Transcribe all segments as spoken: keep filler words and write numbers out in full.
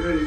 ready.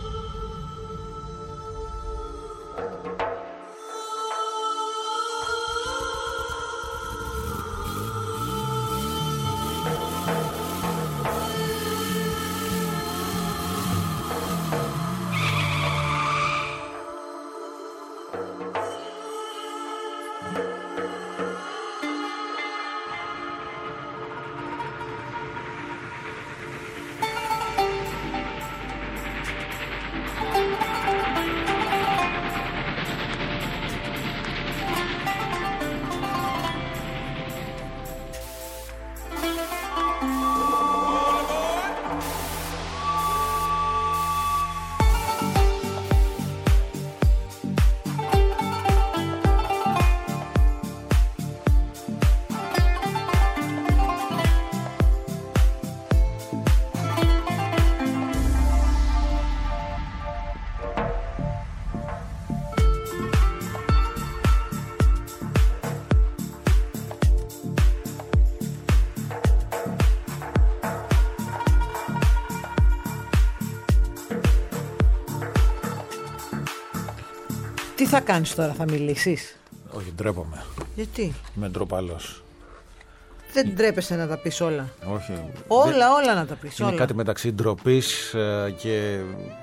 Τι θα κάνεις τώρα, θα μιλήσεις? Όχι, ντρέπομαι. Γιατί? Είμαι ντροπαλός. Δεν ντρέπεσαι να τα πεις όλα? Όχι. Όλα, δεν... όλα να τα πεις. Είναι όλα. κάτι μεταξύ ντροπής ε, και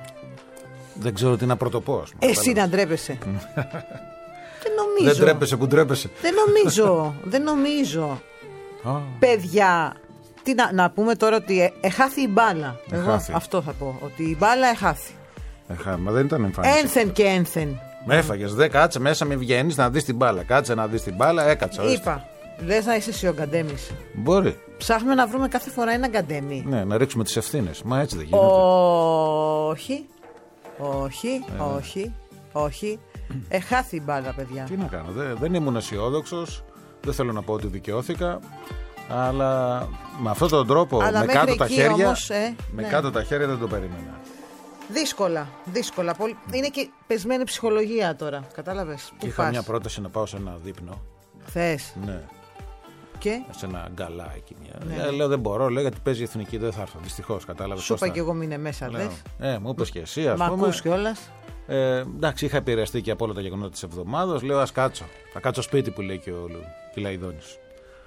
δεν ξέρω τι να πρωτοπώ. Εσύ να ντρέπεσαι? Δεν νομίζω. Δεν ντρέπεσαι που ντρέπεσαι. Δεν νομίζω. Δεν νομίζω. Oh. Παιδιά, τι να, να πούμε τώρα ότι ε, εχάθη η μπάλα. Εχάθη. Εγώ αυτό θα πω. Ότι η μπάλα εχάθη. Εχά, μα δεν ήταν εμφάνιση. Ένθεν και ένθεν. Με έφαγες, δε κάτσε μέσα, μην βγαίνεις να δεις την μπάλα. Κάτσε να δεις την μπάλα, έκατσα. Είπα. Λες να είσαι εσύ ο Γκαντέμις? Μπορεί. Ψάχνουμε να βρούμε κάθε φορά ένα Γκαντέμι. Ναι, να ρίξουμε τις ευθύνες. Μα έτσι δεν γίνεται. Όχι. Όχι. Ε. Όχι. Όχι. Εχάθη η μπάλα, παιδιά. Τι να κάνω, δεν, δεν ήμουν αισιόδοξος. Δεν θέλω να πω ότι δικαιώθηκα. Αλλά με αυτόν τον τρόπο, αλλά με κάτω τα χέρια, όμως, ε, με ναι. κάτω τα χέρια δεν το περίμενα. Δύσκολα, δύσκολα. Πολύ... Είναι και πεσμένη ψυχολογία τώρα. Κατάλαβες? Είχα πας? μια πρόταση να πάω σε ένα δείπνο. Θες? Ναι. Και? Σε ένα γκαλά εκεί μια. Ναι. Ε, λέω δεν μπορώ, λέω γιατί παίζει η εθνική, δεν θα έρθω. Δυστυχώς, κατάλαβες. Σου είπα και εγώ μείνε μέσα, λέω, δες. Ε, μου είπες και εσύ, ας Μ' πούμε. ακούς κιόλας. Ε, εντάξει, είχα επηρεαστεί και από όλα τα γεγονότα της εβδομάδας. Λέω ας κάτσω. Θα κάτσω σπίτι που λέει και ο Κυλαϊδόνης.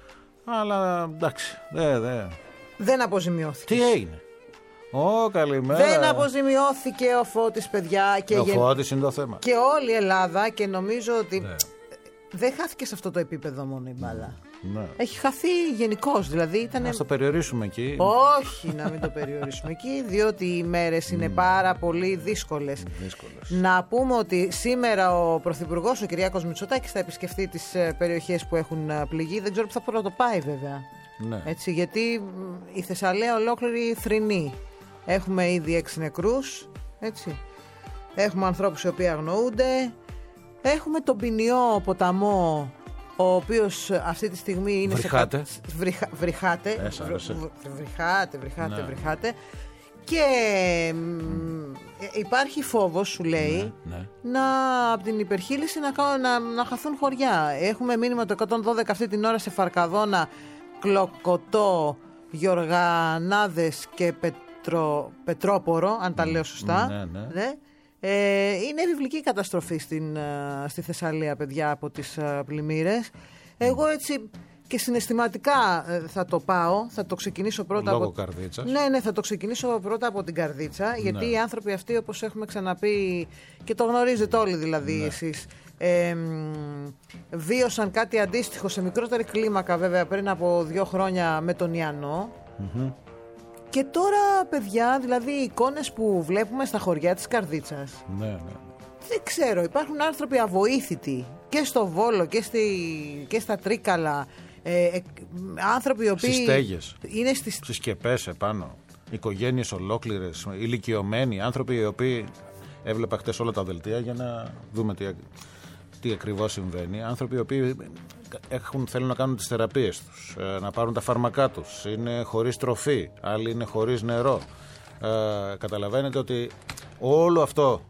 Αλλά εντάξει, δε, δε. Δεν αποζημιώθηκε. Τι έγινε? Ω, καλημέρα. Δεν αποζημιώθηκε ο Φώτης, παιδιά. Και ο γεν... Φώτης είναι το θέμα. Και όλη η Ελλάδα, και νομίζω ότι ναι. δεν χάθηκε σε αυτό το επίπεδο μόνο η μπάλα. Ναι. Έχει χαθεί γενικώς. Δηλαδή ήταν... Ας το περιορίσουμε εκεί. Όχι, να μην το περιορίσουμε εκεί, διότι οι μέρες είναι πάρα πολύ δύσκολες. δύσκολες. Να πούμε ότι σήμερα ο Πρωθυπουργός, ο Κυριάκος Μητσοτάκης, θα επισκεφτεί τις περιοχές που έχουν πληγεί. Δεν ξέρω που θα πρωτοπάει, βέβαια. Ναι. Έτσι, γιατί η Θεσσαλία ολόκληρη θρηνεί. Έχουμε ήδη έξι νεκρούς. Έτσι. Έχουμε ανθρώπους οι οποίοι αγνοούνται. Έχουμε τον ποινιό ποταμό, ο οποίος αυτή τη στιγμή είναι βριχάτε. σε... Βριχα... Βριχάτε. Ε, σ' άρεσε. Βριχάτε, βριχάτε, ναι. βριχάτε. Και mm. υπάρχει φόβος, σου λέει, ναι, ναι. να από την υπερχείληση να, να, να χαθούν χωριά. Έχουμε μήνυμα το εκατόν δώδεκα αυτή την ώρα σε Φαρκαδόνα, Κλοκοτό, Γιοργανάδες και Πετρο... Πετρόπορο, αν τα λέω σωστά. Ναι, ναι. Ναι. Ε, είναι βιβλική καταστροφή στην, στη Θεσσαλία, παιδιά, από τις πλημμύρες. Εγώ έτσι και συναισθηματικά θα το πάω, θα το ξεκινήσω πρώτα λόγω από... Καρδίτσας. Ναι, ναι, θα το ξεκινήσω πρώτα από την Καρδίτσα, γιατί ναι. οι άνθρωποι αυτοί, όπως έχουμε ξαναπεί και το γνωρίζετε όλοι δηλαδή ναι. εσείς, ε, βίωσαν κάτι αντίστοιχο σε μικρότερη κλίμακα βέβαια πριν από δύο χρόνια με τον Ιαννό. Mm-hmm. Και τώρα, παιδιά, δηλαδή οι εικόνες που βλέπουμε στα χωριά της Καρδίτσας, ναι, ναι. δεν ξέρω, υπάρχουν άνθρωποι αβοήθητοι και στο Βόλο και, στη, και στα Τρίκαλα, ε, ε, άνθρωποι οι οποίοι στις στέγες, είναι στις... στις σκεπές επάνω, οικογένειες ολόκληρες, ηλικιωμένοι, άνθρωποι οι οποίοι έβλεπα χτες όλα τα δελτία για να δούμε τι, τι ακριβώς συμβαίνει, άνθρωποι οι οποίοι έχουν, θέλουν να κάνουν τις θεραπείες τους, να πάρουν τα φάρμακά τους, είναι χωρίς τροφή, άλλοι είναι χωρίς νερό. Ε, καταλαβαίνετε ότι όλο αυτό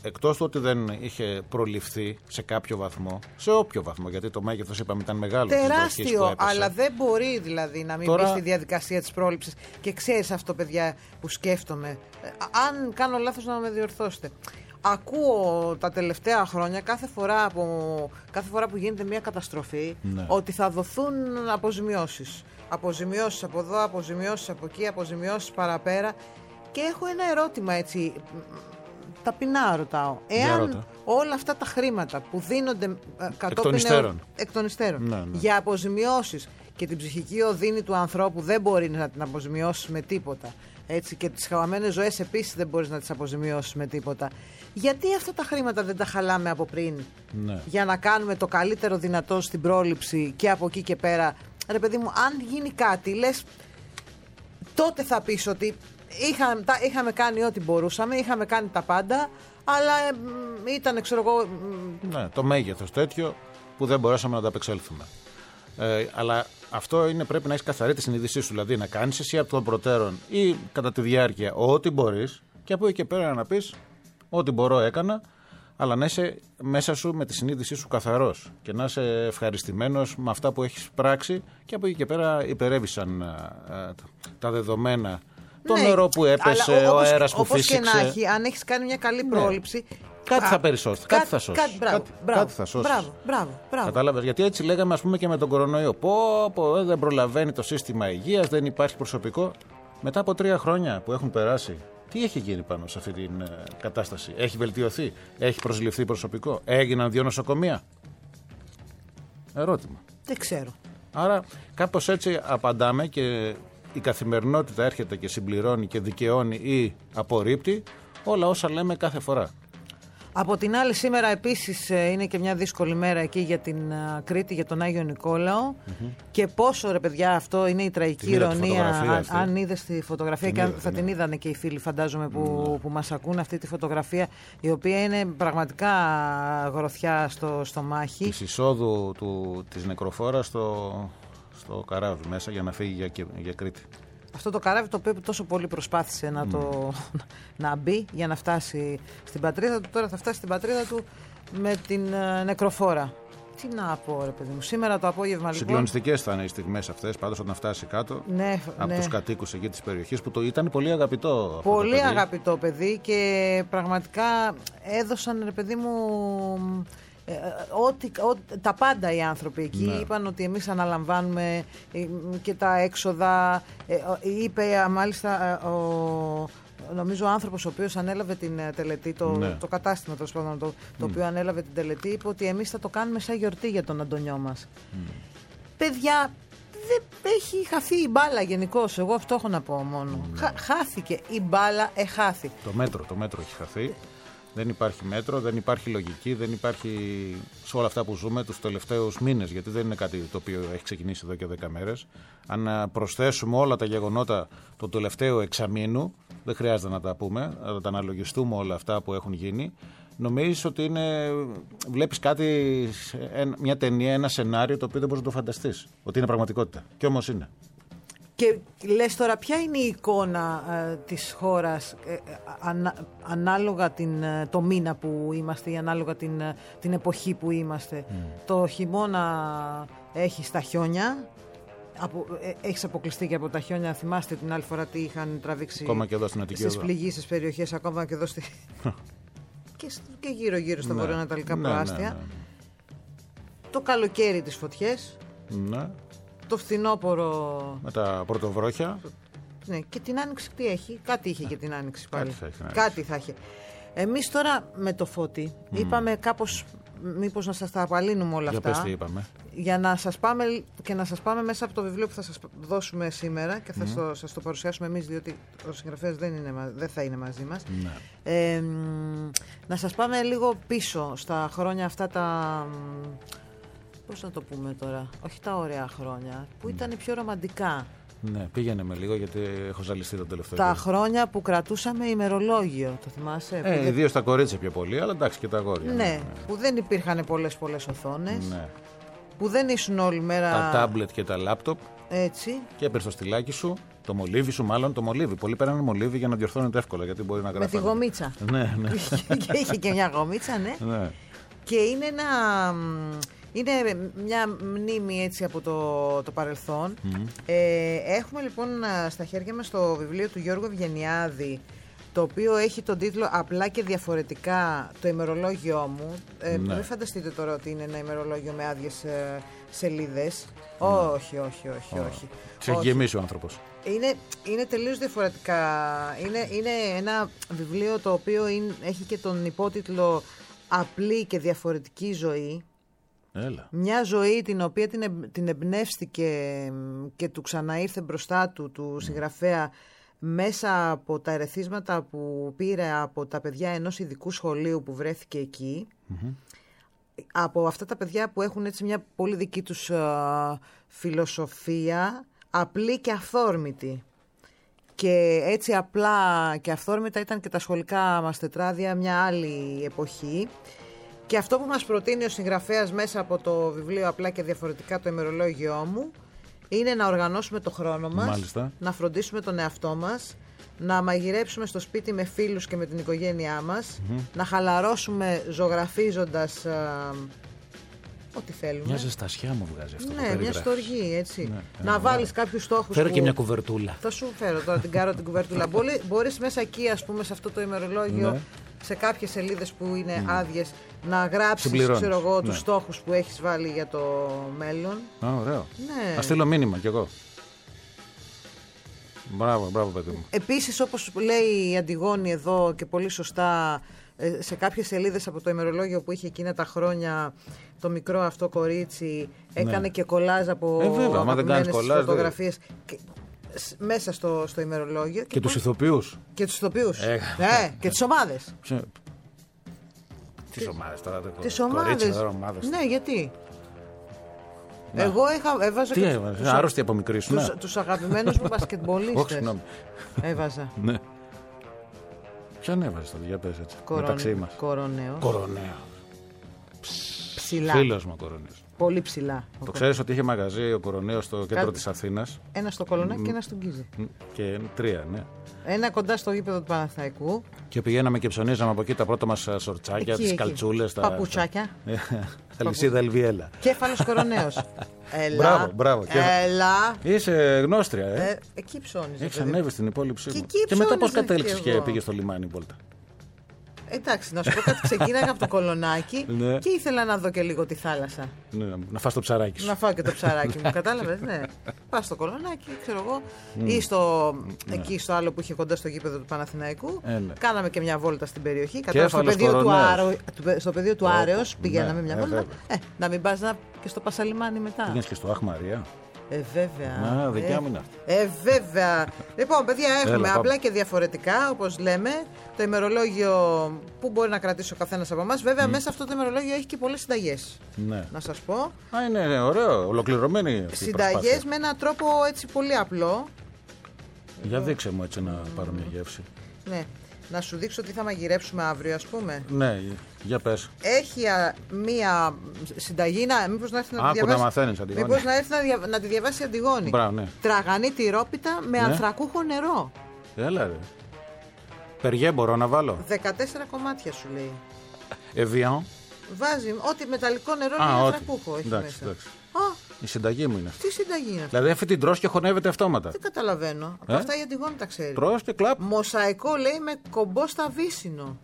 εκτός του ότι δεν είχε προληφθεί σε κάποιο βαθμό, σε όποιο βαθμό, γιατί το μέγεθος είπαμε ήταν μεγάλο. Τεράστιο, αλλά δεν μπορεί δηλαδή να μην Τώρα... μπει στη διαδικασία της πρόληψης. Και ξέρεις αυτό, παιδιά, που σκέφτομαι. Αν κάνω λάθος, να με διορθώσετε. Ακούω τα τελευταία χρόνια, κάθε φορά, από, κάθε φορά που γίνεται μια καταστροφή, ναι. ότι θα δοθούν αποζημιώσεις. Αποζημιώσεις από εδώ, αποζημιώσεις από εκεί, αποζημιώσεις παραπέρα. Και έχω ένα ερώτημα έτσι, ταπεινά ρωτάω. Εάν όλα αυτά τα χρήματα που δίνονται κατόπιν εκ των υστέρων ναι, ναι. για αποζημιώσεις και την ψυχική οδύνη του ανθρώπου δεν μπορεί να την αποζημιώσεις με τίποτα, έτσι, και τις χαμένες ζωές επίσης δεν μπορείς να τις αποζημιώσεις με τίποτα, γιατί αυτά τα χρήματα δεν τα χαλάμε από πριν, ναι. για να κάνουμε το καλύτερο δυνατό στην πρόληψη και από εκεί και πέρα? Ρε παιδί μου, αν γίνει κάτι, λες, τότε θα πεις ότι είχαμε, τα, είχαμε κάνει ό,τι μπορούσαμε, είχαμε κάνει τα πάντα, αλλά ε, ήταν, ξέρω εγώ... Ναι, το μέγεθος τέτοιο που δεν μπορέσαμε να τα απεξέλθουμε. Ε, αλλά αυτό είναι, πρέπει να έχεις καθαρή τη συνείδησή σου, δηλαδή να κάνεις εσύ από των προτέρων ή κατά τη διάρκεια ό,τι μπορείς, και από εκεί και πέρα να πεις ό,τι μπορώ έκανα, αλλά να είσαι μέσα σου με τη συνείδησή σου καθαρός και να είσαι ευχαριστημένος με αυτά που έχεις πράξει, και από εκεί και πέρα υπερέβησαν ε, τα δεδομένα. Το ναι, νερό που έπεσε, αλλά, ο όπως, αέρας που όπως φύσηξε. Όπως και να έχει, αν έχεις κάνει μια καλή πρόληψη... Ναι. Κάτι θα περισσώσει, κάτι θα σώσει. Κάτι, μπράβο, κάτι, μπράβο, κάτι θα σώσει. Μπράβο, μπράβο, μπράβο. Κατάλαβες, γιατί έτσι λέγαμε, ας πούμε, και με τον κορονοϊό. Πω, πω, δεν προλαβαίνει το σύστημα υγείας, δεν υπάρχει προσωπικό. Μετά από τρία χρόνια που έχουν περάσει, τι έχει γίνει πάνω σε αυτή την ε, κατάσταση? Έχει βελτιωθεί, έχει προσληφθεί προσωπικό, έγιναν δύο νοσοκομεία? Ερώτημα. Δεν ξέρω. Άρα κάπως έτσι απαντάμε, και η καθημερινότητα έρχεται και συμπληρώνει και δικαιώνει ή απορρίπτει όλα όσα λέμε κάθε φορά. Από την άλλη, σήμερα επίσης είναι και μια δύσκολη μέρα εκεί για την Κρήτη, για τον Άγιο Νικόλαο. Mm-hmm. Και πόσο, ρε παιδιά, αυτό είναι η τραγική ηρωνία. Αν, αν είδες τη φωτογραφία, την και είδα, θα την είδανε και οι φίλοι, φαντάζομαι, που, mm. που μας ακούν, αυτή τη φωτογραφία, η οποία είναι πραγματικά γροθιά στο, στο μάχη. Της εισόδου του, της νεκροφόρας στο, στο καράβι μέσα για να φύγει για, για Κρήτη. Αυτό το καράβι το οποίο τόσο πολύ προσπάθησε να, το, mm. να μπει για να φτάσει στην πατρίδα του, τώρα θα φτάσει στην πατρίδα του με την uh, νεκροφόρα. Τι να πω, ρε παιδί μου, σήμερα το απόγευμα λοιπόν... Συγκλονιστικές θα είναι οι στιγμές αυτές, πάντως όταν φτάσει κάτω, ναι, από ναι. τους κατοίκους εκεί της περιοχής, που το ήταν πολύ αγαπητό αυτό πολύ το παιδί. αγαπητό παιδί, και πραγματικά έδωσαν, ρε παιδί μου... Ε, ό,τι, ό, τα πάντα οι άνθρωποι εκεί, ναι. είπαν ότι εμείς αναλαμβάνουμε ε, και τα έξοδα. ε, είπε μάλιστα ε, ο, νομίζω ο άνθρωπος ο οποίος ανέλαβε την τελετή, το, ναι. το κατάστημα το, το, το mm. οποίο ανέλαβε την τελετή, είπε ότι εμείς θα το κάνουμε σαν γιορτή για τον Αντωνιό μας. Mm. Παιδιά, δεν έχει χαθεί η μπάλα γενικώς, εγώ αυτό έχω να πω μόνο. Mm. Χα, χάθηκε η μπάλα, εχάθη. Το μέτρο, το μέτρο έχει χαθεί. Δεν υπάρχει μέτρο, δεν υπάρχει λογική, δεν υπάρχει σε όλα αυτά που ζούμε τους τελευταίους μήνες, γιατί δεν είναι κάτι το οποίο έχει ξεκινήσει εδώ και δέκα μέρες. Αν προσθέσουμε όλα τα γεγονότα του τελευταίου εξαμήνου, δεν χρειάζεται να τα πούμε, να τα αναλογιστούμε όλα αυτά που έχουν γίνει. Νομίζεις ότι είναι, βλέπεις κάτι, μια ταινία, ένα σενάριο το οποίο δεν μπορείς να το φανταστείς, ότι είναι πραγματικότητα. Και όμως είναι. Και λες τώρα, ποια είναι η εικόνα ε, της χώρας ε, ανα, ανάλογα την, ε, το μήνα που είμαστε ή ανάλογα την, ε, την εποχή που είμαστε. Mm. Το χειμώνα έχεις τα χιόνια, απο, ε, έχεις αποκλειστεί και από τα χιόνια. Θυμάστε την άλλη φορά τι είχαν τραβήξει ακόμα και εδώ στην Αττική, στις πληγήσεις περιοχές, ακόμα και εδώ στη... και, και γύρω γύρω στα ναι. βορειοανατολικά ναι, προάστια. Ναι, ναι, ναι. Το καλοκαίρι τις φωτιές. Ναι. Το φθινόπωρο. Με τα πρωτοβρόχια. Ναι, και την άνοιξη τι έχει? Κάτι είχε και την άνοιξη πάλι. Κάτι θα έχει. Κάτι θα είχε. Εμείς τώρα με το Φώτη mm. είπαμε κάπως, μήπως να σας τα απαλύνουμε όλα για αυτά. Πες τι είπαμε. Για να σας πάμε και να σας πάμε μέσα από το βιβλίο που θα σας δώσουμε σήμερα και θα mm. στο, σας το παρουσιάσουμε εμείς, διότι ο συγγραφέας δεν, είναι, δεν θα είναι μαζί μας. Ναι. Ε, να σας πάμε λίγο πίσω στα χρόνια αυτά τα... Πώς να το πούμε τώρα, όχι τα ωραία χρόνια, που ήταν πιο ρομαντικά. Ναι, πήγαινε με λίγο, γιατί έχω ζαλιστεί το τελευταίο. Τα χρόνια που κρατούσαμε ημερολόγιο, το θυμάσαι? Ε, δεν... ιδίως τα κορίτσια πιο πολύ, αλλά εντάξει και τα αγόρια. Ναι, ναι, που δεν υπήρχαν πολλές πολλές οθόνες. Ναι. Που δεν ήσουν όλη μέρα. Τα τάμπλετ και τα λάπτοπ. Έτσι. Και έπαιρνε το στυλάκι σου, το μολύβι σου, μάλλον το μολύβι. Πολλοί παίρνουν μολύβι για να διορθώνεται εύκολα, γιατί μπορεί να γράφει. Με τη γομίτσα. Ναι, ναι. Και είχε και μια γομίτσα, ναι. ναι. Και είναι ένα. Είναι μια μνήμη έτσι από το, το παρελθόν. Mm. Ε, έχουμε λοιπόν στα χέρια μας το βιβλίο του Γιώργου Ευγενιάδη, το οποίο έχει τον τίτλο «Απλά και διαφορετικά το ημερολόγιό μου». Ε, ναι. Μην φανταστείτε τώρα ότι είναι ένα ημερολόγιο με άδειες ε, σελίδες. Mm. Όχι, όχι, όχι, oh. όχι. Σε έχει γεμίσει ο άνθρωπος. Είναι, είναι τελείως διαφορετικά. Είναι, είναι ένα βιβλίο το οποίο είναι, έχει και τον υπότιτλο «Απλή και διαφορετική ζωή». Έλα. Μια ζωή την οποία την, εμ, την εμπνεύστηκε και του ξαναήρθε μπροστά του, του συγγραφέα, μέσα από τα ερεθίσματα που πήρε από τα παιδιά ενός ειδικού σχολείου που βρέθηκε εκεί. Mm-hmm. Από αυτά τα παιδιά που έχουν έτσι μια πολύ δική τους α, φιλοσοφία, απλή και αυθόρμητη. Και έτσι απλά και αυθόρμητα ήταν και τα σχολικά μας τετράδια μια άλλη εποχή. Και αυτό που μας προτείνει ο συγγραφέας μέσα από το βιβλίο «Απλά και διαφορετικά το ημερολόγιό μου» είναι να οργανώσουμε το χρόνο μας, Μάλιστα. να φροντίσουμε τον εαυτό μας, να μαγειρέψουμε στο σπίτι με φίλους και με την οικογένειά μας, mm-hmm. να χαλαρώσουμε ζωγραφίζοντας α, ό,τι θέλουμε. Μια ζεστασιά μου βγάζει αυτό. Ναι, μια στοργή, έτσι. Ναι, να βάλεις κάποιους στόχους. Φέρω που... και μια κουβερτούλα. Θα σου φέρω τώρα την κάρω την κουβερτούλα. Μπορείς μέσα εκεί, ας πούμε, σε αυτό το ημερολόγιο, ναι. σε κάποιες σελίδες που είναι mm. άδειες, να γράψεις, ξέρω εγώ, τους ναι. στόχους που έχεις βάλει για το μέλλον. Α, ωραίο. Ναι. Να στείλω μήνυμα κι εγώ. Μπράβο, μπράβο, παιδί μου. Επίσης, όπως λέει η Αντιγόνη εδώ και πολύ σωστά, σε κάποιες σελίδες από το ημερολόγιο που είχε εκείνα τα χρόνια το μικρό αυτό κορίτσι, έκανε ναι. και κολάζ από ε, βέβαια, αγαπημένες φωτογραφίες και, μέσα στο, στο ημερολόγιο. Και, και τους ηθοποιούς. Και τους ηθοποιούς. Ε, ναι, και τις ομάδες. Τις ομάδες τώρα. Τις ομάδες. Ναι, γιατί. Να. Εγώ είχα, έβαζα. Τι έβαζα, τους, άρρωστη από μικρή σου. Τους, τους αγαπημένους μου μπασκετμπολίστες. Έβαζα. Ναι. Ποιον έβαζε τώρα, για πες έτσι. Κορον... μεταξύ μας. Κοροναίο. Κοροναίο. Ψηλά. Φίλος μου ο Κοροναίος. Πολύ ψηλά. Το ξέρεις ότι είχε μαγαζί ο Κοροναίος στο κέντρο Κά... της Αθήνας. Ένα στο Κολονάκι και ένα στον Γκίζη. Και τρία, ναι. Ένα κοντά στο γήπεδο του Παναθηναϊκού. Και πηγαίναμε και ψωνίζαμε από εκεί τα πρώτα μας σορτσάκια, τις καλτσούλες. Τα παπουτσάκια. Αλυσίδα Ελβιέλα. Κέφαλος Κοροναίος. Έλα. Μπράβο, μπράβο. Έλα. Είσαι γνώστρια, ε. ε εκεί ψώνιζε. Έχεις ανέβει στην υπόλοιψή μου. Και, και μετά πώς κατέληξες και πήγες στο λιμάνι, Βόλτα. Εντάξει, να σου πω κάτι, ξεκίναγα από το Κολονάκι ναι. και ήθελα να δω και λίγο τη θάλασσα. Ναι, να φας το ψαράκι σου. Να φάω και το ψαράκι μου, κατάλαβες, ναι. Πας στο Κολονάκι, ξέρω εγώ, mm. ή στο, ναι. εκεί στο άλλο που είχε κοντά στο γήπεδο του Παναθηναϊκού. Ε, ναι. Κάναμε και μια βόλτα στην περιοχή. Κατάλαβες, στο πεδίο του, Άρο, στο πεδίο του Άρεως πηγαίναμε ναι, μια βόλτα. Ε, ε, να μην πας να, και στο Πασαλιμάνι μετά. Πήγαινες και στο Αχ Μαρία. Ε, βέβαια. Α, δικιά μου είναι αυτή. Ε, βέβαια. Λοιπόν, παιδιά, έχουμε Έλα, απλά και διαφορετικά, όπως λέμε, το ημερολόγιο που μπορεί να κρατήσει ο καθένας από εμάς. Βέβαια, mm. μέσα αυτό το ημερολόγιο έχει και πολλές συνταγές. Ναι. Να σας πω. Α, είναι ναι, ωραίο, ολοκληρωμένη. Συνταγές με έναν τρόπο έτσι πολύ απλό. Για δείξε μου έτσι να πάρω μια γεύση. Ναι. Να σου δείξω τι θα μαγειρέψουμε αύριο, ας πούμε. Ναι, για πες. Έχει α, μία συνταγή, να, μήπως να έρθει να Άκου, τη διαβάσει. να μαθαίνεις, Αντιγόνη. Μήπως να έρθει να, δια, να τη διαβάσει η Αντιγόνη. Μπράβο, ναι. Τραγανή τυρόπιτα με ναι. ανθρακούχο νερό. Έλα ρε. Περιέ μπορώ να βάλω. δεκατέσσερα κομμάτια σου λέει. Εβιάν. Βάζει ό,τι μεταλλικό νερό με ανθρακούχο έχει εντάξει, μέσα. Εντάξει. Α, η συνταγή μου είναι. Τι συνταγή είναι αυτή. Δηλαδή αυτή την τρως και χωνεύεται αυτόματα. Δεν καταλαβαίνω. Ε? Αυτά η Αντιγόνη τα ξέρει. Τρως και κλαπ. Μοσαϊκό λέει με κομπό στα βύσσινο.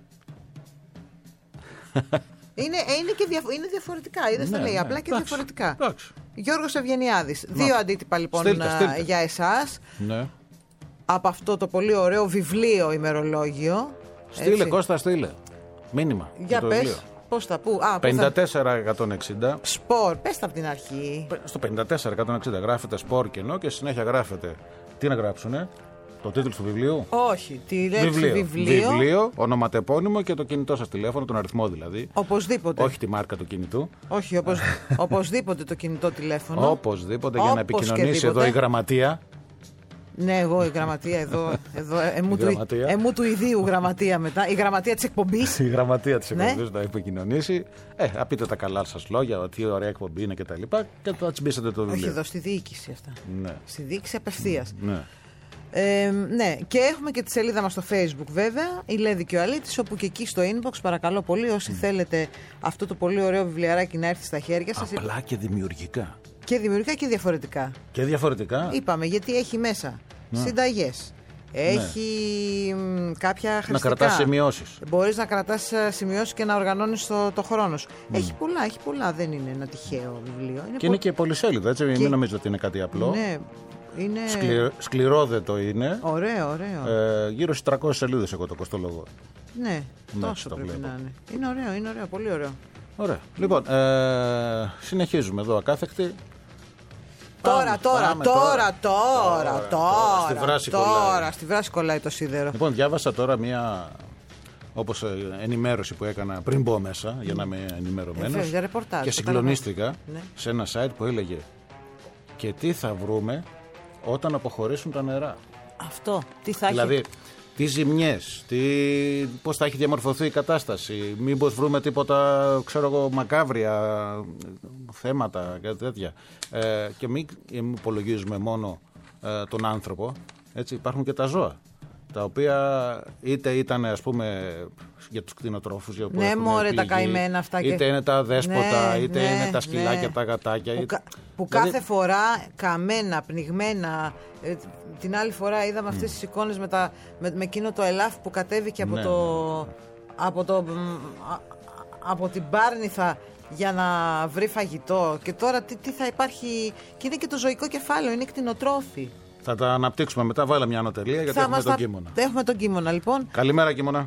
είναι, είναι, και διαφο- είναι διαφορετικά. Είδες ναι, τα λέει. Ναι, απλά και εντάξει, διαφορετικά. Εντάξει. Γιώργος Ευγενιάδης. Δύο αντίτυπα λοιπόν στήλτε, στήλτε. για εσάς. Ναι. Από αυτό το πολύ ωραίο βιβλίο ημερολόγιο. Στείλε έτσι. Κώστα, στείλε. Μήνυμα. Για πες. Πώς θα πού. Α, πενήντα τέσσερα εκατόν εξήντα. Σπορ, πες τα από την αρχή. Στο πενήντα τέσσερα εκατόν εξήντα γράφεται σπορ κενό και συνέχεια γράφεται. Τι να γράψουνε, το τίτλο του βιβλίου. Όχι, τη λέξη βιβλίο. Βιβλίο, βιβλίο ονοματεπώνυμο και το κινητό σας τηλέφωνο, τον αριθμό δηλαδή. Οπωσδήποτε. Όχι τη μάρκα του κινητού. Όχι, οπωσ... οπωσδήποτε το κινητό τηλέφωνο. Οπωσδήποτε για να επικοινωνήσει εδώ η γραμματεία. Ναι, εγώ η γραμματεία εδώ. εδώ εμού, του, εμού του ιδίου γραμματεία μετά. Η γραμματεία της εκπομπής. Η γραμματεία της εκπομπής να επικοινωνήσει. Ε, να πείτε τα καλά σας λόγια, τι ωραία εκπομπή είναι κτλ. Και, και θα τσιμπήσετε το βιβλίο. Όχι εδώ, στη διοίκηση αυτά. Ναι. Στη διοίκηση απευθείας. Ναι. Ε, ναι, και έχουμε και τη σελίδα μας στο Facebook βέβαια, η Λέδη και ο Αλήτης, όπου και εκεί στο inbox παρακαλώ πολύ όσοι mm. θέλετε αυτό το πολύ ωραίο βιβλιαράκι να έρθει στα χέρια σας. Απλά και δημιουργικά. Και δημιουργικά και διαφορετικά. Και διαφορετικά. Είπαμε, γιατί έχει μέσα ναι. συνταγές. Έχει ναι. κάποια χρηστικά. Να κρατάς σημειώσεις. Μπορείς να κρατάς σημειώσεις και να οργανώνεις το, το χρόνο σου. Mm. Έχει πολλά, έχει πολλά. Δεν είναι ένα τυχαίο βιβλίο. Είναι και πο... είναι και πολυσέλιδο, έτσι. Και... Μην νομίζω ότι είναι κάτι απλό. Ναι. Είναι... Σκλη... Σκληρόδετο είναι. Ωραίο, ωραίο. Ε, γύρω στις τριακόσιες σελίδες εγώ το κοστολόγο. Ναι, ναι, τόσο πρέπει βλέπω. Να είναι. Είναι ωραίο, είναι ωραίο, πολύ ωραίο. Ωραία. Λοιπόν, ε, συνεχίζουμε εδώ ακάθεκτη. Τώρα, πάμε, τώρα, πάμε, τώρα, τώρα, τώρα, τώρα, τώρα, στη βράση τώρα, κολλάει. στη βράση κολλάει το σίδερο. Λοιπόν, διάβασα τώρα μια, όπως ενημέρωση που έκανα πριν μπω μέσα, για να είμαι ενημερωμένος, ε, ρεπορτάζ, και συγκλονίστηκα ναι. σε ένα site που έλεγε και τι θα βρούμε όταν αποχωρήσουν τα νερά. Αυτό, τι θα δηλαδή, έχει. Τι ζημιές, τι... πώς θα έχει διαμορφωθεί η κατάσταση, μήπως βρούμε τίποτα, ξέρω εγώ, μακάβρια θέματα και τέτοια. Ε, και μην υπολογίζουμε μόνο ε, τον άνθρωπο, έτσι, υπάρχουν και τα ζώα, τα οποία είτε ήταν, ας πούμε, για τους κτηνοτρόφους, για ναι, μωρέ, τα καημένα αυτά. Είτε και... είναι τα δέσποτα, ναι, είτε ναι, είναι τα σκυλάκια, ναι. τα γατάκια. Που, είτε... που δηλαδή... κάθε φορά καμένα, πνιγμένα. Ε, την άλλη φορά είδαμε αυτές mm. τις εικόνες με, τα, με, με εκείνο το ελάφ που κατέβηκε από, ναι, το, ναι. από, το, α, από την Πάρνηθα για να βρει φαγητό. Και τώρα τι, τι θα υπάρχει. Και είναι και το ζωικό κεφάλαιο, είναι κτηνοτρόφοι. Θα τα αναπτύξουμε μετά, βάλε μια ανωτελεία γιατί θα έχουμε τον Κίμωνα. Έχουμε τον Κίμωνα, λοιπόν. Καλημέρα, Κίμωνα.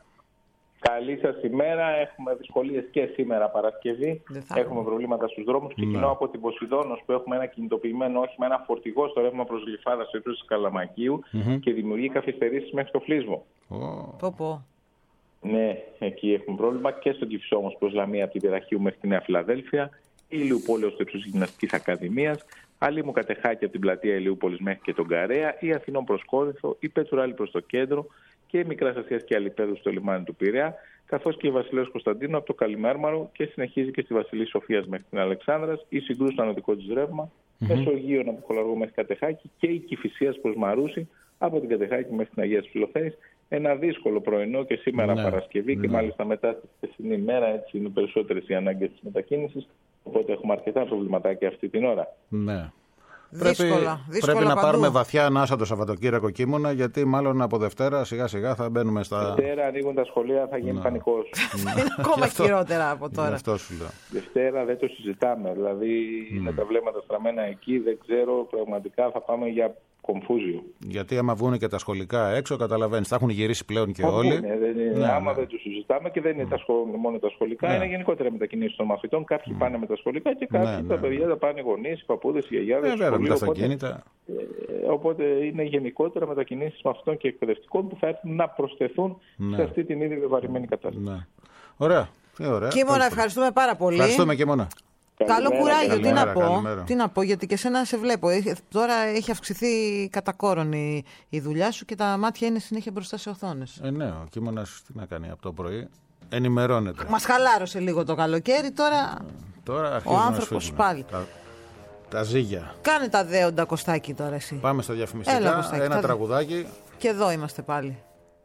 Καλή σας ημέρα. Έχουμε δυσκολίες και σήμερα Παρασκευή. Έχουμε προβλήματα στους δρόμους. Ξεκινώ ναι. από την Ποσειδώνος που έχουμε ένα κινητοποιημένο όχημα, ένα φορτηγό στο ρεύμα προς Γλυφάδα στο ύψος της Καλαμακίου mm-hmm. και δημιουργεί καθυστερήσεις μέχρι το Φλίσβο. Oh. Πω πω. Ναι, εκεί έχουμε πρόβλημα και στον Κυφισό όμως προς Λαμία από την Πειραχείου μέχρι τη Νέα Φιλαδέλφια, η Ηλιουπόλεως στο ύψος της Γυμναστικής Ακαδημίας, Αλήμου Κατεχάκη από την πλατεία Ηλιούπολης μέχρι και τον Καρέα, η Αθηνών προς Κόρινθο, η Πετσουράλη προς το κέντρο και η Μικράς Ασίας και Αλιπέδου στο λιμάνι του Πειραιά, καθώς και η Βασιλέως Κωνσταντίνου από το Καλιμέρμαρο και συνεχίζει και στη Βασιλής Σοφίας μέχρι την Αλεξάνδρας, η Συγκρού στο ανωτικό της ρεύμα, mm-hmm. Μεσογείων από Κολαργό μέχρι Κατεχάκη και η Κηφισίας προς Μαρούση από την Κατεχάκη μέχρι την Αγία της Φιλοθέης. Ένα δύσκολο πρωινό και σήμερα ναι, Παρασκευή ναι. και μάλιστα μετά τη χθεσινή μέρα, έτσι είναι περισσότερες οι ανάγκες της μετακίνησης. Οπότε έχουμε αρκετά προβληματάκια αυτή την ώρα. Ναι. Δύσκολα, πρέπει, δύσκολα πρέπει να παντού. πάρουμε βαθιά ανάσα το Σαββατοκύριακο, Κίμωνα, γιατί μάλλον από Δευτέρα σιγά σιγά θα μπαίνουμε στα. Δευτέρα ανοίγουν τα σχολεία, θα γίνει πανικός. Είναι ακόμα χειρότερα από τώρα. Αυτό σου λέω. Δευτέρα δεν το συζητάμε. Δηλαδή mm. με τα βλέμματα στραμμένα εκεί δεν ξέρω, πραγματικά θα πάμε για κομφούζιο. Γιατί άμα βγουν και τα σχολικά έξω, καταλαβαίνεις, θα έχουν γυρίσει πλέον και θα όλοι. Βγούνε, δεν είναι, ναι, άμα ναι. δεν το συζητάμε και δεν είναι mm. τα σχολ, μόνο τα σχολικά, ναι. είναι γενικότερα μετακινήσεις των μαθητών. Κάποιοι mm. πάνε με τα σχολικά και κάποιοι ναι, τα ναι. παιδιά θα πάνε γονείς, οι παππούδες, οι γιαγιάδες. Ε, βέβαια, με τα αυτοκίνητα. Ε, οπότε είναι γενικότερα μετακινήσεις μαθητών και εκπαιδευτικών που θα έρθουν να προσθεθούν ναι. σε αυτή την ήδη βεβαρημένη κατάσταση. Ναι. Ωραία. Ωραία. Κίμωνα, ευχαριστούμε πάρα πολύ. Ευχαριστούμε, Κίμωνα. Καλό κουράγιο, τι να πω, τι να πω, γιατί και σένα σε βλέπω. Τώρα έχει αυξηθεί κατά κόρον η, η δουλειά σου και τα μάτια είναι συνέχεια μπροστά σε οθόνες. Ε, ναι, ο Κίμωνας τι να κάνει από το πρωί, ενημερώνεται. Μας χαλάρωσε λίγο το καλοκαίρι, τώρα, ε, τώρα ο άνθρωπος πάλι. Τα, τα ζύγια. Κάνε τα δέοντα, Κωστάκη, τώρα εσύ. Πάμε στα διαφημιστικά, Έλα, Κωστάκη, ένα τα... τραγουδάκι. Και εδώ είμαστε πάλι.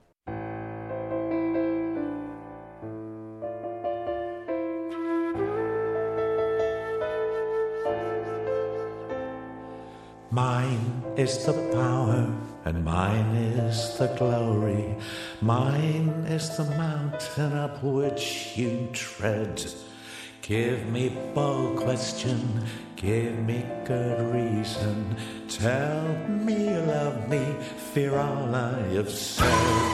Mine is the power, and mine is the glory. Mine is the mountain up which you tread. Give me bold question, give me good reason. Tell me you love me, fear all I have said.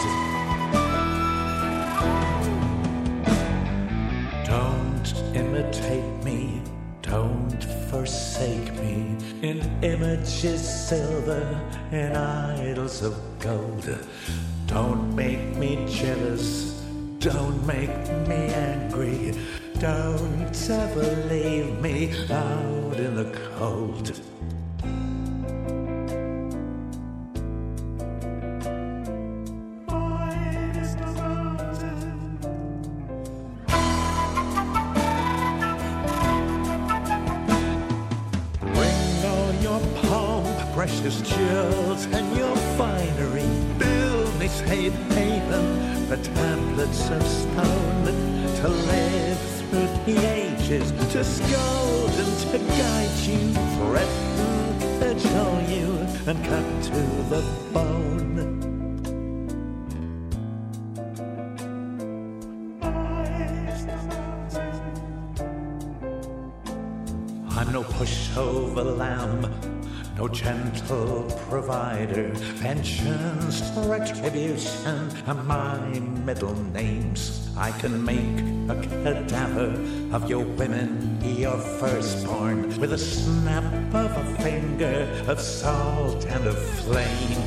Don't imitate me. Don't forsake me in images silver and idols of gold. Don't make me jealous, don't make me angry. Don't ever leave me out in the cold. precious jewels and your finery. Build me safe haven for tablets of stone to live through the ages, to scold and to guide you, threaten, cajole you, and cut to the bone. I'm no pushover lamb, no gentle provider. Vengeance, retribution are my middle names. I can make a cadaver of your women, your firstborn, with a snap of a finger, of salt and of flame.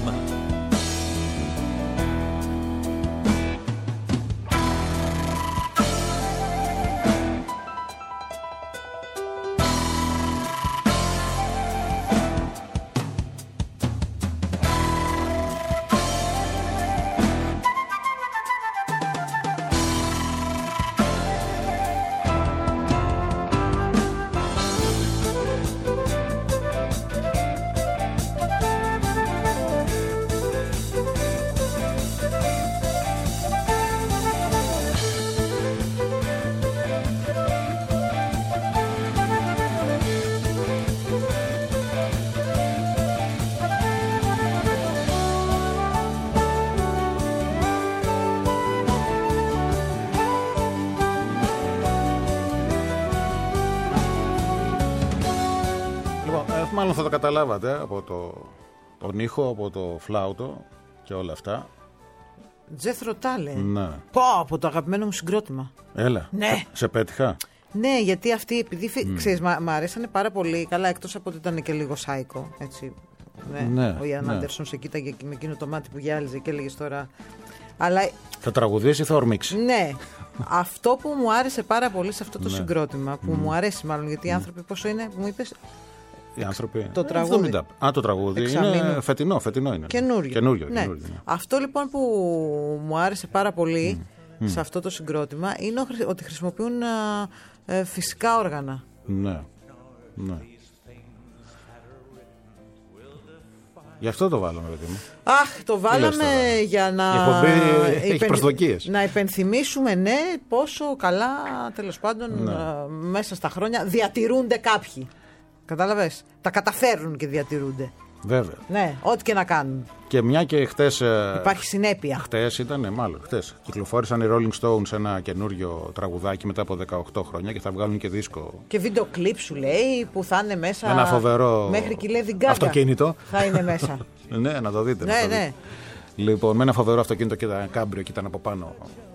Μάλλον θα το καταλάβατε από το, τον ήχο, από το φλάουτο και όλα αυτά. Τζέθρο Τάλε. Ναι. Πω, από το αγαπημένο μου συγκρότημα. Έλα. Ναι. Σε πέτυχα. Ναι, γιατί αυτοί, επειδή mm. ξέρεις, μ' αρέσανε πάρα πολύ. Καλά, εκτός από ότι ήταν και λίγο σάικο. Έτσι. Ναι. Ναι, ο Ιαν Άντερσον σε κοίταγε με εκείνο το μάτι που γυάλιζε και έλεγε τώρα. Αλλά... Θα τραγουδήσει ή θα ορμήξει. Ναι. Αυτό που μου άρεσε πάρα πολύ σε αυτό το ναι. συγκρότημα, που mm. μου αρέσει μάλλον, γιατί οι άνθρωποι πόσο είναι, μου είπες. Οι άνθρωποι. Το τραγούδι. εβδομήντα. Α, το τραγούδι. Εξαμήνου. Είναι φετινό, φετινό είναι. Καινούριο. Καινούριο, ναι. καινούριο, ναι. Αυτό λοιπόν που μου άρεσε πάρα πολύ mm. σε αυτό το συγκρότημα είναι ότι χρησιμοποιούν α, ε, φυσικά όργανα. Ναι. Ναι. Γι' αυτό το βάλαμε, παιδί μου. Αχ, το βάλαμε για να. Η εκπομπή έχει υπεν... προσδοκίες. Να υπενθυμίσουμε, ναι, πόσο καλά τέλος πάντων ναι. α, μέσα στα χρόνια διατηρούνται κάποιοι. Κατάλαβες. Τα καταφέρουν και διατηρούνται. Βέβαια. Ναι, ό,τι και να κάνουν. Και μια και χτες. Υπάρχει συνέπεια. Χτες ήταν, μάλλον χτες. Κυκλοφόρησαν οι Rolling Stones ένα καινούριο τραγουδάκι μετά από δεκαοκτώ χρόνια και θα βγάλουν και δίσκο. Και βίντεο κλιπ σου λέει που θα είναι μέσα. Ένα φοβερό. Μέχρι και Lady Gaga. Αυτοκίνητο. Θα είναι μέσα. Ναι, να το δείτε. Ναι, να το ναι. δείτε. Λοιπόν, με ένα φοβερό αυτοκίνητο και ήταν κάμπριο και ήταν από πάνω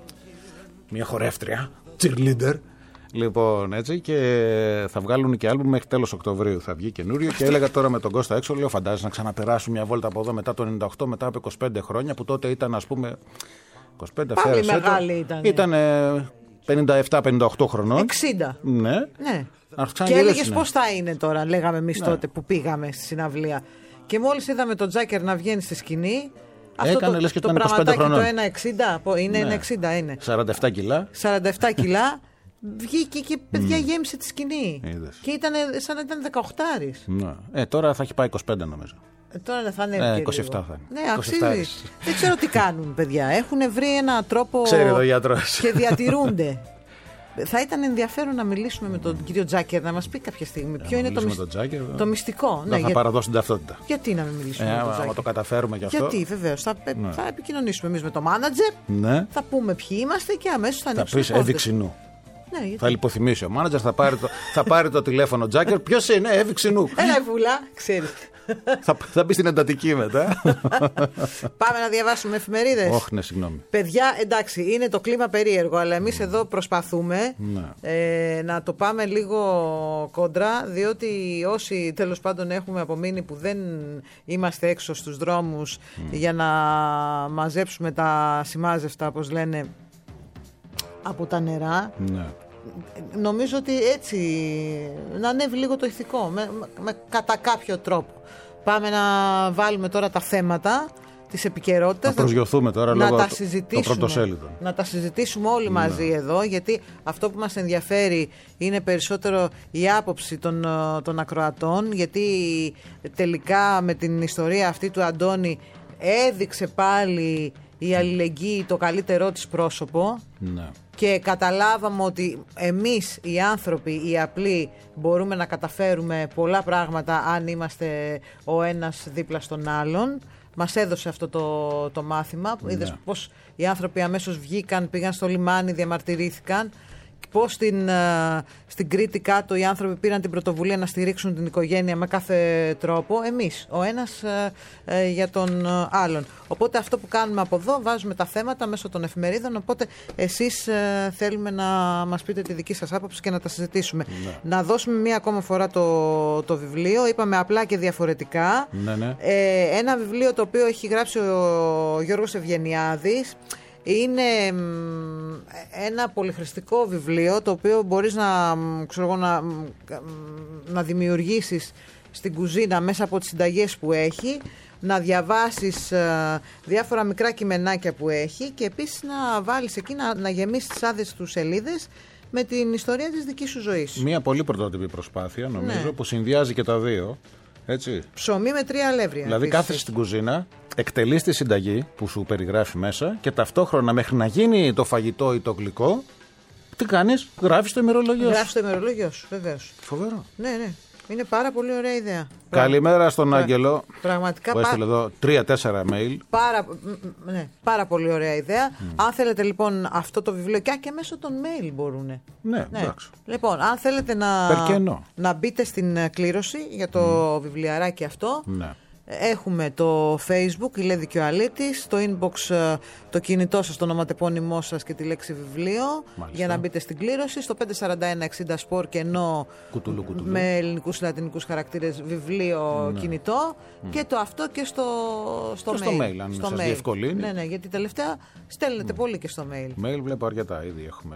μια χορεύτρια. Cheerleader. Λοιπόν, έτσι, και θα βγάλουν και άλμπουμ μέχρι τέλος Οκτωβρίου. Θα βγει καινούριο. Και έλεγα τώρα με τον Κώστα έξω, λέω: φαντάζεσαι να ξαναπεράσουν μια βόλτα από εδώ μετά το ενενήντα οκτώ, μετά από είκοσι πέντε χρόνια, που τότε ήταν, ας πούμε. είκοσι πέντε Πάλι μεγάλη ήταν. Ήταν πενήντα επτά πενήντα οκτώ χρονών. εξήντα. Ναι. ναι. Και έλεγες πώς θα είναι τώρα, λέγαμε εμείς ναι. τότε που πήγαμε στη συναυλία. Και μόλις είδαμε τον Τζάκερ να βγαίνει στη σκηνή. Αυτό έκανε, το, λες και το πραγματάκι το ένα εξήντα. Είναι ναι. ένα εξήντα είναι. σαράντα επτά κιλά. σαράντα επτά κιλά. Βγήκε και παιδιά mm. γέμισε τη σκηνή. Είδες. Και ήταν σαν να ήταν δεκαοκτάρης. Ναι. Ε, τώρα θα έχει πάει είκοσι πέντε νομίζω. Ε, τώρα θα είναι ε, είκοσι επτά θα είναι. Ναι, αξίζει. Δεν ξέρω τι κάνουν, παιδιά. Έχουν βρει έναν τρόπο. Ξέρει εδώ γιατρός. Και διατηρούνται. Θα ήταν ενδιαφέρον να μιλήσουμε με τον κύριο Τζάκερ, να μας πει κάποια στιγμή ποιο είναι το, μυ... Τζάκερ, το μυστικό. Ναι, θα για... παραδώσουν ταυτότητα. Γιατί να μην μιλήσουμε ε, με τον Τζάκερ. Αν το καταφέρουμε κι αυτό. Γιατί, βεβαίως. Θα, ναι. θα επικοινωνήσουμε εμείς με το μάνατζερ. Ναι. Θα πούμε ποιοι είμαστε και αμέσως θα ανοίξουμε. Θα πεις Εύη ναι, θα λιποθυμίσει ο μάνατζερ, θα πάρει το, θα πάρει το τηλέφωνο Τζάκερ. Ποιος είναι, Εύη Ξινού. Έλα, βουλά, ξέρεις. θα, θα μπει στην εντατική μετά. Πάμε να διαβάσουμε εφημερίδες. Όχι, ναι, συγγνώμη. Παιδιά, εντάξει, είναι το κλίμα περίεργο, αλλά εμείς mm. εδώ προσπαθούμε mm. ε, να το πάμε λίγο κόντρα, διότι όσοι τέλος πάντων έχουμε απομείνει που δεν είμαστε έξω στους δρόμους mm. για να μαζέψουμε τα σημάζευτα, όπως λένε, από τα νερά. Ναι. Νομίζω ότι έτσι να ανέβει λίγο το ηθικό με, με, κατά κάποιο τρόπο. Πάμε να βάλουμε τώρα τα θέματα της επικαιρότητας. Να προσγειωθούμε τώρα να λόγω τα το, συζητήσουμε, το πρωτοσέλιδο. Να τα συζητήσουμε όλοι μαζί ναι. εδώ, γιατί αυτό που μας ενδιαφέρει είναι περισσότερο η άποψη των, των ακροατών, γιατί τελικά με την ιστορία αυτή του Αντώνη έδειξε πάλι η αλληλεγγύη το καλύτερό της πρόσωπο. Ναι. Και καταλάβαμε ότι εμείς οι άνθρωποι, οι απλοί, μπορούμε να καταφέρουμε πολλά πράγματα αν είμαστε ο ένας δίπλα στον άλλον. Μας έδωσε αυτό το, το μάθημα. Ναι. Είδες πως οι άνθρωποι αμέσως βγήκαν, πήγαν στο λιμάνι, διαμαρτυρήθηκαν. Πώς στην, στην Κρήτη κάτω οι άνθρωποι πήραν την πρωτοβουλία να στηρίξουν την οικογένεια με κάθε τρόπο. Εμείς, ο ένας ε, ε, για τον άλλον. Οπότε αυτό που κάνουμε από εδώ, βάζουμε τα θέματα μέσω των εφημερίδων. Οπότε εσείς ε, θέλουμε να μας πείτε τη δική σας άποψη και να τα συζητήσουμε. Ναι. Να δώσουμε μία ακόμα φορά το, το βιβλίο. Είπαμε απλά και διαφορετικά. Ναι, ναι. Ε, ένα βιβλίο το οποίο έχει γράψει ο Γιώργος Ευγενιάδης. Είναι ένα πολυχρηστικό βιβλίο το οποίο μπορείς να, ξέρω, να, να δημιουργήσεις στην κουζίνα μέσα από τις συνταγές που έχει, να διαβάσεις διάφορα μικρά κειμενάκια που έχει και επίσης να βάλεις εκεί, να, να γεμίσεις τις άδειες του σελίδες με την ιστορία της δικής σου ζωής. Μια πολύ πρωτότυπη προσπάθεια νομίζω, ναι. που συνδυάζει και τα δύο. Έτσι. Ψωμί με τρία αλεύρια. Δηλαδή κάθεσαι στην κουζίνα, εκτελείς τη συνταγή που σου περιγράφει μέσα και ταυτόχρονα μέχρι να γίνει το φαγητό ή το γλυκό, τι κάνεις, γράφεις το ημερολόγιο σου. Γράφεις το ημερολόγιο σου, βεβαίως. Φοβερό. Ναι, ναι. Είναι πάρα πολύ ωραία ιδέα. Καλημέρα στον Πρα... Άγγελο. Πραγματικά. Που έστειλε εδώ τρία-τέσσερα mail. Πάρα... Ναι, πάρα πολύ ωραία ιδέα. Mm. Αν θέλετε λοιπόν αυτό το βιβλίο, και, και μέσω των mail μπορούν. Ναι, ναι. Εντάξει. Λοιπόν, αν θέλετε να... να μπείτε στην κλήρωση για το mm. βιβλιαράκι αυτό. Ναι. Έχουμε το Facebook, η Λέδη και ο Αλήτης, το inbox, το κινητό σας, το ονοματεπώνυμό σας και τη λέξη βιβλίο. Μάλιστα. Για να μπείτε στην κλήρωση. Στο πέντε τέσσερα ένα εξήντα σπορ κενό κουτουλού, κουτουλού. Με ελληνικούς και λατινικούς χαρακτήρες βιβλίο, ναι. κινητό mm. και το αυτό και στο, στο, στο mail. Στο mail, αν στο σας mail. Διευκολύνει. Ναι, ναι, γιατί τελευταία στέλνετε mm. πολύ και στο mail. Mail βλέπω αρκετά, ήδη έχουμε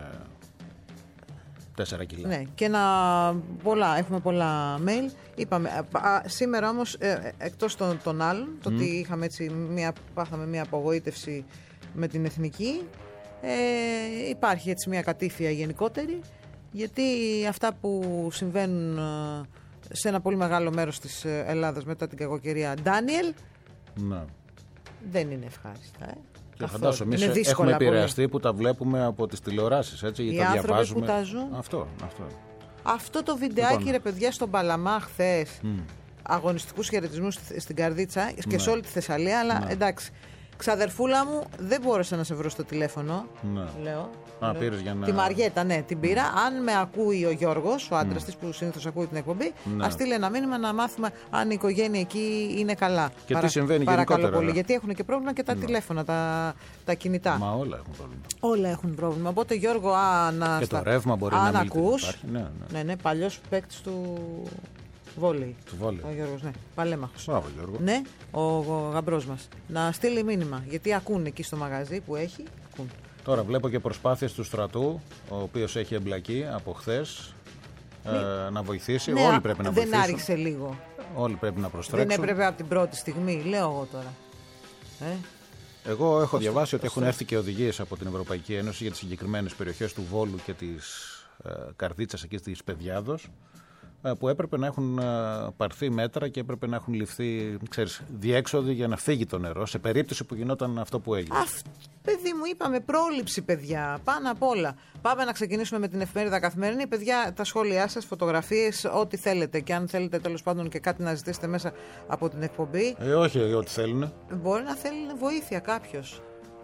τέσσερα κιλά. Ναι, και να, πολλά, έχουμε πολλά mail. Είπαμε, α, σήμερα όμως, ε, εκτός των, των άλλων, mm. το ότι είχαμε έτσι μια, πάθαμε μια απογοήτευση με την εθνική, ε, υπάρχει έτσι μια κατήφια γενικότερη, γιατί αυτά που συμβαίνουν σε ένα πολύ μεγάλο μέρος της Ελλάδας μετά την κακοκαιρία Ντάνιελ, ναι. δεν είναι ευχάριστα, ε. Και φαντάσου, εμείς έχουμε επηρεαστεί πολύ. Που τα βλέπουμε από τις τηλεοράσεις, έτσι, ή τα διαβάζουμε. Που τα ζουν. Αυτό, αυτό. Αυτό το βιντεάκι, λοιπόν. Ρε παιδιά, στον Παλαμά χθες, mm. αγωνιστικούς χαιρετισμούς στην Καρδίτσα και ναι. σε όλη τη Θεσσαλία, αλλά ναι. εντάξει. Ξαδερφούλα μου, δεν μπόρεσα να σε βρω στο τηλέφωνο. Ναι. Λέω. Α, λέω. Πήρες για να... Τη Μαριέτα, ναι, την πήρα. Mm. Αν με ακούει ο Γιώργος, ο άντρας mm. της που συνήθως ακούει την εκπομπή, ναι. ας στείλει ένα μήνυμα να μάθουμε αν η οικογένεια εκεί είναι καλά. Και Παρα... τι συμβαίνει γενικότερα. Πολύ, γιατί έχουν και πρόβλημα και τα ναι. τηλέφωνα, τα, τα κινητά. Μα όλα έχουν πρόβλημα. Όλα έχουν πρόβλημα. Οπότε, Γιώργο, αν, και στα... το ρεύμα μπορεί αν να ακούς, ναι, ναι. ναι, ναι, παλιός παίκτης του. Βόλεϊ. Ο Γιώργος, ναι. Παλέμαχος. Μπράβο, Γιώργο. Ναι, ο, ο γαμπρός μας. Να στείλει μήνυμα. Γιατί ακούν εκεί στο μαγαζί που έχει. Ακούν. Τώρα βλέπω και προσπάθειες του στρατού, ο οποίος έχει εμπλακεί από χθες, ναι. ε, να βοηθήσει. Ναι, όλοι πρέπει να βοηθήσουν. Δεν άριξε λίγο. Όλοι πρέπει να προστρέξουν. Δεν έπρεπε από την πρώτη στιγμή, λέω εγώ τώρα. Ε? Εγώ έχω διαβάσει ότι έχουν έρθει και οδηγίες από την Ευρωπαϊκή Ένωση για τις συγκεκριμένες περιοχές του Βόλου και της ε, Καρδίτσας, εκεί της Παιδιάδος, που έπρεπε να έχουν πάρθει μέτρα και έπρεπε να έχουν ληφθεί, ξέρεις, διέξοδοι για να φύγει το νερό σε περίπτωση που γινόταν αυτό που έγινε. Αυτ, παιδί μου, είπαμε πρόληψη, παιδιά, πάνω απ' όλα. Πάμε να ξεκινήσουμε με την εφημερίδα Καθημερινή. Παιδιά, τα σχόλιά σας, φωτογραφίες, ό,τι θέλετε. Και αν θέλετε τέλος πάντων και κάτι να ζητήσετε μέσα από την εκπομπή. Ε, όχι, ό,τι θέλουν. Μπορεί να θέλει βοήθεια κάποιος.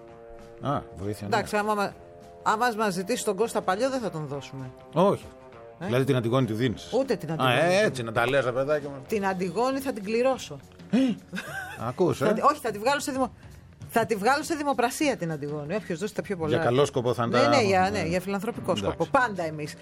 Α, βοήθεια. Ναι. Εντάξει, άμα, άμα μας ζητήσει τον Κώστα Παλιό, δεν θα τον δώσουμε. Όχι. Ε? Δηλαδή την Αντιγόνη τη δίνεις. Ούτε την Αντιγόνη. Α, ε, έτσι να τα λες, παιδάκι μου. Την Αντιγόνη θα την κληρώσω. Ε, ακούς, ε. θα, όχι, θα τη βγάλω σε δημο... Θα τη βγάλω σε δημοπρασία την Αντιγόνη. Όποιος δώσει τα πιο πολλά. Για καλό σκοπό θα είναι. Ναι, ναι, για, ναι, για φιλανθρωπικό σκοπό. Πάντα εμείς.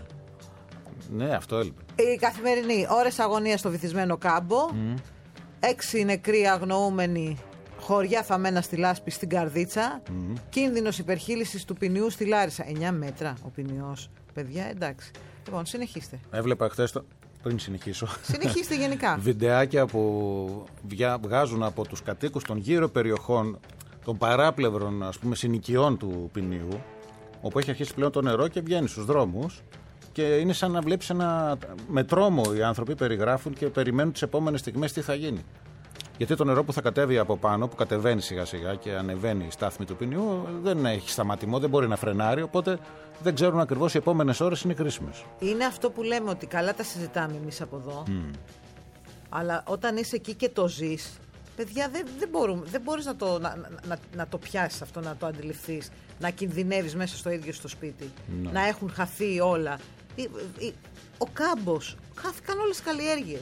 Ναι, αυτό έλειπε. Η Καθημερινή. Ώρες αγωνίας στο βυθισμένο κάμπο. Mm. Έξι νεκροί αγνοούμενοι. Χωριά θαμμένα στη Λάσπη στην Καρδίτσα. Mm. Κίνδυνος υπερχείλησης του ποινιού στη Λάρισα. εννιά μέτρα ο ποινιός. Παιδιά, εντάξει. Λοιπόν, συνεχίστε. Έβλεπα χθες το, πριν συνεχίσω. Συνεχίστε γενικά. Βιντεάκια που βγάζουν από τους κατοίκους των γύρω περιοχών των παράπλευρων, ας πούμε, συνοικιών του ποινιού, όπου έχει αρχίσει πλέον το νερό και βγαίνει στους δρόμους και είναι σαν να βλέπεις ένα... με τρόμο οι άνθρωποι περιγράφουν και περιμένουν τις επόμενες στιγμές τι θα γίνει. Γιατί το νερό που θα κατέβει από πάνω, που κατεβαίνει σιγά σιγά και ανεβαίνει η στάθμη του ποινιού, δεν έχει σταματημό, δεν μπορεί να φρενάρει, οπότε δεν ξέρουν ακριβώς οι επόμενες ώρες είναι κρίσιμες. Είναι αυτό που λέμε ότι καλά τα συζητάμε εμείς από εδώ, mm. αλλά όταν είσαι εκεί και το ζεις, παιδιά, δεν, δεν, μπορούμε, δεν μπορείς να το, να, να, να το πιάσεις αυτό, να το αντιληφθείς, να κινδυνεύεις μέσα στο ίδιο στο σπίτι, no. να έχουν χαθεί όλα. Ο κάμπος, χάθηκαν όλες τις καλλιέργειες.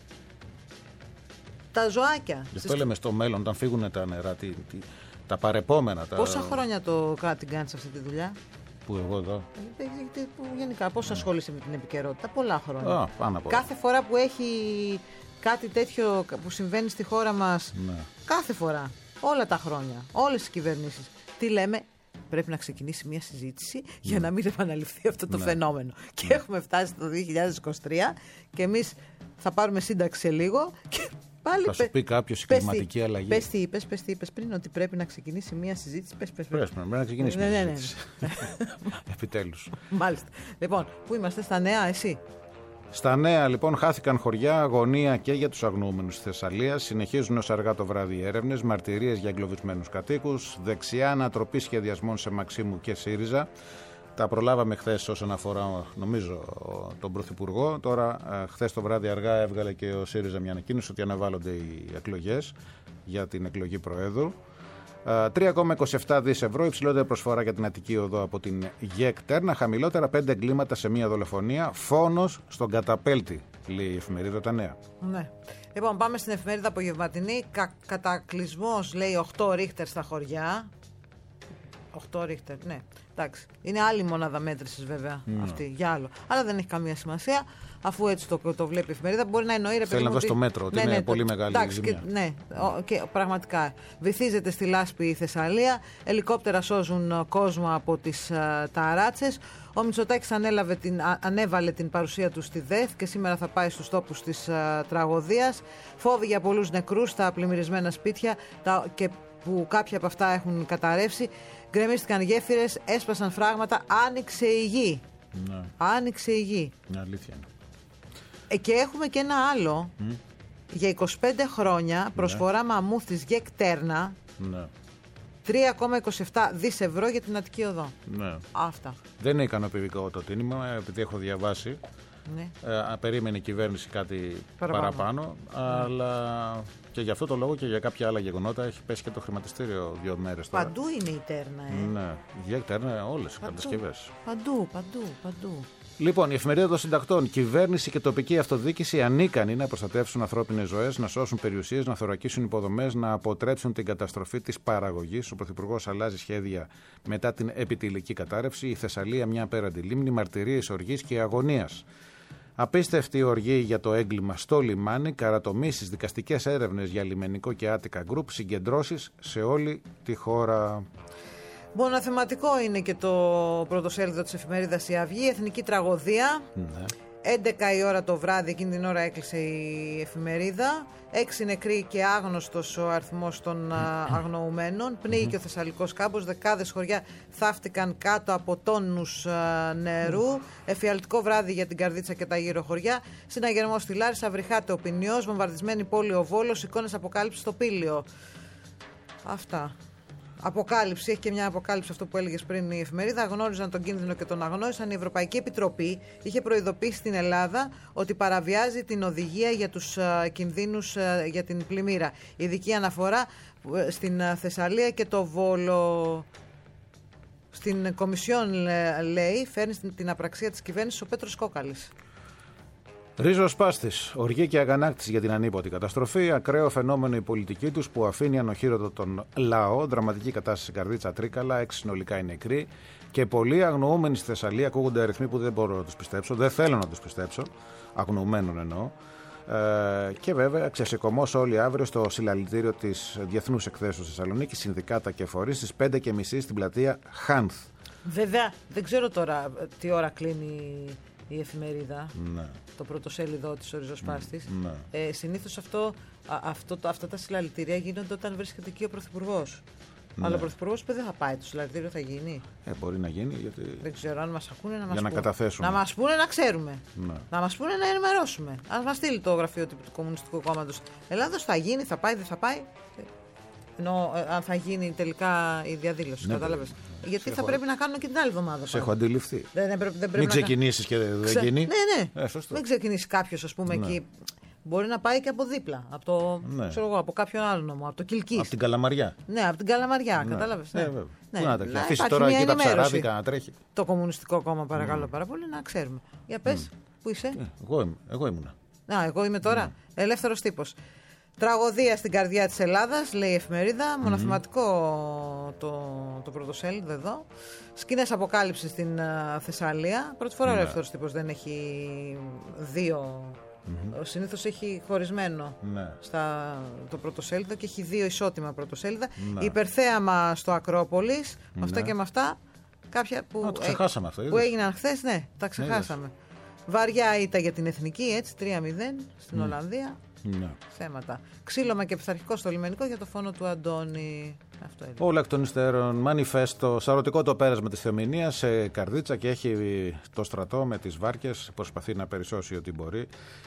Τα ζωάκια. Γι' αυτό στις... λέμε στο μέλλον, όταν φύγουν τα νερά, τι, τι, τα παρεπόμενα. Τα... Πόσα χρόνια το κάτι κάνεις αυτή τη δουλειά? Που εγώ εδώ. Ε, που γενικά, πώς ναι. ασχολείσαι με την επικαιρότητα? Πολλά χρόνια. Α, πάνω από κάθε φορά που έχει κάτι τέτοιο που συμβαίνει στη χώρα μας, ναι. κάθε φορά, όλα τα χρόνια, όλες τις κυβερνήσεις, τι λέμε? Πρέπει να ξεκινήσει μια συζήτηση ναι. για να μην επαναληφθεί αυτό το ναι. φαινόμενο. Ναι. Και έχουμε φτάσει το δύο χιλιάδες είκοσι τρία και εμείς θα πάρουμε σύνταξη σε λίγο και πάλι θα σου πει κάποιος η κλιματική πες, αλλαγή. Πες τι είπες, πες τι είπες πριν, ότι πρέπει να ξεκινήσει μια συζήτηση. Πες, πες, πες. Πρέπει να ξεκινήσει ναι, μια ναι, συζήτηση. Ναι, ναι. Επιτέλους. Μάλιστα. Λοιπόν, πού είμαστε, στα νέα, εσύ? Στα νέα, λοιπόν, χάθηκαν χωριά, αγωνία και για τους αγνοούμενους της Θεσσαλίας. Συνεχίζουν ως αργά το βράδυ οι έρευνες, μαρτυρίες για εγκλωβισμένους κατοίκους, δεξιά ανατροπή σχεδιασμών σε Μαξίμου και ΣΥΡΙΖΑ. Τα προλάβαμε χθες όσον αφορά, νομίζω, τον Πρωθυπουργό. Τώρα, χθες το βράδυ αργά έβγαλε και ο ΣΥΡΙΖΑ μια ανακοίνωση ότι αναβάλλονται οι εκλογές για την εκλογή Προέδρου. τρία κόμμα είκοσι επτά δισεκατομμύρια ευρώ, υψηλότερη προσφορά για την Αττική Οδό από την ΓΕΚ Τέρνα. Χαμηλότερα, πέντε εγκλήματα σε μία δολοφονία. Φόνος στον καταπέλτη, λέει η εφημερίδα Τα Νέα. Ναι. Λοιπόν, πάμε στην εφημερίδα Απογευματινή. Κα, κατακλυσμός, λέει, οκτώ ρίχτερ στα χωριά. οκτώ ρίχτερ, ναι. Εντάξει. Είναι άλλη μονάδα μέτρησης, βέβαια, mm. αυτή, για άλλο. Αλλά δεν έχει καμία σημασία, αφού έτσι το, το βλέπει η εφημερίδα. Μπορεί να εννοεί, ρε παιδί. Θέλει να δώσει το μέτρο, ότι ναι, είναι ναι, πολύ το, μεγάλη εντάξει, ζημιά. Και, ναι, και πραγματικά. Βυθίζεται στη λάσπη η Θεσσαλία. Ελικόπτερα σώζουν κόσμο από τις uh, ταράτσες. Ο Μητσοτάκης ανέλαβε την, α, ανέβαλε την παρουσία του στη ΔΕΘ και σήμερα θα πάει στους τόπους της uh, τραγωδίας. Φόβοι για πολλούς νεκρούς στα πλημμυρισμένα σπίτια τα, και που κάποια από αυτά έχουν καταρρεύσει. Γκρεμίστηκαν γέφυρες, έσπασαν φράγματα, άνοιξε η γη. Ναι. Άνοιξε η γη. Ναι, αλήθεια είναι. Ε, και έχουμε και ένα άλλο. Mm. Για είκοσι πέντε χρόνια προσφορά ναι. μαμούθ της ΓΕΚ Τέρνα. Ναι. τρία κόμμα είκοσι επτά δισεκατομμύρια ευρώ για την Αττική Οδό. Ναι. Αυτά. Δεν είναι ικανοποιητικό το τίμημα, επειδή έχω διαβάσει. Ναι. Ε, περίμενε η κυβέρνηση κάτι παραπάνω, παραπάνω ναι. αλλά και για αυτό το λόγο και για κάποια άλλα γεγονότα έχει πέσει και το χρηματιστήριο δύο μέρες τώρα. Παντού είναι η Τέρνα, ε. Ναι, η ΓΕΚ Τέρνα, όλες οι κατασκευές. Παντού, παντού, παντού. Λοιπόν, η εφημερίδα των συντακτών. Κυβέρνηση και τοπική αυτοδιοίκηση ανίκανοι να προστατεύσουν ανθρώπινες ζωές, να σώσουν περιουσίες, να θωρακίσουν υποδομές, να αποτρέψουν την καταστροφή της παραγωγής. Ο Πρωθυπουργός αλλάζει σχέδια μετά την επιτυλική κατάρρευση. Η Θεσσαλία μια απέραντη λίμνη, μαρτυρίες οργής και αγωνίας. Απίστευτη οργή για το έγκλημα στο λιμάνι, καρατομήσεις, δικαστικές έρευνες για λιμενικό και Άτικα Γκρουπ, συγκεντρώσεις σε όλη τη χώρα. Μονοθεματικό είναι και το πρωτοσέλιδο της εφημερίδας Η Αυγή, εθνική τραγωδία. Ναι. έντεκα η ώρα το βράδυ, εκείνη την ώρα έκλεισε η εφημερίδα. Έξι νεκροί και άγνωστος ο αριθμός των αγνοουμένων. Πνίγηκε ο Θεσσαλικός κάμπος, δεκάδες χωριά θαύτηκαν κάτω από τόνους νερού. Εφιαλτικό βράδυ για την Καρδίτσα και τα γύρω χωριά. Συναγερμός στη Λάρισα, βρυχάται ο ποινιός, βομβαρδισμένη πόλη ο Βόλος, εικόνες αποκάλυψη στο Πήλιο. Αυτά. Αποκάλυψη, έχει και μια αποκάλυψη αυτό που έλεγες πριν η εφημερίδα. Γνώριζαν τον κίνδυνο και τον αγνώρισαν. Η Ευρωπαϊκή Επιτροπή είχε προειδοποιήσει την Ελλάδα ότι παραβιάζει την οδηγία για τους uh, κινδύνους uh, για την πλημμύρα. Ειδική αναφορά uh, στην uh, Θεσσαλία και το Βόλο. Στην Κομισιόν, λέει, φέρνει την απραξία της κυβέρνησης ο Πέτρος Κόκαλης. Ρίζος Πάστης, οργή και αγανάκτηση για την ανίποτη καταστροφή. Ακραίο φαινόμενο η πολιτική τους που αφήνει ανοχήρωτο τον λαό. Δραματική κατάσταση Καρδίτσα Τρίκαλα, έξι συνολικά οι νεκροί. Και πολλοί αγνοούμενοι στη Θεσσαλία. Ακούγονται αριθμοί που δεν μπορώ να τους πιστέψω. Δεν θέλω να τους πιστέψω. Αγνοουμένων εννοώ. Ε, και βέβαια ξεσηκωμός όλοι αύριο στο συλλαλητήριο της Διεθνούς Εκθέσεως Θεσσαλονίκη, συνδικάτα και φορείς στις πέντε και μισή στην πλατεία Χάνθ. Βέβαια, δεν ξέρω τώρα τι ώρα κλείνει η εφημερίδα, ναι. το πρωτοσέλιδο της, ο ριζοσπάστης. Ναι. Ε, συνήθως αυτό, αυτό, αυτά τα συλλαλητήρια γίνονται όταν βρίσκεται εκεί ο Πρωθυπουργός. Ναι. Αλλά ο Πρωθυπουργός δεν θα πάει, το συλλαλητήριο θα γίνει. Ε, μπορεί να γίνει. Γιατί... Δεν ξέρω αν μας ακούνε να μας Για να πούνε. καταθέσουμε. Να μας πούνε να ξέρουμε. Ναι. Να μας πούνε να ενημερώσουμε. Ας μας στείλει το γραφείο τύπου του Κομμουνιστικού Κόμματος Ελλάδος, θα γίνει, θα πάει, δεν θα πάει. Ενώ αν θα γίνει τελικά η διαδήλωση. Ναι, κατάλαβες. Ναι, γιατί θα έχω... πρέπει να κάνουν και την άλλη εβδομάδα. Σε έχω αντιληφθεί. Δεν, δεν πρέπει, δεν πρέπει Μην να... ξεκινήσεις και δεν Ξε... γίνει. Ναι, ναι. Ε, Μην ξεκινήσει κάποιος, ας πούμε, ναι. εκεί. Μπορεί να πάει και από δίπλα. Από, το, ναι. ξέρω εγώ, από κάποιον άλλο νομό. Από το Κιλκής. Από την Καλαμαριά. Ναι, από την Καλαμαριά. Ναι. Κατάλαβες. Ναι. Ε, ναι. Πού να τα αφήσει τώρα εκεί τα ψαράδικα να τρέχει. Το Κομμουνιστικό Κόμμα, παρακαλώ mm. πάρα πολύ, να ξέρουμε. Για πες, mm. πού είσαι. Ε, εγώ, είμαι, εγώ ήμουνα. Α, εγώ είμαι τώρα. Mm. Ελεύθερος τύπος. Τραγωδία στην καρδιά της Ελλάδας, λέει η εφημερίδα. Mm-hmm. Μοναθηματικό το, το πρωτοσέλιδο εδώ. Σκηνές αποκάλυψης στην uh, Θεσσαλία. Πρώτη φορά yeah. ο ελεύθερος τύπος δεν έχει δύο. Mm-hmm. Συνήθως έχει χωρισμένο ναι. στα, το πρωτοσέλιδο και έχει δύο ισότιμα πρωτοσέλιδα. Ναι. Υπερθέαμα στο Ακρόπολης, ναι. με αυτά και με αυτά. Κάποια που, Α, το ξεχάσαμε αυτό, που έγιναν χθες, ναι, τα ξεχάσαμε. Ναι, βαριά ήττα για την εθνική, έτσι, τρία μηδέν στην mm. Ολλανδία. Ναι. Θέματα. Ξύλωμα και πειθαρχικό στο λιμενικό για το φόνο του Αντώνη. Αυτό είναι. Όλα εκ των υστέρων. Μανιφέστο. Σαρωτικό το πέρασμα της Θεμηνίας σε Καρδίτσα και έχει το στρατό με τις βάρκες. Προσπαθεί να περισσώσει ό,τι μπορεί.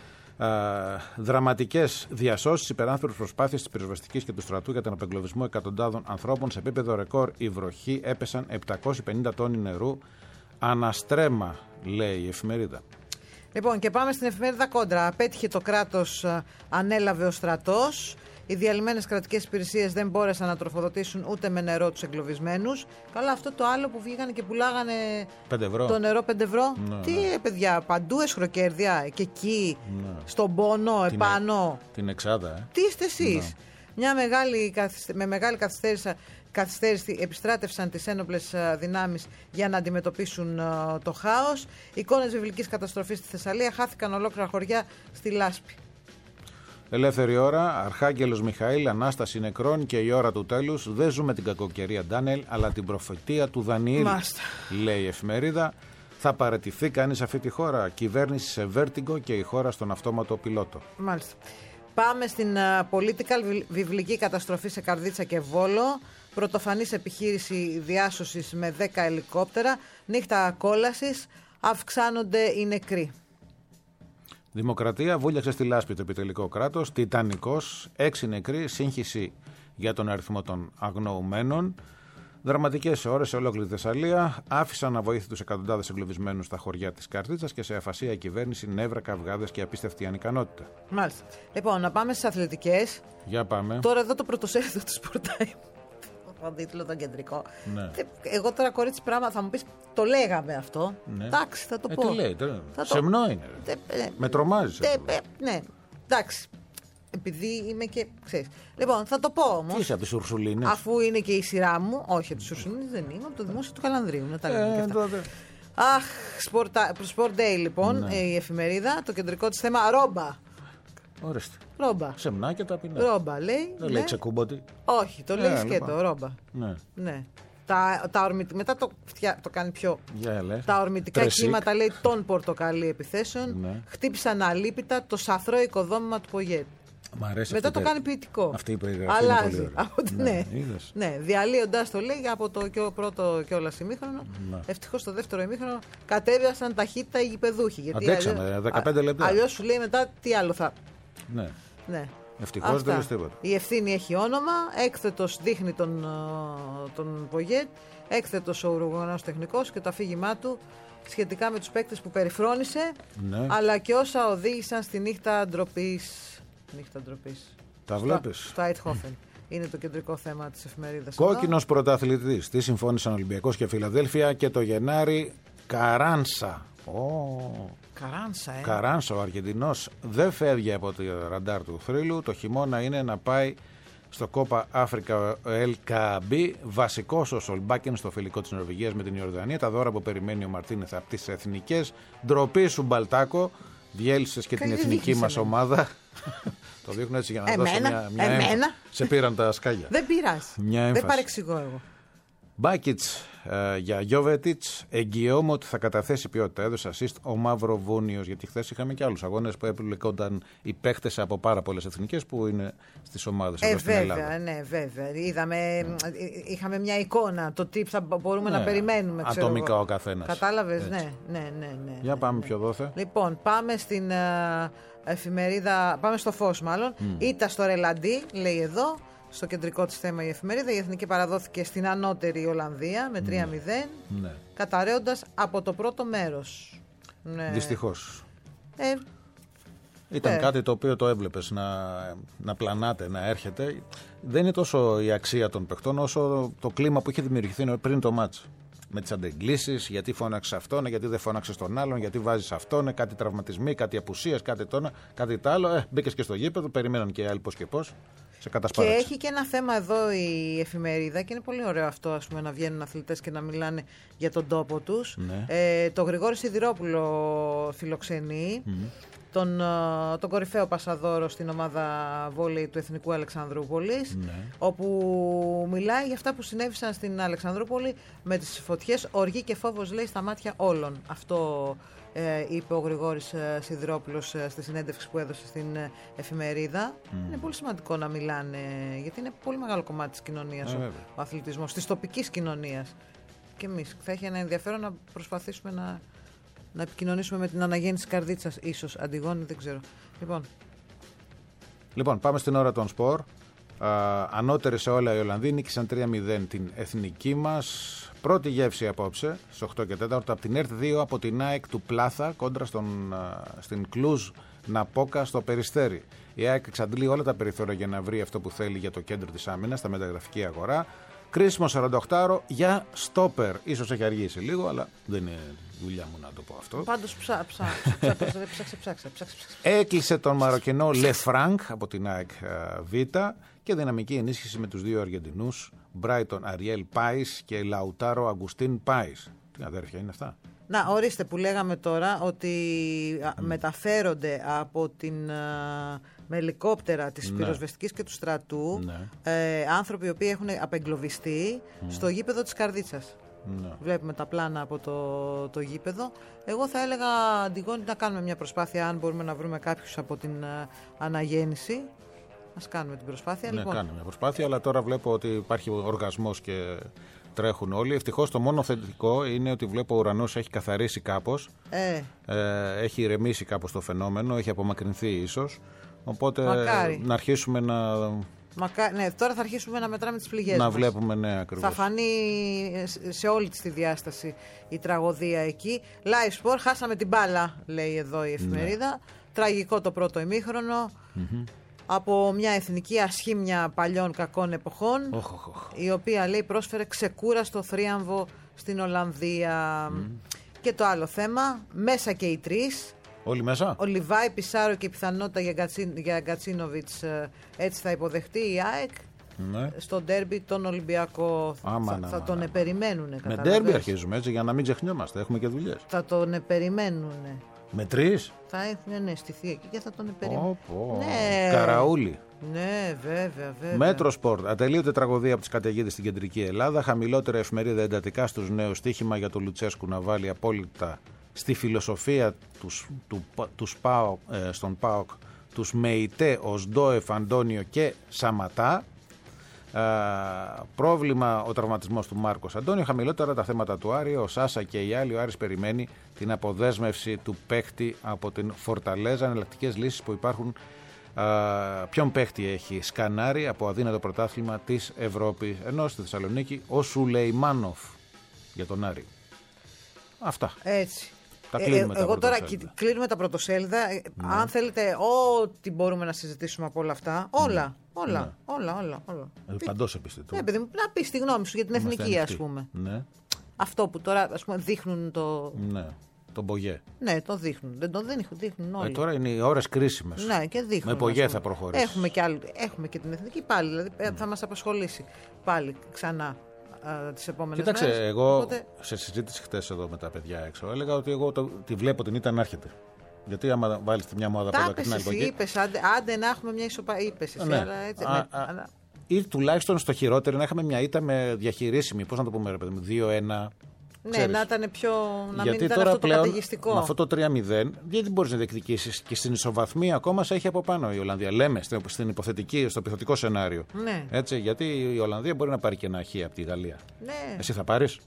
Δραματικές διασώσεις, υπεράνθρωπες προσπάθειες της πυροσβεστικής και του στρατού για τον απεγκλωβισμό εκατοντάδων ανθρώπων. Σε επίπεδο ρεκόρ η βροχή έπεσαν επτακόσιοι πενήντα τόνοι νερού αναστρέμα, λέει η εφημερίδα. Λοιπόν, και πάμε στην εφημερίδα Κόντρα. Απέτυχε το κράτος, ανέλαβε ο στρατός. Οι διαλυμένες κρατικές υπηρεσίες δεν μπόρεσαν να τροφοδοτήσουν ούτε με νερό τους εγκλωβισμένους. Καλά, αυτό το άλλο που βγήκανε και πουλάγανε το νερό πέντε ευρώ. Ναι, τι ναι. παιδιά, παντού εσχροκέρδια και εκεί, ναι. στον πόνο, την επάνω. Ε, την εξάδα, ε. Τι είστε εσείς. Ναι. Μια μεγάλη, με μεγάλη καθυστέρηση, καθυστέρηση επιστράτευσαν τις ένοπλες δυνάμεις για να αντιμετωπίσουν το χάος. Εικόνες βιβλικής καταστροφής στη Θεσσαλία, χάθηκαν ολόκληρα χωριά στη Λάσπη. Ελεύθερη ώρα, Αρχάγγελος Μιχαήλ, Ανάσταση νεκρών και η ώρα του τέλους. Δεν ζούμε την κακοκαιρία Ντάνιελ, αλλά την προφητεία του Δανιήλ, Μάστα. λέει η εφημερίδα. Θα παραιτηθεί κανείς αυτή τη χώρα. Κυβέρνηση σε βέρτιγκο και η χώρα στον αυτόματο πιλότο. Μάλιστα. Πάμε στην uh, political βιβλική καταστροφή σε Καρδίτσα και Βόλο. Πρωτοφανής επιχείρηση διάσωσης με δέκα ελικόπτερα. Νύχτα κόλασης. Αυξάνονται οι νεκροί. Δημοκρατία βούλιαξε στη Λάσπη το επιτελικό κράτος. Τιτανικός. Έξι νεκροί. Σύγχυση για τον αριθμό των αγνοουμένων. Δραματικές ώρες σε ολόκληρη Θεσσαλία. Άφησαν αβοήθητους εκατοντάδες εγκλωβισμένους στα χωριά της Καρδίτσας και σε αφασία η κυβέρνηση, νεύρα, καυγάδες και απίστευτη ανικανότητα. Μάλιστα. Λοιπόν, να πάμε στις αθλητικές. Για πάμε. Τώρα εδώ το πρωτοσέλιδο του Σπορτάιμ. Το τίτλο τον κεντρικό. Ναι. Εγώ τώρα, κορίτσι, πράγμα θα μου πεις, το λέγαμε αυτό. Ναι. Εντάξει, θα το ε, πω. Τι λέει, τώρα. Σεμνό το... είναι. Τε, ε, Με τρομάζει. Ε, ναι, εντάξει. Επειδή είμαι και. Ξέρεις. Λοιπόν, θα το πω όμως. Τι είσαι από τις Ουρσουλίνες. Αφού είναι και η σειρά μου. Όχι, από τις Ουρσουλίνες δεν είμαι, από το δημόσιο του Καλανδρίου. Να τα λέμε ε, και αυτά. Τότε. Αχ, Sport Day λοιπόν, ναι. η εφημερίδα. Το κεντρικό της θέμα, ρόμπα. Ορίστε. Ρόμπα. Σεμνά και ταπεινά. Ρόμπα, λέει. Δεν λέει ξεκούμποτη. Όχι, το λέει ε, σκέτο, λοιπόν. Ρόμπα. Ναι. ναι. Τα, τα ορμητικά, μετά το, το κάνει πιο. Yeah, τα ορμητικά Τρεσίκ. κύματα, λέει, των πορτοκαλί επιθέσεων. Ναι. Χτύπησαν αλίπητα το σαθρό οικοδόμημα του Πογέτ. Μετά το κάνει ποιητικό. Αυτή η περιγραφή. Αλλάζει. Είναι από, ναι, ναι, ναι διαλύοντας το, λέει, από το και πρώτο κιόλας ημίχρονο. Ναι. Ευτυχώς στο δεύτερο ημίχρονο κατέβιασαν ταχύτητα οι γηπεδούχοι. Αντέξαμε δεκαπέντε λεπτά. Αλλιώς σου λέει μετά τι άλλο θα. Ναι. ναι. Ευτυχώς δεν λες τίποτα. Η ευθύνη έχει όνομα. Έκθετος δείχνει τον, τον Πογέτ. Έκθετος ο Ουρουγουανός τεχνικός και το αφήγημά του σχετικά με τους παίκτες που περιφρόνησε, ναι. αλλά και όσα οδήγησαν στη νύχτα ντροπής. Νύχτα ντροπής. Τα βλέπεις. Στο Άιτχόφεν. Είναι το κεντρικό θέμα της εφημερίδας. Κόκκινος πρωταθλητής. Τι συμφώνησαν Ολυμπιακός και Φιλαδέλφια και το Γενάρη Καράνσα. Oh. Καράνσα, ε. Καράνσα, ο Αργεντινός δεν φεύγει από το ραντάρ του θρύλου. Το χειμώνα είναι να πάει στο Κόπα Αφρικα Ελ Καμπί. Βασικός ο Σολμπάκεν στο φιλικό της Νορβηγίας με την Ιορδανία. Τα δώρα που περιμένει ο Μαρτίνεθ από τις εθνικές. Ντροπή σου, Μπαλτάκο. Διέλυσες και Καλή την εθνική μας ομάδα. Το δείχνω έτσι για να εμένα, δώσω μια, μια εμένα. έμφαση. Σε πήραν τα σκάλια. Δεν πειράζει. Δεν παρεξηγώ εγώ. Μπάκιτς ε, για Γιώβετιτς. Εγγυώμαι ότι θα καταθέσει ποιότητα. Έδωσε assist ο Μαυροβούνιος. Γιατί χθες είχαμε και άλλους αγώνες που έπλεκονταν οι παίχτες από πάρα πολλές εθνικές που είναι στις ομάδες ε, εδώ στην βέβαια, Ελλάδα. Ναι, βέβαια. Είδαμε, είχαμε μια εικόνα το τι θα μπορούμε ναι, να περιμένουμε. Ξέρω ατομικά εγώ. Ο καθένας. Κατάλαβες, ναι, ναι, ναι, ναι. Για πάμε ναι. πιο δόθε. Λοιπόν, πάμε στην uh, εφημερίδα, πάμε στο Φως μάλλον. Mm. Ήτα στο Ρελαντί, λέει εδώ. Στο κεντρικό της θέμα η εφημερίδα. Η εθνική παραδόθηκε στην ανώτερη Ολλανδία με τρία μηδέν, ναι. καταραίοντας από το πρώτο μέρος. Ναι. Δυστυχώς. Ε, Ήταν ε. κάτι το οποίο το έβλεπες να, να πλανάται, να έρχεται. Δεν είναι τόσο η αξία των παιχτών όσο το κλίμα που είχε δημιουργηθεί πριν το μάτς. Με τις αντεγκλήσεις, γιατί φώναξε αυτόν, γιατί δεν φώναξε τον άλλον, γιατί βάζεις αυτόν, κάτι τραυματισμοί, κάτι απουσίες, κάτι τόνα, κάτι τ' άλλο. Ε, μπήκες και στο γήπεδο, περιμέναν και οι άλλοι πώς και πώς. Και έχει και ένα θέμα εδώ η εφημερίδα και είναι πολύ ωραίο αυτό, ας πούμε, να βγαίνουν αθλητές και να μιλάνε για τον τόπο τους. Ναι. Ε, το Γρηγόρη Σιδηρόπουλο φιλοξενεί, mm. τον, τον κορυφαίο πασαδόρο στην ομάδα βόλεϊ του Εθνικού Αλεξανδρούπολης, ναι. όπου μιλάει για αυτά που συνέβησαν στην Αλεξανδρούπολη με τις φωτιές, οργή και φόβος, λέει, στα μάτια όλων. Αυτό Ε, είπε ο Γρηγόρης ε, Σιδηρόπουλος ε, στη συνέντευξη που έδωσε στην ε, εφημερίδα. Mm. Είναι πολύ σημαντικό να μιλάνε, γιατί είναι πολύ μεγάλο κομμάτι της κοινωνίας ε, ο, ο αθλητισμός, της τοπικής κοινωνίας. Και εμείς θα έχει ένα ενδιαφέρον να προσπαθήσουμε να, να επικοινωνήσουμε με την αναγέννηση καρδίτσας, ίσως, Αντιγόνη, δεν ξέρω. Λοιπόν, λοιπόν πάμε στην ώρα των σπορ. Ανώτερη σε όλα οι Ολλανδοί νίκησαν τρία μηδέν την εθνική μας. Πρώτη γεύση απόψε, στις οκτώ και τέσσερα, από την ΕΡΤ δύο από την ΑΕΚ του Πλάθα κόντρα στον, στην Κλουζ Ναπόκα στο Περιστέρι. Η ΑΕΚ εξαντλεί όλα τα περιθώρια για να βρει αυτό που θέλει για το κέντρο της άμυνας στα μεταγραφική αγορά. Κρίσιμο σαρανταοκτάωρο για στόπερ. Ίσως έχει αργήσει λίγο, αλλά δεν είναι δουλειά μου να το πω αυτό. Πάντως ψά, ψά, ψά, ψάξε, ψάξε, ψάξε. Έκλεισε τον Μαροκινό Λεφράνκ από την ΑΕΚ Β και δυναμική ενίσχυση με τους δύο Αργεντινούς, Μπράιτον Αριέλ Πάις και Λαουτάρο Αγκουστίν Πάις. Τι αδέρφια είναι αυτά. Να, ορίστε που λέγαμε τώρα ότι mm. μεταφέρονται από την, με ελικόπτερα της ναι. πυροσβεστικής και του στρατού ναι. ε, άνθρωποι οι οποίοι έχουν απεγκλωβιστεί mm. στο γήπεδο της Καρδίτσας. Ναι. Βλέπουμε τα πλάνα από το, το γήπεδο. Εγώ θα έλεγα, Αντιγόνη, να κάνουμε μια προσπάθεια, αν μπορούμε να βρούμε κάποιους από την uh, αναγέννηση. Ας κάνουμε την προσπάθεια. Ναι, λοιπόν. κάνουμε μια προσπάθεια, αλλά τώρα βλέπω ότι υπάρχει οργασμός και τρέχουν όλοι. Ευτυχώς το μόνο θετικό είναι ότι βλέπω ο ουρανός έχει καθαρίσει κάπως. Ε. Ε, έχει ηρεμήσει κάπως το φαινόμενο, έχει απομακρυνθεί ίσως. Οπότε Μακάρι. να αρχίσουμε να... Μακά... Ναι, τώρα θα αρχίσουμε να μετράμε τις πληγές να μας. βλέπουμε, ναι, ακριβώς. Θα φανεί σε όλη τη διάσταση η τραγωδία εκεί. Live Sport, χάσαμε την μπάλα, λέει εδώ η εφημερίδα. Ναι. Τραγικό το πρώτο ημίχρονο. Mm-hmm. Από μια εθνική ασχήμια παλιών κακών εποχών, oh, oh, oh. η οποία, λέει, πρόσφερε ξεκούραστο θρίαμβο στην Ολλανδία. Mm. Και το άλλο θέμα, μέσα και οι τρεις. Όλοι μέσα. Ο Λιβάη, Πισάρο και η πιθανότητα για, Γκατσί, για Γκατσίνοβιτς, έτσι θα υποδεχτεί η ΑΕΚ. Ναι. Στο ντέρμπι τον Ολυμπιακό. Άμα, θα, να, θα να, τον να. επεριμένουνε. Με ντέρμπι αρχίζουμε έτσι για να μην ξεχνιόμαστε. Έχουμε και δουλειές. Θα τον επεριμένουνε. Με τρεις. Θα έχουν, ναι, στηθεί εκεί και θα τον επεριμένουν. Oh, oh. Ναι. Καραούλη. Ναι, βέβαια, βέβαια. Μέτρο Σπορτ. Ατελείωται τραγωδία από τις καταιγίδες στην κεντρική Ελλάδα. Χαμηλότερα εφημερίδα εντατικά στους νέους. Στοίχημα για τον Λουτσέσκου να βάλει απόλυτα στη φιλοσοφία τους, του, του ΠΑΟΚ, ε, στον ΠΑΟΚ τους ΜΕΙΤΕ, Οσντόεφ, Αντώνιο και Σαματά. Uh, πρόβλημα ο τραυματισμός του Μάρκος Αντώνιο. Χαμηλότερα τα θέματα του Άρη, ο Σάσα και οι άλλοι. Ο Άρης περιμένει την αποδέσμευση του παίχτη από την Φορταλέζα. Εναλλακτικές λύσεις που υπάρχουν. Uh, ποιον παίχτη έχει σκανάρει από αδύνατο πρωτάθλημα της Ευρώπης, ενώ στη Θεσσαλονίκη ο Σουλεϊμάνοφ για τον Άρη. Αυτά. Έτσι. Τα κλείνουμε ε, τα εγώ τώρα κλείνουμε τα πρωτοσέλιδα. Ναι. Αν θέλετε, ό,τι μπορούμε να συζητήσουμε από όλα αυτά, όλα. Ναι. Όλα, ναι. όλα, όλα, όλα. Ε, παντός επιστητού. Ναι, παιδί μου, να πεις τη γνώμη σου για την Είμαστε εθνική, ας πούμε. Ναι. Αυτό που τώρα, ας πούμε, δείχνουν το... Ναι, τον Πογέ. Ναι, το δείχνουν. Δεν το δείχνουν όλοι. Ε, τώρα είναι οι ώρες κρίσιμες. Ναι, και δείχνουν. Με Πογέ θα προχωρήσει. Έχουμε και, άλλη, έχουμε και την εθνική πάλι, δηλαδή mm. θα μας απασχολήσει πάλι ξανά α, τις επόμενες Κοίταξε, μέρες. εγώ Οπότε... σε συζήτηση χτες εδώ με τα παιδιά έξω, έλεγα ότι εγώ το, τη βλέπω την ήττα να έρχεται. Γιατί άμα βάλεις τη μια μόδα από εδώ και την άλλη από εκεί. Είπες, άντε, άντε να έχουμε μια ισοπαλία. Είπες εσύ, ναι. αλλά έτσι. Α, ναι, α, αλλά... ή τουλάχιστον στο χειρότερο να είχαμε μια ήττα με διαχειρίσιμη, πώς να το πούμε, ρε παιδί μου, δύο ένα. Ναι, ξέρεις. να ήταν πιο. Να Γιατί μην ήταν τώρα αυτό το πλέον, καταιγιστικό. με αυτό το τρία μηδέν, γιατί μπορείς να διεκδικήσεις και στην ισοβαθμία ακόμα σε έχει από πάνω η Ολλανδία. Λέμε στην, στην υποθετική, στο επιθετικό σενάριο. Ναι. Έτσι, γιατί η Ολλανδία μπορεί να πάρει και ένα χ από τη Γαλλία. Ναι. Εσύ θα πάρεις?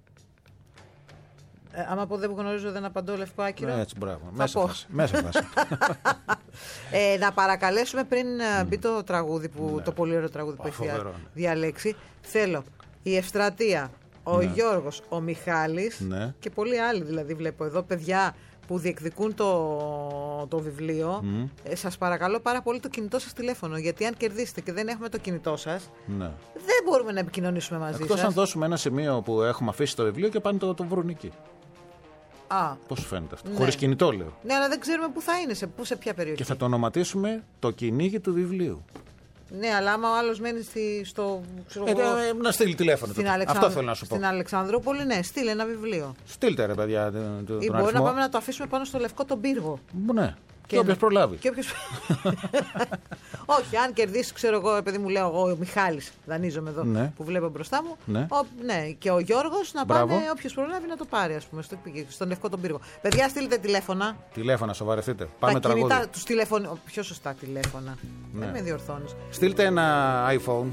Ε, άμα πω δεν γνωρίζω, δεν απαντώ, λευκό άκυρο. Ναι, έτσι, μπράβο. Μέσα φάση. Μέσα φάση. ε, να παρακαλέσουμε πριν mm. μπει το τραγούδι, που, ναι. το πολύ ωραίο τραγούδι που oh, έχει φοβερό, ναι. διαλέξει. Θέλω η Ευστρατεία, ο ναι. Γιώργος, ο Μιχάλης ναι. και πολλοί άλλοι δηλαδή βλέπω εδώ, παιδιά που διεκδικούν το, το βιβλίο. Mm. Ε, σας παρακαλώ πάρα πολύ το κινητό σας τηλέφωνο, γιατί αν κερδίσετε και δεν έχουμε το κινητό σας, ναι. δεν μπορούμε να επικοινωνήσουμε μαζί Εκτός σας. Εκτός αν δώσουμε ένα σημείο που έχουμε αφήσει το βιβλίο και πάνε το, το βρουν εκεί. Α. Πώς σου φαίνεται αυτό? Ναι. Χωρίς κινητό, λέω. Ναι, αλλά δεν ξέρουμε πού θα είναι, σε, πού, σε ποια περιοχή. Και θα το ονοματίσουμε το κυνήγι του βιβλίου. Ναι, αλλά άμα ο άλλος μένει στη, στο. Ξέρω, ε, ε, να στείλει τηλέφωνο. Αλεξανδ... Αυτό θέλω να σου πω. Στην Αλεξανδρούπολη, ναι, στείλε ένα βιβλίο. Στείλτε, ρε παιδιά. Τον Ή μπορεί αριθμό. να πάμε να το αφήσουμε πάνω στο λευκό τον πύργο. Ναι. Και, και όποιος προλάβει. Και όποιος... Όχι, αν κερδίσει, ξέρω εγώ, επειδή μου λέω εγώ, ο Μιχάλης, δανείζομαι εδώ, ναι. που βλέπω μπροστά μου. Ναι. Ο, ναι, και ο Γιώργος να Μπράβο. πάνε, όποιος προλάβει να το πάρει, ας πούμε, στο, στον λευκό τον πύργο. Παιδιά, στείλτε τηλέφωνα. Τηλέφωνα, σοβαρευτείτε. Πάμε τα τραγούδι. Κινητά, τους τηλεφων... Πιο σωστά τηλέφωνα. Ναι. Δεν με διορθώνεις. Στείλτε ένα iPhone.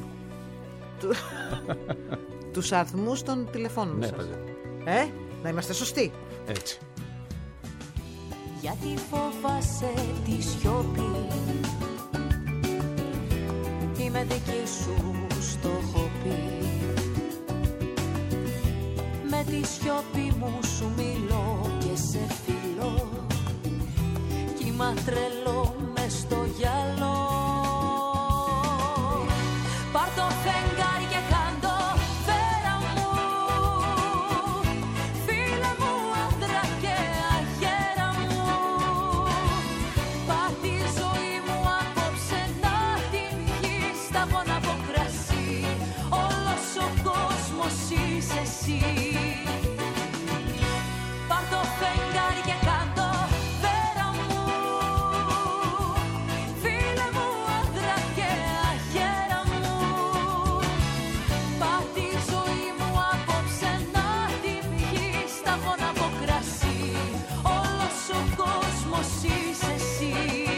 Τους αριθμούς των τηλεφώνων ναι, σας. παιδιά. Ε, να είμαστε σωστοί. Έτσι. Γιατί φοβάσαι τη σιωπή, είμαι δική σου, στο έχω πει. Με τη σιωπή μου σου μιλώ και σε φιλώ, κύμα τρελό μες στο γυαλό. Πάρ' το φεγγάρι και κάντο φέρα μου, φίλε μου άντρα και αγέρα μου. Πάρ' τη ζωή μου απόψε να την πιείς, θα πω να πω κρασί, όλος ο κόσμος είσαι εσύ. Πάρ' το φεγγάρι και κάντο φέρα μου, φίλε μου άντρα και αγέρα μου. Πάρ' τη ζωή μου απόψε να την πιείς, θα πω να πω κρασί, όλος ο κόσμος είσαι εσύ.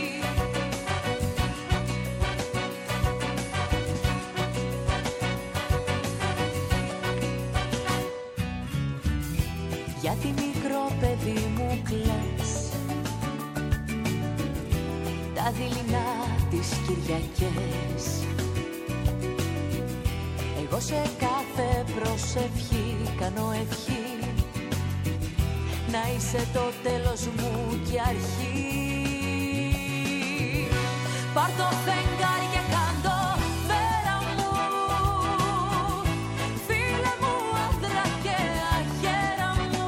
Γιατί μικρό παιδί μου κλαις τα δειλινά τις Κυριακές, εγώ σε κάθε προσευχή κάνω ευχή να είσαι το τέλος μου και αρχή. Πάρ' το φεγγάρι και κάντο φέρα μου, φίλε μου άντρα και αγέρα μου.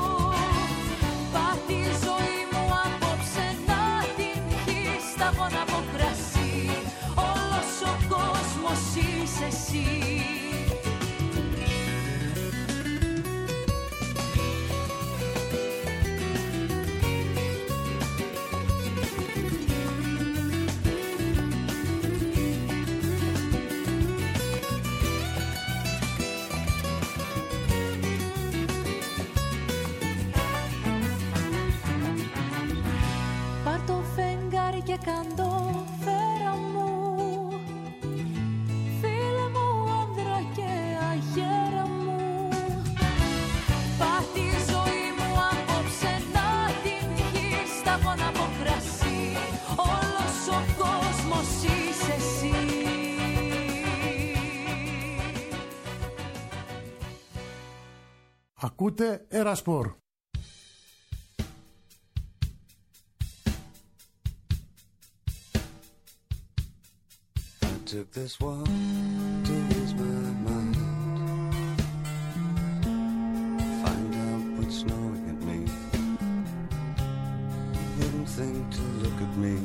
Πάρ' τη ζωή μου απόψε να την πιείς, θα πω να πω κρασί, όλος ο κόσμος είσαι εσύ. Πάρ' το φεγγάρι και κάντο φέρα μου, φίλε μου άντρα και αγέρα μου. Πάρ' τη ζωή μου απόψε να την πιείς, θα πω να πω κρασί, όλος ο κόσμος είσαι εσύ. Ακούτε Ερασπορ. Took this walk to ease my mind, find out what's gnawing at me, didn't think to look at me.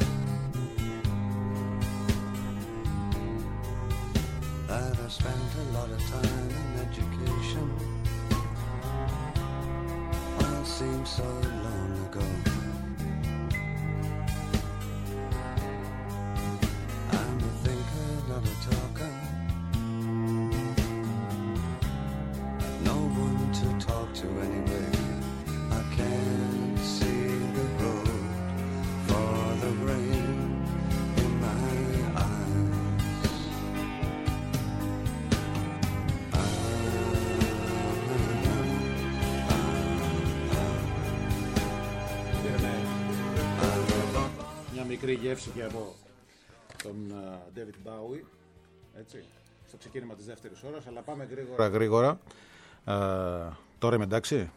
That I spent a lot of time in education, all seems so long ago. I'm a thinker, not a talker. μικρή γεύση και από τον uh, David Bowie, έτσι, στο ξεκίνημα της δεύτερης ώρας, αλλά πάμε γρήγορα γρήγορα. Uh, τώρα είμαι εντάξει,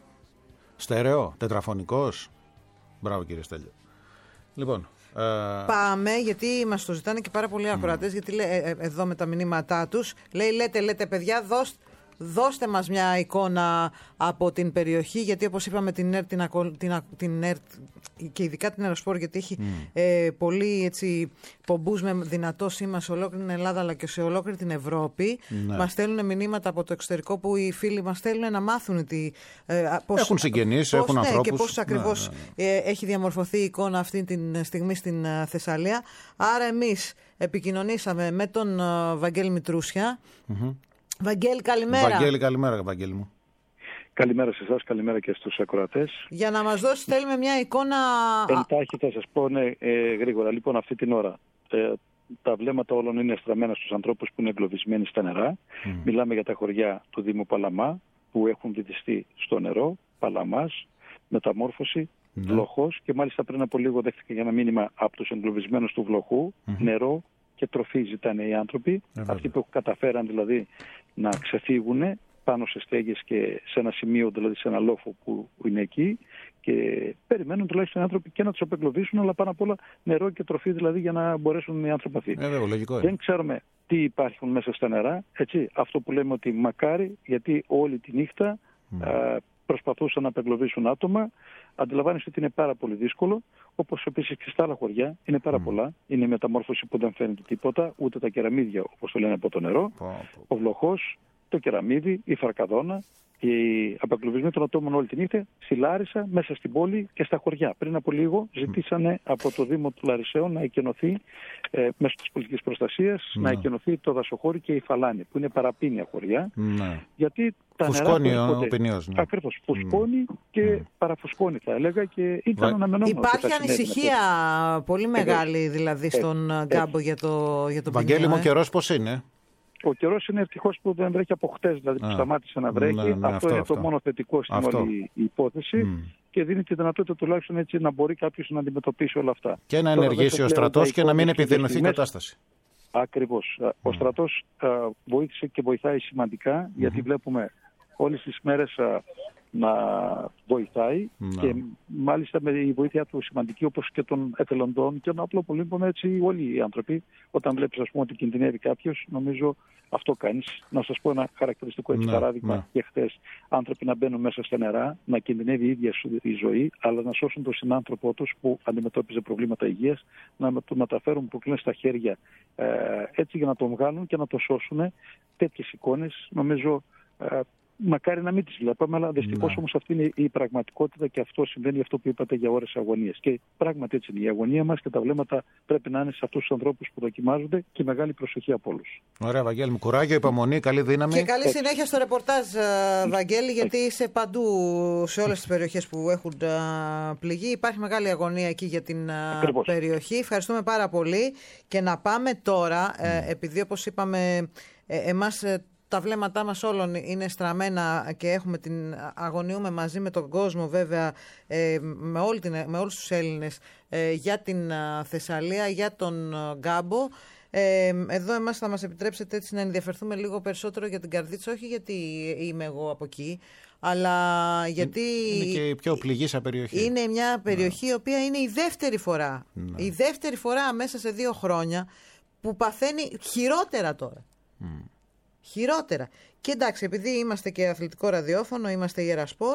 στέρεο, τετραφωνικός, μπράβο κύριε Στέλιο. Λοιπόν, uh... πάμε, γιατί μας το ζητάνε και πάρα πολλοί ακροατές, mm. γιατί ε, ε, εδώ με τα μηνύματά τους, λέει λέτε, λέτε παιδιά, δώστε, δώστε μας μια εικόνα από την περιοχή, γιατί όπως είπαμε την ΕΡΤ, την, την, την ΕΡΤ και ειδικά την Αεροσπόρ, γιατί έχει mm. ε, πολύ έτσι, πομπούς με δυνατό σήμα σε ολόκληρη την Ελλάδα αλλά και σε ολόκληρη την Ευρώπη. Ναι. Μας στέλνουν μηνύματα από το εξωτερικό που οι φίλοι μας στέλνουν να μάθουν τι, ε, πώς, έχουν συγγενείς, πώς, έχουν ναι, ανθρώπους. Και πώς ακριβώς ναι, ναι, ναι. Ε, έχει διαμορφωθεί η εικόνα αυτή τη στιγμή στην uh, Θεσσαλία. Άρα εμείς επικοινωνήσαμε με τον uh, Βαγγέλη Μητρούσια. Mm-hmm. Βαγγέλη, καλημέρα. Βαγγέλη, καλημέρα, Βαγγέλη μου. Καλημέρα σε εσάς, καλημέρα και στους ακροατές. Για να μας δώσει, θέλουμε μια εικόνα. Εντάχει θα σας πω ναι, ε, γρήγορα. Λοιπόν, αυτή την ώρα ε, τα βλέμματα όλων είναι στραμμένα στους ανθρώπους που είναι εγκλωβισμένοι στα νερά. Mm. Μιλάμε για τα χωριά του Δήμου Παλαμά που έχουν βυθιστεί στο νερό. Παλαμάς, μεταμόρφωση, mm. Βλοχός, και μάλιστα πριν από λίγο δέχτηκα για ένα μήνυμα από τους εγκλωβισμένους του Βλοχού, mm. νερό και τροφή ζητάνε οι άνθρωποι. Mm. Αυτοί που καταφέραν δηλαδή να ξεφύγουν πάνω σε στέγες και σε ένα σημείο, δηλαδή σε ένα λόφο που είναι εκεί, και περιμένουν τουλάχιστον οι άνθρωποι και να τους απεγκλωβίσουν, αλλά πάνω απ' όλα νερό και τροφή, δηλαδή για να μπορέσουν οι άνθρωποι αυτοί. Ε, βέβαια, λογικό είναι. Δεν ξέρουμε τι υπάρχουν μέσα στα νερά, έτσι. Αυτό που λέμε ότι μακάρι, γιατί όλη τη νύχτα mm. α, προσπαθούσαν να απεγκλωβίσουν άτομα. Αντιλαμβάνεστε ότι είναι πάρα πολύ δύσκολο, όπως επίσης και στα άλλα χωριά είναι πάρα mm. πολλά. Είναι η μεταμόρφωση που δεν φαίνεται τίποτα, ούτε τα κεραμίδια όπως το λένε από το νερό, oh, oh. ο Βλοχός, το κεραμίδι, η Φαρκαδόνα, οι απεγκλωβισμοί των ατόμων όλη τη νύχτα στη Λάρισα, μέσα στην πόλη και στα χωριά. Πριν από λίγο ζητήσανε από το Δήμο του Λαρισαίων να εκενωθεί ε, μέσω της πολιτικής προστασίας, mm. να εκενωθεί το Δασοχώρι και η Φαλάνη, που είναι παραπίνια χωριά. Mm. Γιατί τα φουσκώνει νερά ο ποινιός. Ναι. Ακριβώς, φουσκώνει mm. και mm. παραφουσκώνει, θα έλεγα, και ήταν Βα... αναμενόμενο. Υπάρχει ανησυχία πολύ μεγάλη δηλαδή στον ε, Γκάμπο για το, για το Βαγγέλη μου, ο καιρός πώς είναι? Ο καιρός είναι ευτυχώς που δεν βρέχει από χτες, δηλαδή που σταμάτησε να βρέχει. Ναι, ναι, αυτό, αυτό είναι αυτό. Το μόνο θετικό στην αυτό. όλη η υπόθεση mm. και δίνει τη δυνατότητα τουλάχιστον έτσι να μπορεί κάποιος να αντιμετωπίσει όλα αυτά. Και να ενεργήσει ο στρατός και να μην επιδεινωθεί η κατάσταση. Ακριβώς. Mm. Ο στρατός α, βοήθησε και βοηθάει σημαντικά, mm. γιατί βλέπουμε όλες τις μέρες α, να βοηθάει no. και μάλιστα με η βοήθεια του σημαντική, όπως και των εθελοντών και των απλοπολίμπων, έτσι όλοι οι άνθρωποι, όταν βλέπεις ας πούμε ότι κινδυνεύει κάποιος, νομίζω αυτό κάνεις. Να σας πω ένα χαρακτηριστικό έτσι, no. παράδειγμα no. και χθες άνθρωποι να μπαίνουν μέσα στα νερά, να κινδυνεύει η ίδια σου η ζωή, αλλά να σώσουν τον συνάνθρωπό τους που αντιμετώπιζε προβλήματα υγείας, να το μεταφέρουν που κλείνουν στα χέρια ε, έτσι για να τον βγάλουν και να το σώσουν. Τέτοιες εικόνες νομίζω ε, μακάρι να μην τις βλέπαμε, αλλά δυστυχώς όμως αυτή είναι η πραγματικότητα και αυτό συμβαίνει, αυτό που είπατε για ώρες αγωνίας. Και πράγματι έτσι είναι. Η αγωνία μας και τα βλέμματα πρέπει να είναι σε αυτούς τους ανθρώπους που δοκιμάζονται και μεγάλη προσοχή από όλους. Ωραία, Βαγγέλη μου. Κουράγιο, υπομονή, καλή δύναμη. Και καλή συνέχεια στο ρεπορτάζ, Βαγγέλη, γιατί είσαι παντού σε όλες τις περιοχές που έχουν πληγεί. Υπάρχει μεγάλη αγωνία εκεί για την Ακριβώς. περιοχή. Ευχαριστούμε πάρα πολύ. Και να πάμε τώρα, mm. επειδή όπως είπαμε, εμάς τα βλέμματά μας όλων είναι στραμμένα και έχουμε την, αγωνιούμε μαζί με τον κόσμο βέβαια, ε, με, όλη την, με όλους τους Έλληνες ε, για την ε, Θεσσαλία, για τον ε, Γκάμπο. Ε, εδώ εμάς θα μας επιτρέψετε έτσι να ενδιαφερθούμε λίγο περισσότερο για την Καρδίτσα, όχι γιατί είμαι εγώ από εκεί, αλλά γιατί είναι και η πιο πληγήσα περιοχή. Είναι μια περιοχή η οποία είναι η δεύτερη φορά, η δεύτερη φορά μέσα σε δύο χρόνια που παθαίνει χειρότερα τώρα. Mm. Χειρότερα. Και εντάξει, επειδή είμαστε και αθλητικό ραδιόφωνο, είμαστε η Αεροσπόρ,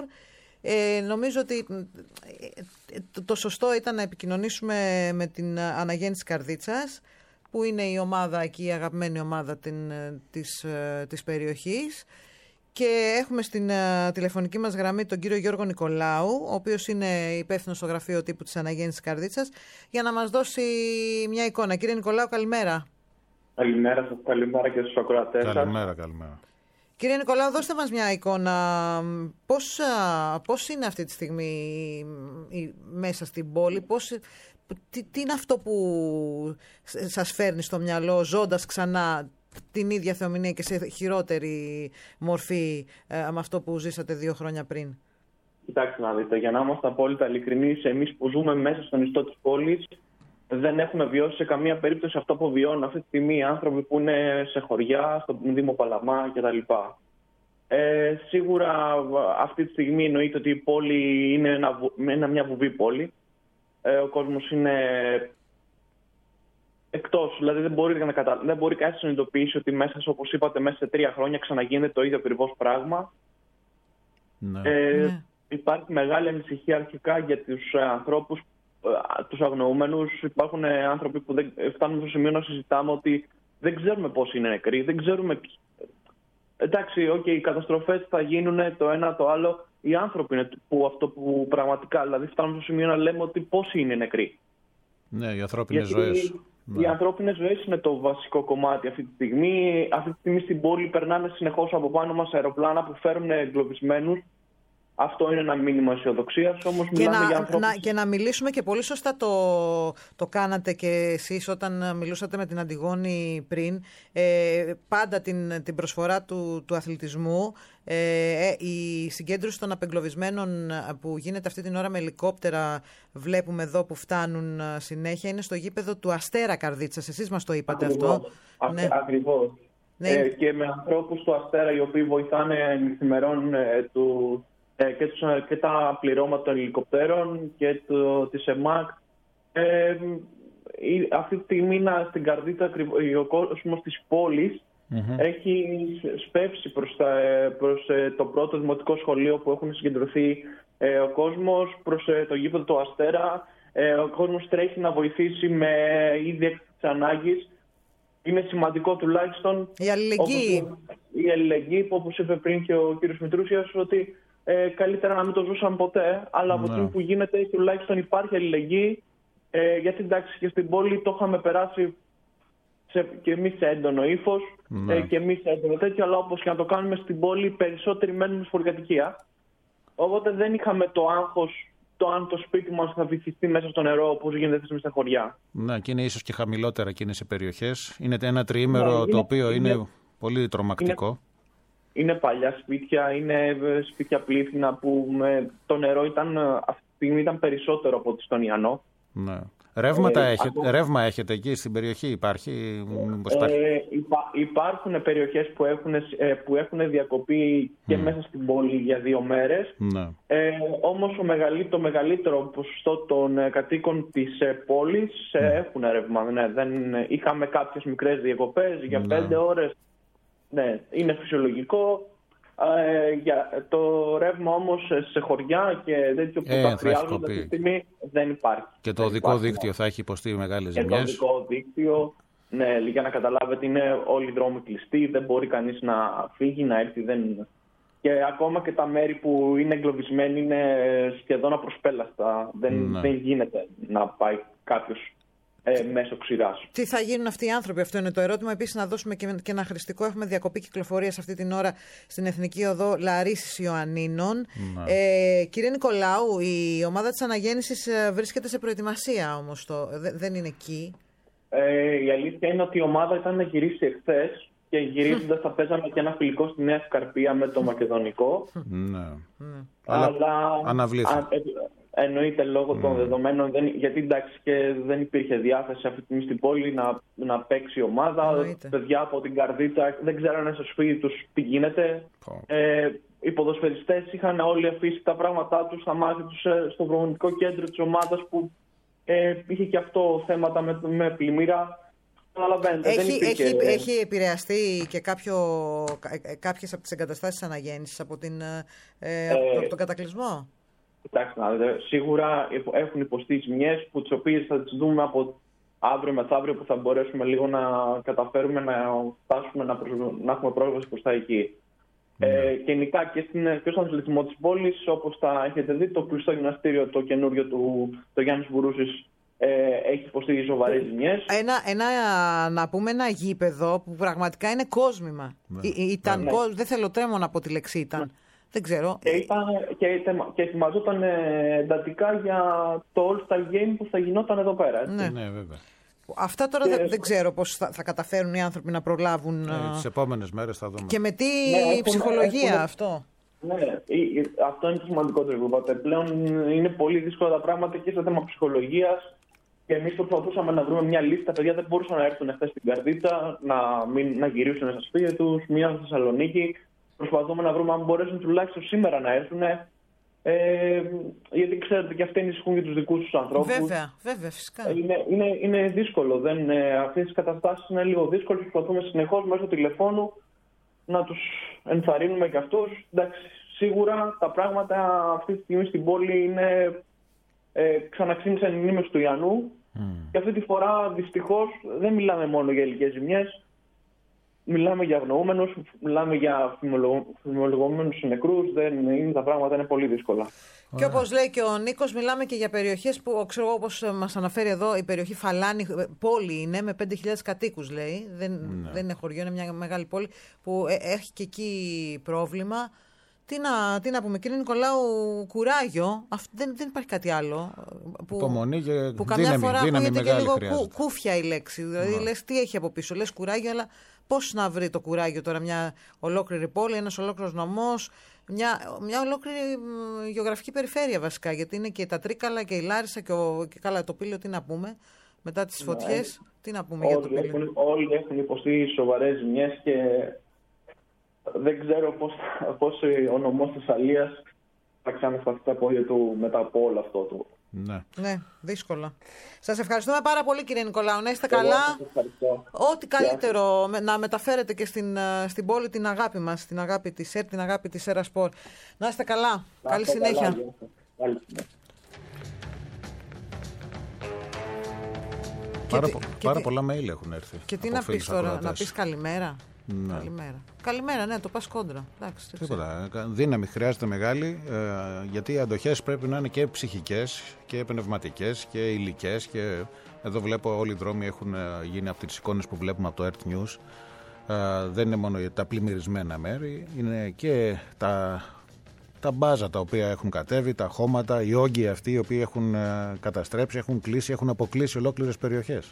ε, νομίζω ότι ε, το, το σωστό ήταν να επικοινωνήσουμε με την Αναγέννηση Καρδίτσας, που είναι η ομάδα εκεί, η αγαπημένη ομάδα την, της, της περιοχής. Και έχουμε στην uh, τηλεφωνική μας γραμμή τον κύριο Γιώργο Νικολάου, ο οποίος είναι υπεύθυνος στο γραφείο τύπου της Αναγέννησης Καρδίτσας, για να μας δώσει μια εικόνα. Κύριε Νικολάου, καλημέρα. Καλημέρα σας, καλημέρα και στους ακροατές σας. Καλημέρα, καλημέρα. Κύριε Νικολάου, δώστε μας μια εικόνα. Πώς, πώς είναι αυτή τη στιγμή μέσα στην πόλη, πώς, τι, τι είναι αυτό που σας φέρνει στο μυαλό ζώντας ξανά την ίδια θεομηνία και σε χειρότερη μορφή ε, με αυτό που ζήσατε δύο χρόνια πριν? Κοιτάξτε να δείτε, για να είμαστε απόλυτα ειλικρινείς, εμείς που ζούμε μέσα στον ιστό της πόλης, δεν έχουν βιώσει σε καμία περίπτωση αυτό που βιώνουν αυτή τη στιγμή οι άνθρωποι που είναι σε χωριά, στον Δήμο Παλαμά κτλ. Ε, σίγουρα αυτή τη στιγμή εννοείται ότι η πόλη είναι ένα, ένα, μια βουβή πόλη. Ε, ο κόσμος είναι εκτός, δηλαδή δεν μπορεί, να κατα... δεν μπορεί κανείς να συνειδητοποιήσει ότι μέσα, όπως είπατε, μέσα σε τρία χρόνια ξαναγίνεται το ίδιο ακριβώς πράγμα. Ναι. Ε, ναι. Υπάρχει μεγάλη ανησυχία αρχικά για τους ανθρώπους, τους αγνοούμενους. Υπάρχουν άνθρωποι που δεν φτάνουν στο σημείο να συζητάμε ότι δεν ξέρουμε πόσοι είναι νεκροί, δεν ξέρουμε ποιοι. Εντάξει, okay, οι καταστροφές θα γίνουν το ένα το άλλο. Οι άνθρωποι είναι που αυτό που πραγματικά, δηλαδή φτάνουν στο σημείο να λέμε ότι πόσοι είναι νεκροί. Ναι, οι ανθρώπινες Γιατί ζωές. Οι Ναι. ανθρώπινες ζωές είναι το βασικό κομμάτι αυτή τη στιγμή. Αυτή τη στιγμή στην πόλη περνάνε συνεχώς από πάνω μας αεροπλάνα που φέρουν εγκλωβισμένους. Αυτό είναι ένα μήνυμα αισιοδοξίας, όμως Και μιλάμε να, για ανθρώπους... να, και να μιλήσουμε, και πολύ σωστά το, το κάνατε και εσείς όταν μιλούσατε με την Αντιγόνη πριν, ε, πάντα την, την προσφορά του, του αθλητισμού, ε, η συγκέντρωση των απεγκλωβισμένων που γίνεται αυτή την ώρα με ελικόπτερα, βλέπουμε εδώ που φτάνουν συνέχεια, είναι στο γήπεδο του Αστέρα Καρδίτσας. Εσείς μας το είπατε Ακριβώς. αυτό. Α, Ναι. Ακριβώς. Ναι. Ε, και με ανθρώπους του Αστέρα οι οποίοι βοηθάνε νυχθημερών ε, του... Και, τους, και τα πληρώματα των ελικοπτέρων και το, της ΕΜΑΚ. Ε, η, αυτή τη στιγμή στην Καρδίτσα ο κόσμος της πόλης mm-hmm. έχει σπεύσει προς, τα, προς το πρώτο δημοτικό σχολείο που έχουν συγκεντρωθεί ε, ο κόσμος, προς ε, το γήπεδο του Αστέρα. Ε, ο κόσμος τρέχει να βοηθήσει με ήδη έκτακτης ανάγκης. Είναι σημαντικό τουλάχιστον η αλληλεγγύη, όπως, η αλληλεγγύη που, όπως είπε πριν και ο κύριος Μητρούσιας, ότι Ε, καλύτερα να μην το ζούσαν ποτέ, αλλά από στιγμή που γίνεται τουλάχιστον υπάρχει αλληλεγγύη. Ε, γιατί εντάξει, και στην πόλη το είχαμε περάσει σε, και εμείς σε έντονο ύφος ναι. ε, και εμείς σε έντονο τέτοιο, αλλά όπως και να το κάνουμε στην πόλη, περισσότεροι μένουν στη φοροκατοικία. Οπότε δεν είχαμε το άγχος το αν το σπίτι μας θα βυθιστεί μέσα στο νερό όπως γίνεται στις στα χωριά. Ναι, και είναι ίσως και χαμηλότερα εκείνες σε περιοχές. Είναι ένα τριήμερο ναι, είναι, το οποίο είναι, είναι πολύ τρομακτικό. Είναι... Είναι παλιά σπίτια, είναι σπίτια πλήθυνα που με το νερό ήταν, αυτή τη στιγμή ήταν περισσότερο από ό,τι στον Ιαννό. Ναι. Ρεύματα ε, έχετε, από... ρεύμα έχετε εκεί στην περιοχή, υπάρχει? υπάρχει? Ε, υπά, υπάρχουν περιοχές που έχουν, που έχουν διακοπεί και mm. μέσα στην πόλη για δύο μέρες. Ναι. Ε, όμως ο μεγαλύτερο, το μεγαλύτερο ποσοστό των κατοίκων της πόλης mm. έχουν ρεύμα. Ναι, δεν, είχαμε κάποιες μικρές διακοπές για ναι. πέντε ώρες. Ναι, είναι φυσιολογικό. Ε, για το ρεύμα όμως σε χωριά και τέτοιο που ε, τα χρειάζονται αυτή τη στιγμή δεν υπάρχει. Και το δεν οδικό υπάρχει, δίκτυο ναι. θα έχει υποστεί μεγάλες ζημιές. Και το οδικό δίκτυο, ναι, για να καταλάβετε, είναι όλοι οι δρόμοι κλειστοί, δεν μπορεί κανείς να φύγει, να έρθει. Δεν... Και ακόμα και τα μέρη που είναι εγκλωβισμένοι είναι σχεδόν απροσπέλαστα. Δεν, ναι. δεν γίνεται να πάει κάποιος Ε, μέσω ξηράς. Τι θα γίνουν αυτοί οι άνθρωποι, αυτό είναι το ερώτημα. Επίσης, να δώσουμε και, και ένα χρηστικό. Έχουμε διακοπή κυκλοφορίας αυτή την ώρα στην Εθνική Οδό Λαρίσσης Ιωαννίνων. Ναι. Ε, κύριε Νικολάου, η ομάδα της αναγέννησης βρίσκεται σε προετοιμασία όμως. Το, δε, δεν είναι εκεί. Ε, η αλήθεια είναι ότι η ομάδα ήταν να γυρίσει εχθές και γυρίζοντας θα παίζαμε και ένα φιλικό στη Νέα Σκαρπία με το Μακεδονικό. Ναι. Αλλά αναβλήθηκε. Εννοείται λόγω mm. των δεδομένων, δεν, γιατί εντάξει και δεν υπήρχε διάθεση αυτή τη στιγμή στην πόλη να, να παίξει η ομάδα. Εννοείται. Παιδιά από την Καρδίτσα δεν ξέρανε στο σπίτι τους τι γίνεται. Oh. Ε, οι ποδοσφαιριστές είχαν όλοι αφήσει τα πράγματά τους, τα μάτια τους στο προπονητικό κέντρο της ομάδας που ε, είχε και αυτό θέματα με, με πλημμύρα. Έχει, έχει, έχει επηρεαστεί και κάποιο, κάποιες από τις εγκαταστάσεις αναγέννησης από, την, ε, από ε, το, τον κατακλυσμό? Κοιτάξτε, σίγουρα έχουν υποστεί ζημιές που τις οποίες θα τις δούμε από αύριο μεθαύριο που θα μπορέσουμε λίγο να καταφέρουμε να φτάσουμε να, προσ... να έχουμε πρόσβαση προς τα εκεί. Mm. Ε, γενικά και, στην, και στον αθλητισμό της πόλης, όπως θα έχετε δει, το κλειστό γυμναστήριο, το καινούριο του το Γιάννης Μπουρούσης, ε, έχει υποστεί σοβαρές ζημιές. Ένα, ένα, να πούμε ένα γήπεδο που πραγματικά είναι κόσμημα. Mm. Ή, ήταν, mm. κο... Δεν θέλω τρέμω να πω τη λέξη ήταν. Mm. Δεν ξέρω. Και, ήταν, και, και ετοιμαζόταν εντατικά για το All-Star Game που θα γινόταν εδώ πέρα. Έτσι. Ναι, ναι, βέβαια. Αυτά τώρα και... δεν, δεν ξέρω πώς θα, θα καταφέρουν οι άνθρωποι να προλάβουν. Ε, τις επόμενες μέρες θα δούμε. Και με τι ναι, έχουμε, ψυχολογία έχουμε... αυτό. Ναι, αυτό είναι το σημαντικότερο που είπατε. Πλέον είναι πολύ δύσκολα τα πράγματα και στο θέμα ψυχολογίας Και εμείς προσπαθούσαμε να βρούμε μια λίστα. Τα παιδιά δεν μπορούσαν να έρθουν χθες στην Καρδίτσα, να, μην, να γυρίσουν στα σπίτια τους, μία στη Θεσσαλονίκη. Προσπαθούμε να βρούμε αν μπορέσουν τουλάχιστον σήμερα να έρθουν. Ε, γιατί ξέρετε και αυτοί ανησυχούν για τους δικούς τους ανθρώπους. Βέβαια, βέβαια, φυσικά. Είναι, είναι, είναι δύσκολο. Δεν, ε, αυτές τις καταστάσεις είναι λίγο δύσκολες. Προσπαθούμε συνεχώς μέσω τηλεφώνου να τους ενθαρρύνουμε και αυτούς. Εντάξει, σίγουρα τα πράγματα αυτή τη στιγμή στην πόλη είναι. Ε, ξαναξύνησαν οι μνήμες του Ιαννού mm. και αυτή τη φορά δυστυχώς δεν μιλάμε μόνο για ηλικές ζημιές. Μιλάμε για αγνοούμενους, μιλάμε για φημολογούμενους νεκρούς. Δεν είναι, τα πράγματα είναι πολύ δύσκολα. Και όπως λέει και ο Νίκος, μιλάμε και για περιοχές που, ξέρω, όπως μας αναφέρει εδώ, η περιοχή Φαλάνη, πόλη είναι με πέντε χιλιάδες κατοίκους, λέει. Δεν, ναι. δεν είναι χωριό, είναι μια μεγάλη πόλη που έχει και εκεί πρόβλημα. Τι να, τι να πούμε, κύριε Νικολάου, κουράγιο. Αυτό, δεν, δεν υπάρχει κάτι άλλο. Που, Υπομονή και που καμιά δύναμη, φορά δύναμη ακούγεται και λίγο κου, χρειάζεται. κούφια η λέξη. Δηλαδή, ναι. λες τι έχει από πίσω. Λες κουράγιο, αλλά πώς να βρει το κουράγιο τώρα μια ολόκληρη πόλη, ένας ολόκληρος νομός, μια, μια ολόκληρη γεωγραφική περιφέρεια βασικά. Γιατί είναι και τα Τρίκαλα και η Λάρισα και, ο, και καλά το Πήλιο, τι να πούμε. Μετά τις φωτιές, ναι. τι να πούμε όλοι για το Πήλιο. Έχουν, όλοι έχουν υποστεί σοβαρές ζημιές και δεν ξέρω πώς, πώς ο νομός της Αλίας θα ξανασταθεί τα πόδια του μετά από όλο αυτό το. Ναι. ναι, δύσκολα. Σας ευχαριστούμε πάρα πολύ, κύριε Νικολάου. Να είστε καλά. Ό,τι καλύτερο να μεταφέρετε και στην, στην πόλη την αγάπη μας, την αγάπη της ΕΡΤ, την αγάπη της Έρα Σπορ. Να είστε καλά. Να Καλή συνέχεια. Καλά. Πάρα, τι, πο, και πάρα τι, πολλά mail έχουν έρθει. Και τι να πεις τώρα, ακροατές. Να πεις καλημέρα. Ναι. Καλημέρα. Καλημέρα, ναι, το πας κόντρα. Εντάξει, Τίποτα. Δύναμη χρειάζεται μεγάλη, ε, γιατί οι αντοχές πρέπει να είναι και ψυχικές και πνευματικές και υλικές. Και εδώ βλέπω όλοι οι δρόμοι έχουν γίνει από τις εικόνες που βλέπουμε από το Earth News. Ε, δεν είναι μόνο τα πλημμυρισμένα μέρη, είναι και τα, τα μπάζα τα οποία έχουν κατέβει, τα χώματα, οι όγκοι αυτοί οι οποίοι έχουν καταστρέψει, έχουν κλείσει, έχουν αποκλείσει ολόκληρες περιοχές.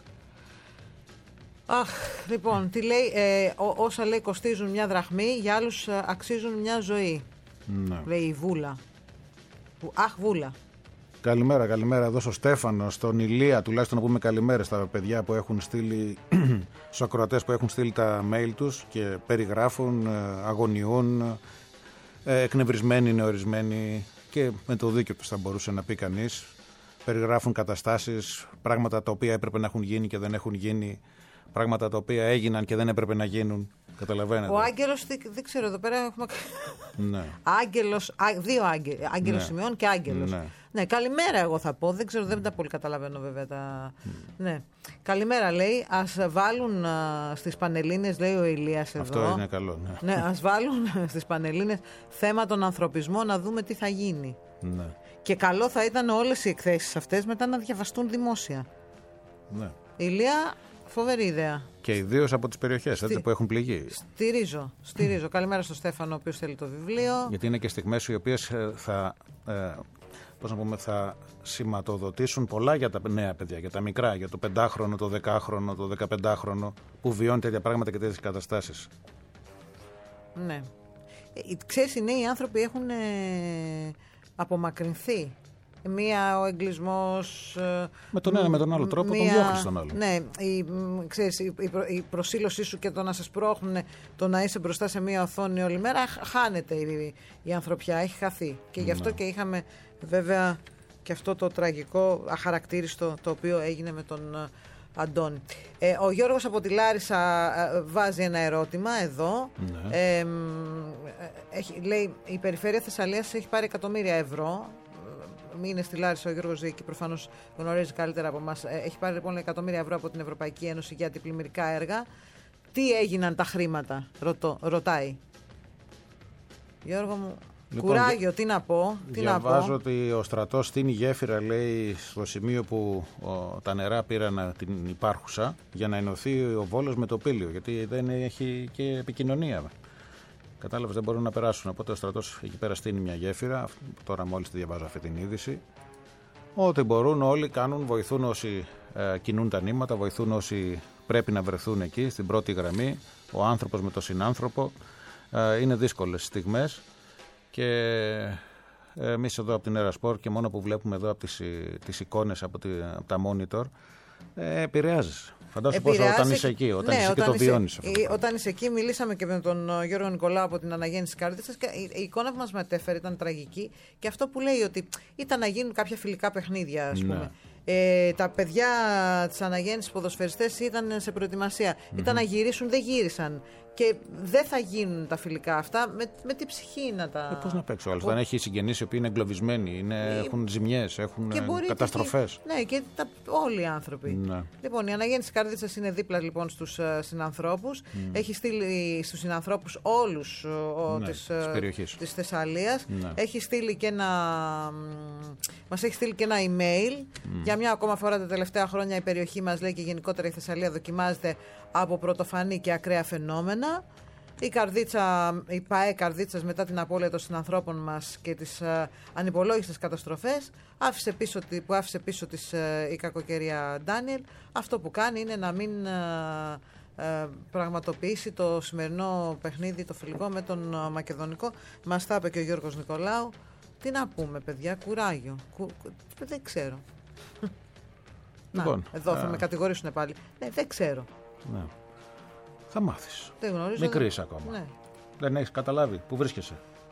Αχ, λοιπόν, τι λέει, ε, ό, όσα λέει κοστίζουν μια δραχμή, για άλλους ε, αξίζουν μια ζωή. Ναι. Λέει η Βούλα. Αχ, Βούλα. Καλημέρα, καλημέρα εδώ στο Στέφανο, στον Ηλία, τουλάχιστον να πούμε καλημέρα στα παιδιά που έχουν στείλει, στους ακροατές που έχουν στείλει τα mail τους και περιγράφουν, αγωνιούν, εκνευρισμένοι είναι ορισμένοι και με το δίκιο τους θα μπορούσε να πει κανείς. Περιγράφουν καταστάσεις, πράγματα τα οποία έπρεπε να έχουν γίνει και δεν έχουν γίνει, πράγματα τα οποία έγιναν και δεν έπρεπε να γίνουν. Καταλαβαίνετε. Ο Άγγελος, δεν ξέρω, εδώ πέρα έχουμε. Ναι. Άγγελος, α, δύο άγγε, Άγγελος ναι. Σημειών και Άγγελος. Ναι. ναι, καλημέρα, εγώ θα πω. Δεν ξέρω, δεν τα πολύ καταλαβαίνω βέβαια τα. Mm. Ναι. Καλημέρα, λέει. Ας βάλουν α, στις Πανελλήνες, λέει ο Ηλίας εδώ. Αυτό είναι καλό. Ναι, ναι ας βάλουν στις Πανελλήνες θέμα τον ανθρωπισμό να δούμε τι θα γίνει. Ναι. Και καλό θα ήταν όλες οι εκθέσεις αυτές μετά να διαβαστούν δημόσια. Ναι. Ηλία, φοβερή ιδέα. Και ιδίως από τις περιοχές Στη... που έχουν πληγεί. Στηρίζω. Στηρίζω. Καλημέρα στον Στέφανο, ο οποίος θέλει το βιβλίο. Γιατί είναι και στιγμές οι οποίες θα, ε, πώς να πούμε, θα σηματοδοτήσουν πολλά για τα νέα παιδιά, για τα μικρά, για το πεντάχρονο, το δεκάχρονο, το δεκαπεντάχρονο, που βιώνει τέτοια πράγματα και τέτοιες καταστάσεις. Ναι. Ε, ξέρεις, οι νέοι άνθρωποι έχουν ε, απομακρυνθεί. Μία, ο εγκλισμός. Με τον ένα με τον άλλο τρόπο, μία, τον διώχνεις τον άλλο. Ναι, η, ξέρεις, η, η, η προσήλωσή σου και το να σε σπρώχνουν, το να είσαι μπροστά σε μία οθόνη όλη μέρα, χάνεται η, η ανθρωπιά, έχει χαθεί. Και γι' αυτό ναι. και είχαμε βέβαια και αυτό το τραγικό, αχαρακτήριστο το οποίο έγινε με τον Αντώνη. Ε, ο Γιώργος από τη Λάρισα βάζει ένα ερώτημα εδώ. Ναι. Ε, έχει, λέει, η περιφέρεια Θεσσαλίας έχει πάρει εκατομμύρια ευρώ. Είναι στη Λάρισα ο Γιώργος Ζήκη, προφανώς γνωρίζει καλύτερα από εμάς. Έχει πάρει λοιπόν εκατομμύρια ευρώ από την Ευρωπαϊκή Ένωση για αντιπλημμυρικά έργα. Τι έγιναν τα χρήματα, ρωτώ, ρωτάει. Γιώργο μου, λοιπόν, κουράγιο, τι να πω. Τι διαβάζω να πω. ότι ο στρατός στείνει γέφυρα, λέει, στο σημείο που ο, τα νερά πήραν την υπάρχουσα για να ενωθεί ο Βόλος με το Πήλιο, γιατί δεν έχει και επικοινωνία. Κατάλαβες, δεν μπορούν να περάσουν. Οπότε ο στρατός εκεί πέρα στείνει μια γέφυρα. Τώρα μόλις τη διαβάζω αυτή την είδηση. Ό,τι μπορούν όλοι κάνουν, βοηθούν όσοι ε, κινούν τα νήματα, βοηθούν όσοι πρέπει να βρεθούν εκεί στην πρώτη γραμμή. Ο άνθρωπος με τον συνάνθρωπο. Ε, είναι δύσκολες στιγμές και εμείς εδώ από την Ερασπορ και μόνο που βλέπουμε εδώ από τις, τις εικόνες από, τη, από τα monitor, ε, επηρεάζεσαι. Φαντάζομαι πόσο όταν είσαι εκεί, όταν ναι, είσαι όταν και το είσαι, βιώνεις. Όταν είσαι εκεί, μιλήσαμε και με τον Γιώργο Νικολάου από την Αναγέννηση Καρδίτσας και η εικόνα που μας μετέφερε ήταν τραγική. Και αυτό που λέει ότι ήταν να γίνουν κάποια φιλικά παιχνίδια, ας πούμε. Ναι. Ε, τα παιδιά της Αναγέννησης ποδοσφαιριστές ήταν σε προετοιμασία. Mm-hmm. Ήταν να γυρίσουν, δεν γύρισαν. Και δεν θα γίνουν τα φιλικά αυτά με, με τη ψυχή να τα. Ε, πώς να παίξει ο άλλος, όταν έχει συγγενείς οι οποίοι είναι εγκλωβισμένοι, είναι, ε... έχουν ζημιές, έχουν καταστροφές. Και, ναι, και τα, όλοι οι άνθρωποι. Ναι. Λοιπόν, η Αναγέννηση Καρδίτσας είναι δίπλα λοιπόν στους uh, συνανθρώπους. Mm. Έχει στείλει στους συνανθρώπους όλους uh, ναι, της, uh, της Θεσσαλίας. Ναι. Έχει στείλει και ένα, μας έχει στείλει και ένα email. Mm. Για μια ακόμα φορά τα τελευταία χρόνια η περιοχή μας, λέει, και γενικότερα η Θεσσαλία δοκιμάζεται από πρωτοφανή και ακραία φαινόμενα. Η, Καρδίτσα, η ΠΑΕ Καρδίτσας, μετά την απώλεια των συνανθρώπων μας και τις uh, ανυπολόγιστες καταστροφές, άφησε πίσω, που άφησε πίσω της uh, η κακοκαιρία Ντάνιελ, αυτό που κάνει είναι να μην uh, uh, πραγματοποιήσει το σημερινό παιχνίδι, το φιλικό με τον uh, Μακεδονικό. Μας τα είπε και ο Γιώργος Νικολάου. Τι να πούμε, παιδιά, κουράγιο. Κου, κου, δεν ξέρω. Λοιπόν, να, εδώ α... θα με κατηγορήσουν πάλι. Ναι, δεν ξέρω. Ναι. Θα μάθεις. Δεν γνωρίζω. Μικρής δεν... ακόμα. Ναι. Δεν έχεις καταλάβει που βρίσκεσαι.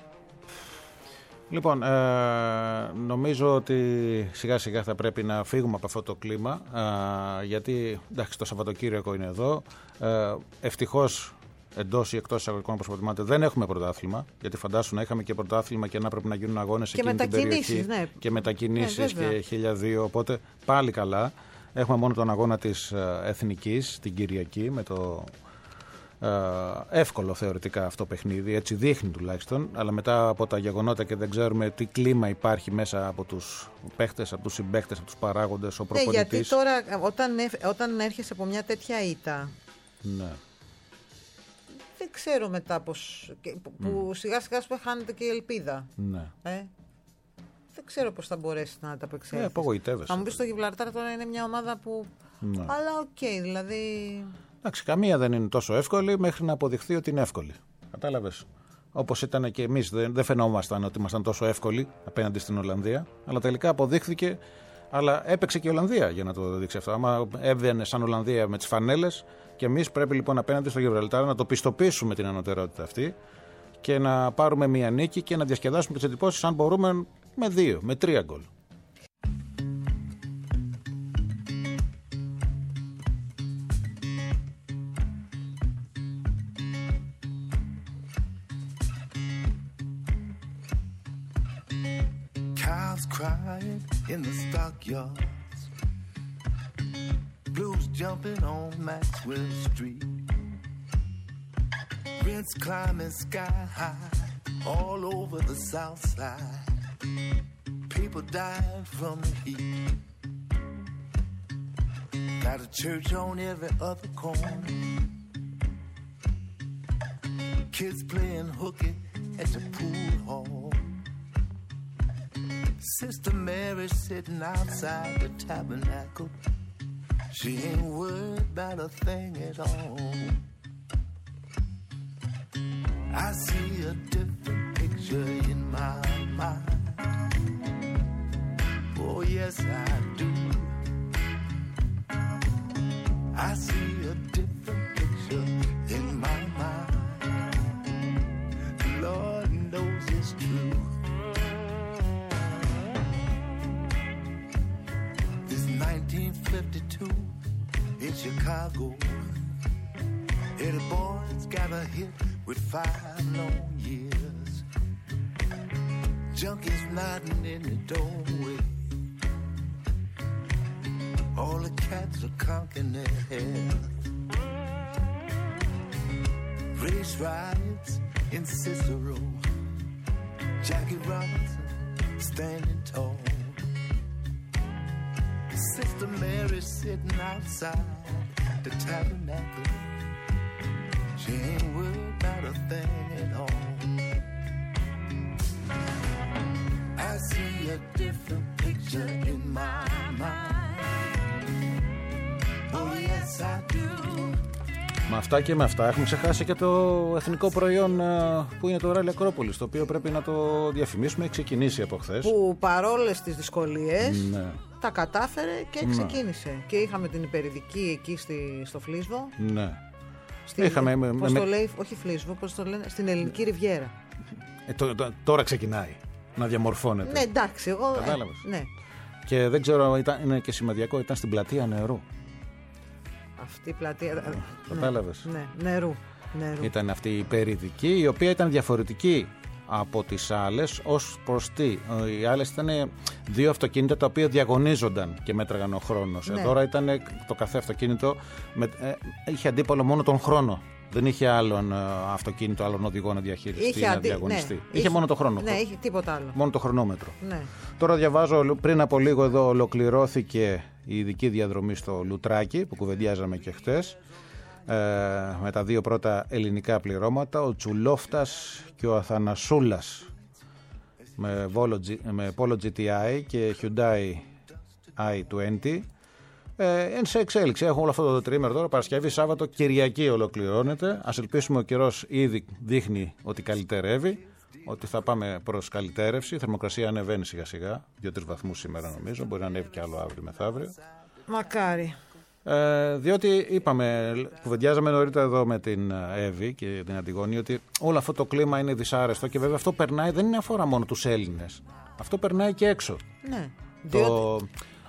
Λοιπόν, ε, νομίζω ότι σιγά σιγά θα πρέπει να φύγουμε από αυτό το κλίμα, ε, γιατί εντάξει, το Σαββατοκύριακο είναι εδώ. Ε, ευτυχώς εντός ή εκτός εισαγωγικών, όπως προτιμάτε, δεν έχουμε πρωτάθλημα. Γιατί φαντάσου να είχαμε και πρωτάθλημα και να πρέπει να γίνουν αγώνες σε εκείνη την περιοχή. Ναι. Και μετακινήσεις, ναι, και χίλια δύο. Οπότε πάλι καλά. Έχουμε μόνο τον αγώνα της Εθνικής την Κυριακή με το ε, εύκολο θεωρητικά αυτό παιχνίδι, έτσι δείχνει τουλάχιστον, αλλά μετά από τα γεγονότα και δεν ξέρουμε τι κλίμα υπάρχει μέσα από τους παίχτες, από τους συμπαίχτες, από τους παράγοντες, ο προπονητής. Ναι, γιατί τώρα όταν, όταν έρχεσαι από μια τέτοια ήττα, ναι, δεν ξέρω μετά πως, που mm. σιγά σιγά σου χάνεται και η ελπίδα. Ναι. Ε? Δεν ξέρω πώς θα μπορέσει να τα απεξέλθει. Ναι, απογοητεύεσαι. Θα μου πεις το Γιβραλτάρ τώρα είναι μια ομάδα που. Ναι. Αλλά οκ, okay, δηλαδή. Εντάξει, καμία δεν είναι τόσο εύκολη μέχρι να αποδειχθεί ότι είναι εύκολη. Κατάλαβες. Όπως ήταν και εμείς, δεν, δεν φαινόμασταν ότι ήμασταν τόσο εύκολοι απέναντι στην Ολλανδία. Αλλά τελικά αποδείχθηκε. Αλλά έπαιξε και η Ολλανδία για να το δείξει αυτό. Άμα έβαινε σαν Ολλανδία με τις φανέλες, και εμείς πρέπει λοιπόν απέναντι στο Γιβραλτάρ να το πιστοποιήσουμε την ανωτερότητα αυτή και να πάρουμε μια νίκη και να διασκεδάσουμε τις εντυπώσεις, αν μπορούμε, με δύο, με τρία γκολ. Cows crying in the stockyards, blues jumping on Maxwell Street, rents climbing sky high all over the south side, people dying from the heat, got a church on every other corner, kids playing hooky at the pool hall, Sister Mary sitting outside the tabernacle, she ain't worried about a thing at all. I see a different picture in my mind. Oh, yes, I do. I see a different picture in my mind. Lord knows it's true. This nineteen fifty-two in Chicago, here the boys gather here with five long years, junkies nodding in the doorway, all the cats are conking their hair, race riots in Cicero, Jackie Robinson standing tall, Sister Mary sitting outside the tabernacle, she ain't worried about a thing at all. I see a different picture in my mind. Oh yes I do. Με αυτά και με αυτά έχουμε ξεχάσει και το εθνικό προϊόν που είναι το Ράλι Ακρόπολης, το οποίο πρέπει να το διαφημίσουμε. Έχει ξεκινήσει από χθες. Που παρόλες τις δυσκολίες, ναι, τα κατάφερε και ξεκίνησε. Ναι. Και είχαμε την υπερηδική εκεί στη, στο Φλίσβο. Ναι. Στην, είχαμε, πώς με, το λέει, όχι Φλίσβο, πώς το λένε, στην Ελληνική Ριβιέρα. Ε, το, το, τώρα ξεκινάει να διαμορφώνεται. Ναι, εντάξει, εγώ. Κατάλαβες. Ε, ναι. Και δεν ξέρω, ήταν, είναι και σημαντικό, ήταν στην πλατεία Νερού. Αυτή η πλατεία. Κατάλαβες. Ναι, ναι, νερού, νερού. Ήταν αυτή η υπερηδική, η οποία ήταν διαφορετική από τις άλλες, ως προς τι. Οι άλλες ήταν δύο αυτοκίνητα τα οποία διαγωνίζονταν και μέτραγαν ο χρόνος. Ναι. Τώρα ήταν το κάθε αυτοκίνητο με, ε, είχε αντίπαλο μόνο τον χρόνο. Δεν είχε άλλον αυτοκίνητο, άλλον οδηγό να διαχειριστεί, είχε να αντι... διαγωνιστεί. Ναι. Είχε, είχε μόνο το χρόνο. Ναι, είχε τίποτα άλλο. Μόνο το χρονόμετρο. Ναι. Τώρα διαβάζω, πριν από λίγο εδώ ολοκληρώθηκε η ειδική διαδρομή στο Λουτράκι, που κουβεντιάζαμε και χτες, ε, με τα δύο πρώτα ελληνικά πληρώματα, ο Τσουλόφτας και ο Αθανασούλας, με, με Polo τζι τι άι και Hyundai άι είκοσι. Ε, είναι σε εξέλιξη. Έχουμε όλο αυτό το τρίμερο τώρα. Παρασκευή, Σάββατο, Κυριακή ολοκληρώνεται. Ας ελπίσουμε, ο καιρός ήδη δείχνει ότι καλυτερεύει, ότι θα πάμε προς καλυτέρευση. Η θερμοκρασία ανεβαίνει σιγά σιγά. δύο-τρεις βαθμούς σήμερα νομίζω. Μπορεί να ανέβει κι άλλο αύριο μεθαύριο. Μακάρι. Ε, διότι είπαμε, κουβεντιάζαμε νωρίτερα εδώ με την Εύη και την Αντιγόνη, ότι όλο αυτό το κλίμα είναι δυσάρεστο και βέβαια αυτό περνάει, δεν είναι αφορά μόνο τους Έλληνες. Αυτό περνάει και έξω. Ναι. Το... Διότι...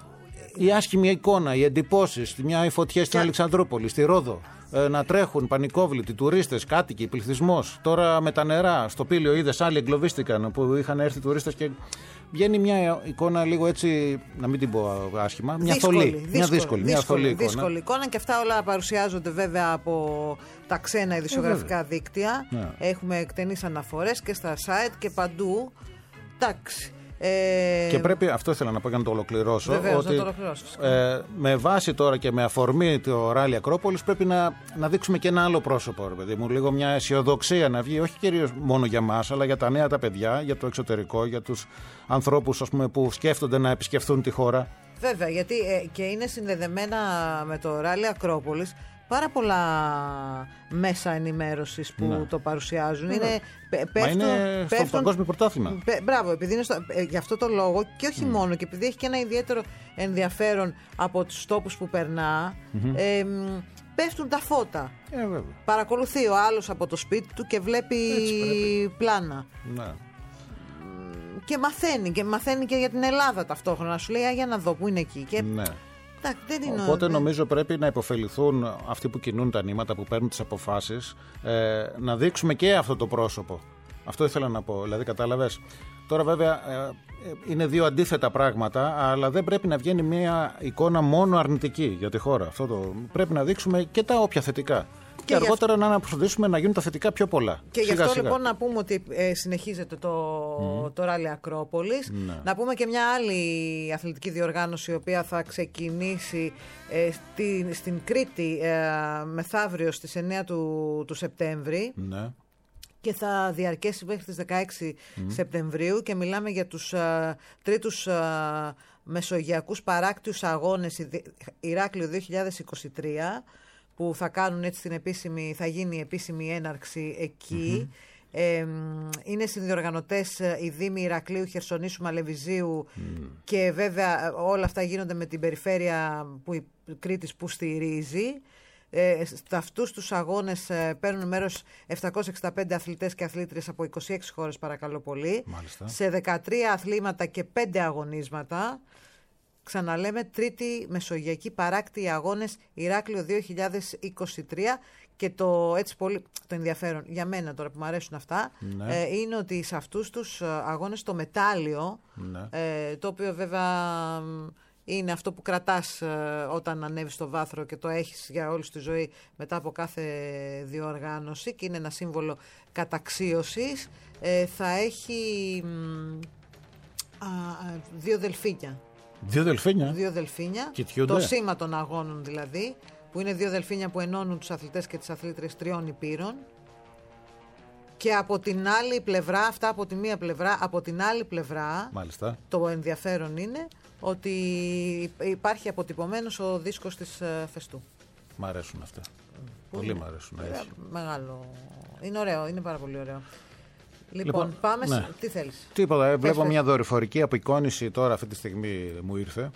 Η άσχημη εικόνα, οι εντυπώσεις, μια φωτιά στην Αλεξανδρούπολη, στη Ρόδο, ε, να τρέχουν πανικόβλητοι, τουρίστες, κάτοικοι, πληθυσμός. Τώρα με τα νερά, στο Πήλιο είδες άλλοι εγκλωβίστηκαν που είχαν έρθει τουρίστες και βγαίνει μια εικόνα λίγο έτσι, να μην την πω άσχημα, μια δύσκολη, θολή. Δύσκολη, μια δύσκολη, δύσκολη, μια θολή εικόνα. Δύσκολη εικόνα και αυτά όλα παρουσιάζονται βέβαια από τα ξένα ειδησιογραφικά ε, δίκτυα. Ναι. Έχουμε εκτενείς αναφορές και στα site και παντού. Εντάξει. Ε... Και πρέπει, αυτό ήθελα να πω για να το ολοκληρώσω. Βεβαίως, ότι, να το ολοκληρώσω. Ε, με βάση τώρα και με αφορμή το Ράλι Ακρόπολης πρέπει να, να δείξουμε και ένα άλλο πρόσωπο, ρε παιδί μου. Λίγο μια αισιοδοξία να βγει, όχι κυρίως μόνο για μας, αλλά για τα νέα τα παιδιά, για το εξωτερικό, για τους ανθρώπους, ας πούμε, που σκέφτονται να επισκεφθούν τη χώρα. Βέβαια, γιατί ε, και είναι συνδεδεμένα με το Ράλι Ακρόπολης πάρα πολλά μέσα ενημέρωσης που ναι. το παρουσιάζουν. Ναι. Είναι, πέφτουν, Μα είναι στο πέφτουν, παγκόσμιο πρωτάθλημα. Πέ, μπράβο, επειδή είναι στο, ε, γι' αυτό το λόγο και όχι mm. μόνο, και επειδή έχει και ένα ιδιαίτερο ενδιαφέρον από τους τόπους που περνά, mm-hmm. ε, πέφτουν τα φώτα. Ε, Παρακολουθεί ο άλλος από το σπίτι του και βλέπει πλάνα. Ναι. Και μαθαίνει, και μαθαίνει και για την Ελλάδα ταυτόχρονα. Σου λέει, για να δω που είναι εκεί. Και... Ναι. Δεν είναι, Οπότε ναι. νομίζω πρέπει να υποφεληθούν αυτοί που κινούν τα νήματα, που παίρνουν τις αποφάσεις, ε, να δείξουμε και αυτό το πρόσωπο. Αυτό ήθελα να πω. Δηλαδή, κατάλαβες. Τώρα βέβαια ε, είναι δύο αντίθετα πράγματα, αλλά δεν πρέπει να βγαίνει μια εικόνα μόνο αρνητική για τη χώρα. Αυτό το, πρέπει να δείξουμε και τα όποια θετικά. Και, και αργότερα αυτό... να αναπροσδίσουμε να γίνουν τα θετικά πιο πολλά. Και σιγά, γι' αυτό σιγά. λοιπόν να πούμε ότι ε, συνεχίζεται το, mm. το Ράλι Ακρόπολης. Ναι. Να πούμε και μια άλλη αθλητική διοργάνωση, η οποία θα ξεκινήσει ε, στη, στην Κρήτη ε, μεθαύριο στις εννέα του, του Σεπτέμβρη. Ναι. Και θα διαρκέσει μέχρι τις δεκαέξι mm. Σεπτεμβρίου, και μιλάμε για τους uh, τρίτους uh, μεσογειακούς παράκτιους αγώνες Ηράκλειο δύο χιλιάδες είκοσι τρία, που θα κάνουν έτσι την επίσημη, θα γίνει η επίσημη έναρξη εκεί. Mm-hmm. Ε, είναι συνδιοργανωτές οι Δήμοι Ηρακλείου, Χερσονήσου, Μαλεβιζίου mm. και βέβαια όλα αυτά γίνονται με την περιφέρεια που, η Κρήτης που στηρίζει. Ε, σε αυτούς τους αγώνες ε, παίρνουν μέρος επτακόσιοι εξήντα πέντε αθλητές και αθλήτριες από είκοσι έξι χώρες, παρακαλώ πολύ. Μάλιστα. Σε δεκατρία αθλήματα και πέντε αγωνίσματα. Ξαναλέμε, τρίτη μεσογειακή παράκτη αγώνες Ηράκλειο δύο χιλιάδες είκοσι τρία. Και το έτσι πολύ το ενδιαφέρον για μένα τώρα που μου αρέσουν αυτά, ναι. ε, είναι ότι σε αυτούς τους αγώνες το μετάλλιο, ναι. ε, το οποίο βέβαια είναι αυτό που κρατάς ε, όταν ανέβεις στο βάθρο και το έχεις για όλη τη ζωή μετά από κάθε διοργάνωση, και είναι ένα σύμβολο καταξίωσης, ε, θα έχει μ, α, δύο δελφίνια. Δύο δελφίνια. Δύο δελφίνια. Κοιτιούνται. Το σήμα των αγώνων δηλαδή, που είναι δύο δελφίνια που ενώνουν τους αθλητές και τις αθλήτριες τριών υπήρων. Και από την άλλη πλευρά, αυτά από τη μία πλευρά, από την άλλη πλευρά, μάλιστα, το ενδιαφέρον είναι ότι υπάρχει αποτυπωμένος ο δίσκος της Φεστού. Μ' αρέσουν αυτά. Πολύ είναι, μου αρέσουν. ε, μεγάλο. Είναι ωραίο, είναι πάρα πολύ ωραίο. Λοιπόν, Λοιπόν, πάμε. ναι. Σε... Τι θέλεις? Τίποτα. Ε, βλέπω πες. μια δορυφορική απεικόνηση τώρα αυτή τη στιγμή μου ήρθε.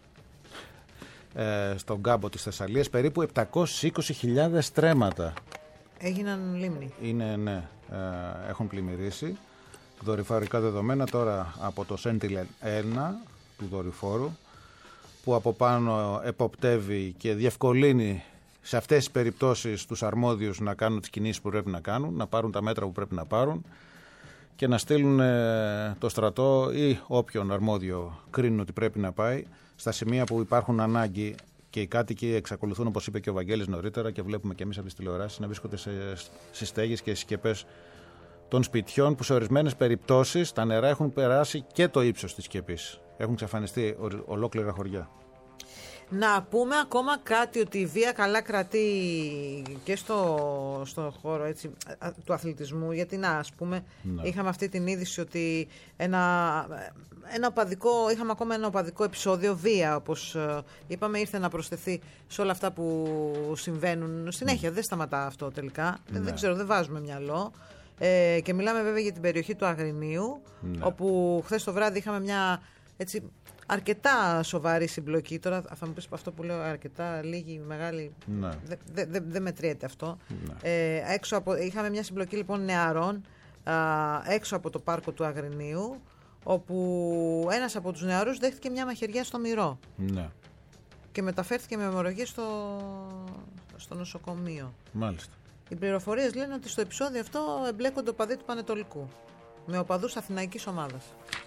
Ε, στον κάμπο της Θεσσαλίας περίπου επτακόσιες είκοσι χιλιάδες στρέμματα. Έγιναν λίμνοι. Είναι, ναι, ε, έχουν πλημμυρίσει. Δορυφορικά δεδομένα τώρα από το Sentinel ένα του δορυφόρου, που από πάνω εποπτεύει και διευκολύνει σε αυτές τις περιπτώσεις τους αρμόδιους να κάνουν τις κινήσεις που πρέπει να κάνουν, να πάρουν τα μέτρα που πρέπει να πάρουν και να στείλουν ε, το στρατό ή όποιον αρμόδιο κρίνουν ότι πρέπει να πάει στα σημεία που υπάρχουν ανάγκη, και οι κάτοικοι εξακολουθούν, όπως είπε και ο Βαγγέλης νωρίτερα και βλέπουμε και εμείς από τις τηλεοράσεις, να βρίσκονται σε, στις στέγες και στις σκεπές των σπιτιών, που σε ορισμένες περιπτώσεις τα νερά έχουν περάσει και το ύψος της σκεπής. Έχουν εξαφανιστεί ολόκληρα χωριά. Να πούμε ακόμα κάτι, ότι η βία καλά κρατεί και στο, στο χώρο, έτσι, του αθλητισμού, γιατί να, ας πούμε, ναι. είχαμε αυτή την είδηση ότι ένα, ένα οπαδικό, είχαμε ακόμα ένα οπαδικό επεισόδιο βία, όπως ε, είπαμε, ήρθε να προσθεθεί σε όλα αυτά που συμβαίνουν συνέχεια. Mm. Δεν σταματά αυτό τελικά, ναι. δεν ξέρω, δεν βάζουμε μυαλό. Ε, και μιλάμε βέβαια για την περιοχή του Αγρινίου, ναι. όπου χθες το βράδυ είχαμε μια, έτσι, αρκετά σοβαρή συμπλοκή. Τώρα θα μου πεις αυτό που λέω, αρκετά, λίγη, μεγάλη, ναι. δεν δε, δε, δε μετριέται αυτό. Ναι. Ε, έξω από, είχαμε μια συμπλοκή λοιπόν νεαρών α, έξω από το πάρκο του Αγρινίου, όπου ένας από τους νεαρούς δέχτηκε μια μαχαιριά στο μυρό, ναι. και μεταφέρθηκε με αιμορραγία στο, στο νοσοκομείο. Μάλιστα. Οι πληροφορίες λένε ότι στο επεισόδιο αυτό εμπλέκονται οπαδοί του Πανετολικού με οπαδούς αθηναϊκής ομάδας.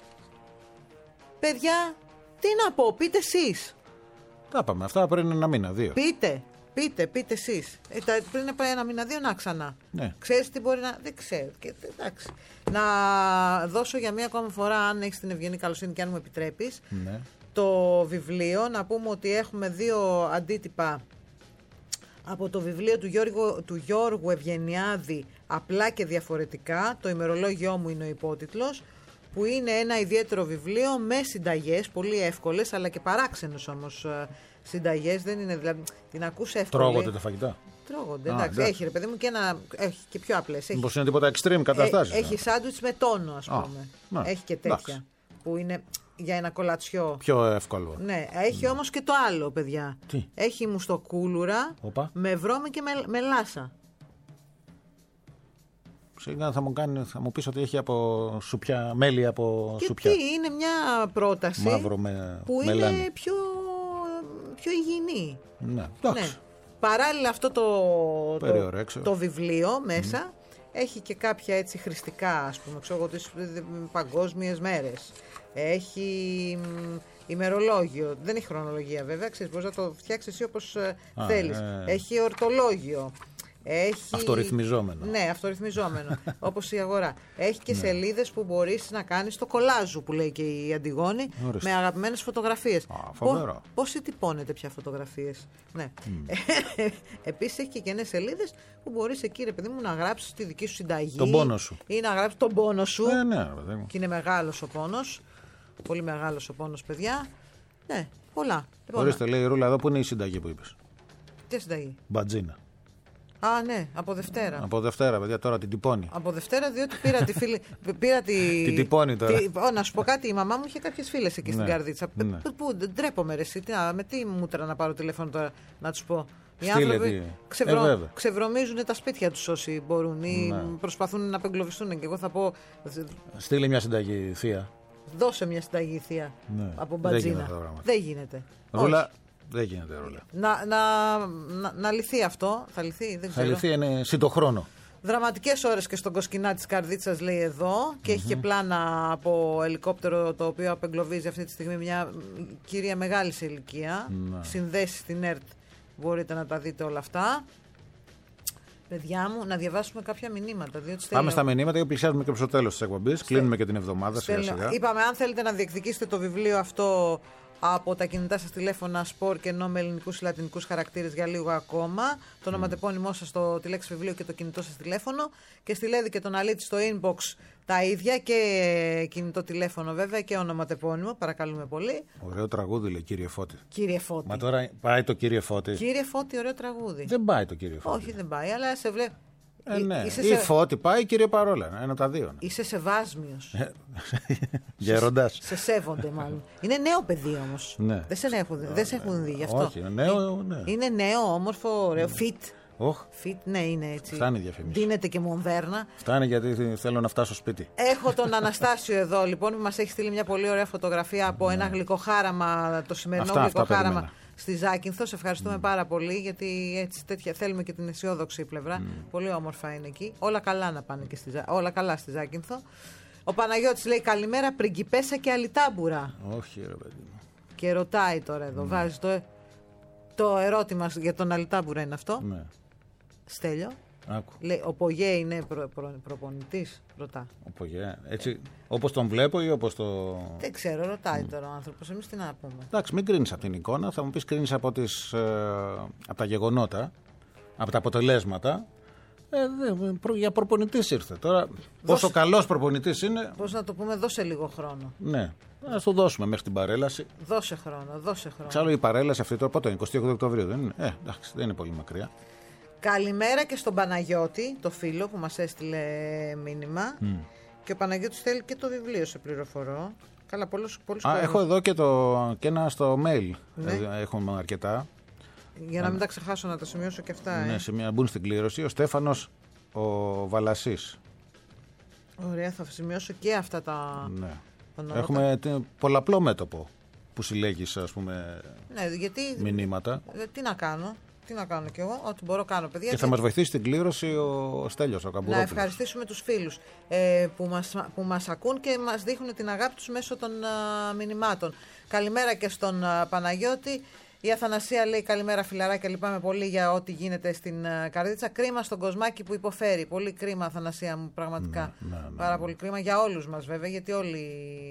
Παιδιά, τι να πω, πείτε εσείς. Τα είπαμε αυτά πριν ένα μήνα, δύο. Πείτε, πείτε, πείτε εσείς. Ε, τα, πριν ένα μήνα, δύο, να ξανά. Ναι. Ξέρεις τι μπορεί να... Δεν ξέρω. Και, εντάξει. Να δώσω για μία ακόμα φορά, αν έχεις την ευγενή καλοσύνη και αν μου επιτρέπεις, ναι. το βιβλίο. Να πούμε ότι έχουμε δύο αντίτυπα από το βιβλίο του Γιώργου, του Γιώργου Ευγενιάδη, «Απλά και διαφορετικά». Το ημερολόγιό μου είναι ο υπότιτλος, που είναι ένα ιδιαίτερο βιβλίο με συνταγές, πολύ εύκολες, αλλά και παράξενες όμως συνταγές. Δεν είναι, δηλαδή, την ακούς εύκολη. Τρώγονται τα φαγητά. Τρώγονται, εντάξει. εντάξει. Έχει, ρε παιδί μου, και, ένα, έχει και πιο απλές. Μήπως είναι τίποτα extreme καταστάσεις. Έχει σάντουιτς με τόνο, ας πούμε. Α, έχει και τέτοια. Εντάξει. Που είναι για ένα κολατσιό. Πιο εύκολο. Ναι, έχει ναι. όμως και το άλλο, παιδιά. Τι? Έχει μουστοκούλουρα με βρώμη και με, μελάσα. Σίγουρα θα μου, κάνει, θα μου πεις ότι έχει από σουπιά, μέλι από και σουπιά. Τι, είναι μια πρόταση μαύρο με, που με είναι λάνη. πιο, πιο υγιεινή. Ναι, ναι. Παράλληλα αυτό το, το, το βιβλίο μέσα mm. έχει και κάποια έτσι χρηστικά, ας πούμε, ξέρω εγώ, τις παγκόσμιες μέρες. Έχει ημερολόγιο, δεν έχει χρονολογία βέβαια, ξέρεις, μπορείς να το φτιάξεις εσύ όπως Α, θέλεις. Ε... Έχει ορτολόγιο. Έχει... Αυτορυθμιζόμενο. Ναι, αυτορυθμιζόμενο. Όπως η αγορά. Έχει και ναι. σελίδες που μπορείς να κάνεις το κολάζου που λέει και η Αντιγόνη. Ορίστε. Με αγαπημένες φωτογραφίες. Φοβερό. Πώς τυπώνετε πια φωτογραφίες. Ναι. Mm. Επίσης έχει και καινές σελίδες που μπορείς εκεί, ρε παιδί μου, να γράψεις τη δική σου συνταγή. Τον πόνο σου. Ή να γράψεις τον πόνο σου. Ναι, ναι, παιδί μου. Και είναι μεγάλος ο πόνος. Πολύ μεγάλος ο πόνος, παιδιά. Ναι, πολλά. Ορίστε, λέει η Ρούλα εδώ, που είναι η συνταγή που είπες. Τι συνταγή? Μπατζίνα. Α, ναι, από Δευτέρα. Από Δευτέρα, παιδιά, τώρα την τυπώνει. Από Δευτέρα, διότι πήρα τη φίλη. Πήρα τη... την τυπώνει τώρα. Τη... Ω, να σου πω κάτι, η μαμά μου είχε κάποιες φίλες εκεί ναι. στην Καρδίτσα. Ναι. Πού, ντρέπομαι, ρε, εσύ, με τι μούτρα να πάρω τηλέφωνο τώρα να τους πω. Οι Στείλε άνθρωποι ξεβρω... ε, ξεβρωμίζουν τα σπίτια τους όσοι μπορούν ή ναι. προσπαθούν να απεγκλωβιστούν. Και εγώ θα πω. Στείλε μια συνταγή, θεία. Δώσε μια συνταγή, θεία. Ναι. Από μπατζίνα. Δεν γίνεται. Ρούλα. Δεν γίνεται ρόλο. Να, να, να, να λυθεί αυτό. Θα λυθεί, δεν ξέρω. Θα λυθεί, είναι σύντο χρόνο. Δραματικές ώρες και στον Κοσκινά της Καρδίτσας, λέει εδώ. Και mm-hmm. έχει και πλάνα από ελικόπτερο το οποίο απεγκλωβίζει αυτή τη στιγμή μια κυρία μεγάλη σε ηλικία. Mm-hmm. Συνδέσει στην ΕΡΤ. Μπορείτε να τα δείτε όλα αυτά. Παιδιά μου, να διαβάσουμε κάποια μηνύματα. Διότι Πάμε στα μηνύματα και πλησιάζουμε και προς το τέλος της εκπομπής. Κλείνουμε και την εβδομάδα σιγά σιγά. Είπαμε, αν θέλετε να διεκδικήσετε το βιβλίο αυτό από τα κινητά σας τηλέφωνα σπορ και ενώ με ελληνικούς ή λατινικούς χαρακτήρες για λίγο ακόμα. Το ονοματεπώνυμό σας, το, τη λέξη βιβλίο και το κινητό σας τηλέφωνο. Και στη Λέδη και τον Αλίτη στο inbox τα ίδια και κινητό τηλέφωνο βέβαια και ονοματεπώνυμο. Παρακαλούμε πολύ. Ωραίο τραγούδι, λέει, κύριε Φώτη. Κύριε Φώτη. Μα τώρα πάει το κύριε Φώτη. Κύριε Φώτη, ωραίο τραγούδι. Δεν πάει το κύριε Φώτη. Όχι, δεν πάει, αλλά σε βλέπει. Ε, ναι. Είσαι Ή σε... Φώτη πάει, κύριε Παρόλα. Ένα από τα δύο. Είσαι σεβάσμιος. Γέροντας. Σε σέβονται μάλλον. Είναι νέο παιδί όμως. Ναι. Δεν σε έχουν, δεν σε έχουν δει γι' αυτό. Όχι, νέο, ναι. Είναι νέο, όμορφο, ωραίο, fit. Oh. Fit, ναι, είναι έτσι. Φτάνει η διαφήμιση. Δίνεται και μοντέρνα. Φτάνει γιατί θέλω να φτάσω σπίτι. Έχω τον Αναστάσιο εδώ λοιπόν που μας έχει στείλει μια πολύ ωραία φωτογραφία από ναι. ένα γλυκοχάραμα, το σημερινό αυτά, γλυκοχάραμα αυτά στη Ζάκυνθο. Σε ευχαριστούμε mm. πάρα πολύ γιατί έτσι τέτοια, θέλουμε και την αισιόδοξη πλευρά. Mm. Πολύ όμορφα είναι εκεί. Όλα καλά να πάνε και στη, όλα καλά στη Ζάκυνθο. Ο Παναγιώτης λέει καλημέρα πριγκιπέσα και αλιτάμπουρα. Όχι, ρε παιδί μου. Και ρωτάει τώρα εδώ, mm. βάζει το, το ερώτημα για τον αλιτάμπουρα είναι αυτό. Ναι. Στέλιο. Άκου. Λέει, ο Πογέ είναι προ, προ, προπονητής, ρωτά. Ο Πογέ, έτσι, όπως τον βλέπω ή όπως το... Δεν ξέρω, ρωτάει mm. τώρα ο άνθρωπος, εμείς τι να πούμε. Εντάξει, μην κρίνεις από την εικόνα, θα μου πεις κρίνεις από, τις, ε, από τα γεγονότα, από τα αποτελέσματα. Ε, δε, προ, για προπονητής ήρθε. Τώρα, δώσε, πόσο καλός προπονητής είναι... Πώς να το πούμε, δώσε λίγο χρόνο. Ναι, ας το δώσουμε μέχρι την παρέλαση. Δώσε χρόνο, δώσε χρόνο. Εξάλλου η παρέλαση αυτή τώρα πότε είναι, εικοστή ογδόη Οκτωβρίου, δεν είναι. Ε, εντάξει, δεν είναι πολύ μακριά. Καλημέρα και στον Παναγιώτη, το φίλο που μας έστειλε μήνυμα. Mm. Και ο Παναγιώτης θέλει και το βιβλίο, σε πληροφορώ. Καλά, πολλούς, πολλούς Α, έχω εδώ και, το, και ένα στο mail. Ναι. Έχουμε αρκετά. Για να μην Α, τα ξεχάσω, να τα σημειώσω και αυτά. Ναι, ε. σε μια μπουν στην κλήρωση. Ο Στέφανος ο Βαλασσής. Ωραία, θα σημειώσω και αυτά τα... Ναι. Έχουμε πολλαπλό μέτωπο που συλλέγεις, ας πούμε, ναι, γιατί, μηνύματα. Τι να κάνω. Τι να κάνω κι εγώ, ό,τι μπορώ κάνω, παιδιά. Και θα και... μας βοηθήσει στην κλήρωση ο Στέλιος, ο Καμπουρόπουλος. Να ευχαριστήσουμε τους φίλους ε, που, μας, που μας ακούν και μας δείχνουν την αγάπη τους μέσω των α, μηνυμάτων. Καλημέρα και στον α, Παναγιώτη. Η Αθανασία λέει καλημέρα φιλαράκια, λυπάμαι πολύ για ό,τι γίνεται στην α, Καρδίτσα. Κρίμα στον Κοσμάκη που υποφέρει. Πολύ κρίμα, Αθανασία μου, πραγματικά. Ναι, ναι, ναι, Πάρα ναι. πολύ κρίμα για όλους μας βέβαια, γιατί όλοι,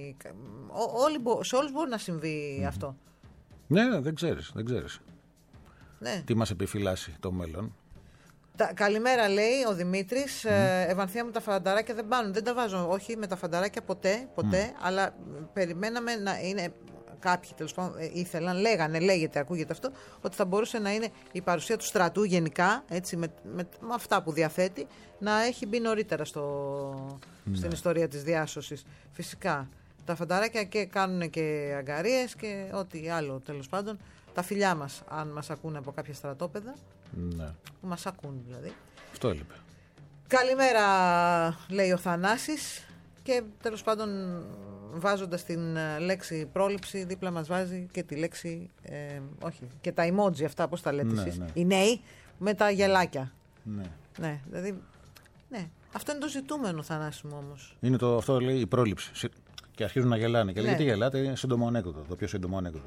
ό, όλοι σε όλους μπορεί να συμβεί mm. αυτό. Ναι, δεν ξέρεις, δεν ξέρεις. Ναι. Τι μας επιφυλάσσει το μέλλον. Τα, καλημέρα λέει ο Δημήτρης. Mm. Ε, Ευανθία μου, τα φανταράκια δεν πάνουν. Δεν τα βάζω, όχι με τα φανταράκια ποτέ, ποτέ. Mm. Αλλά περιμέναμε να είναι. Κάποιοι τέλος πάντων ήθελαν, λέγανε, λέγεται, ακούγεται αυτό, ότι θα μπορούσε να είναι η παρουσία του στρατού γενικά, έτσι, με, με, με αυτά που διαθέτει, να έχει μπει νωρίτερα στο, mm. στην ιστορία της διάσωσης. Φυσικά. Τα φανταράκια και κάνουν και αγκαρίες και ό,τι άλλο τέλος πάντων. Τα φιλιά μας, αν μας ακούνε από κάποια στρατόπεδα. Ναι. Που μας ακούν δηλαδή. Αυτό έλειπε. Καλημέρα, λέει ο Θανάσης. Και τέλος πάντων, βάζοντας την λέξη πρόληψη, δίπλα μας βάζει και τη λέξη. Ε, όχι, και τα emoji αυτά, πώς τα λέτε ναι, εσείς. Ναι. Οι νέοι με τα γελάκια. Ναι. Ναι, δηλαδή. Ναι. Αυτό είναι το ζητούμενο, Θανάση μου όμως. Είναι το, αυτό λέει η πρόληψη. Και αρχίζουν να γελάνε. Και λέει, ναι. Γιατί γελάτε, είναι σύντομο ανέκδοτο. Το πιο σύντομο ανέκδοτο.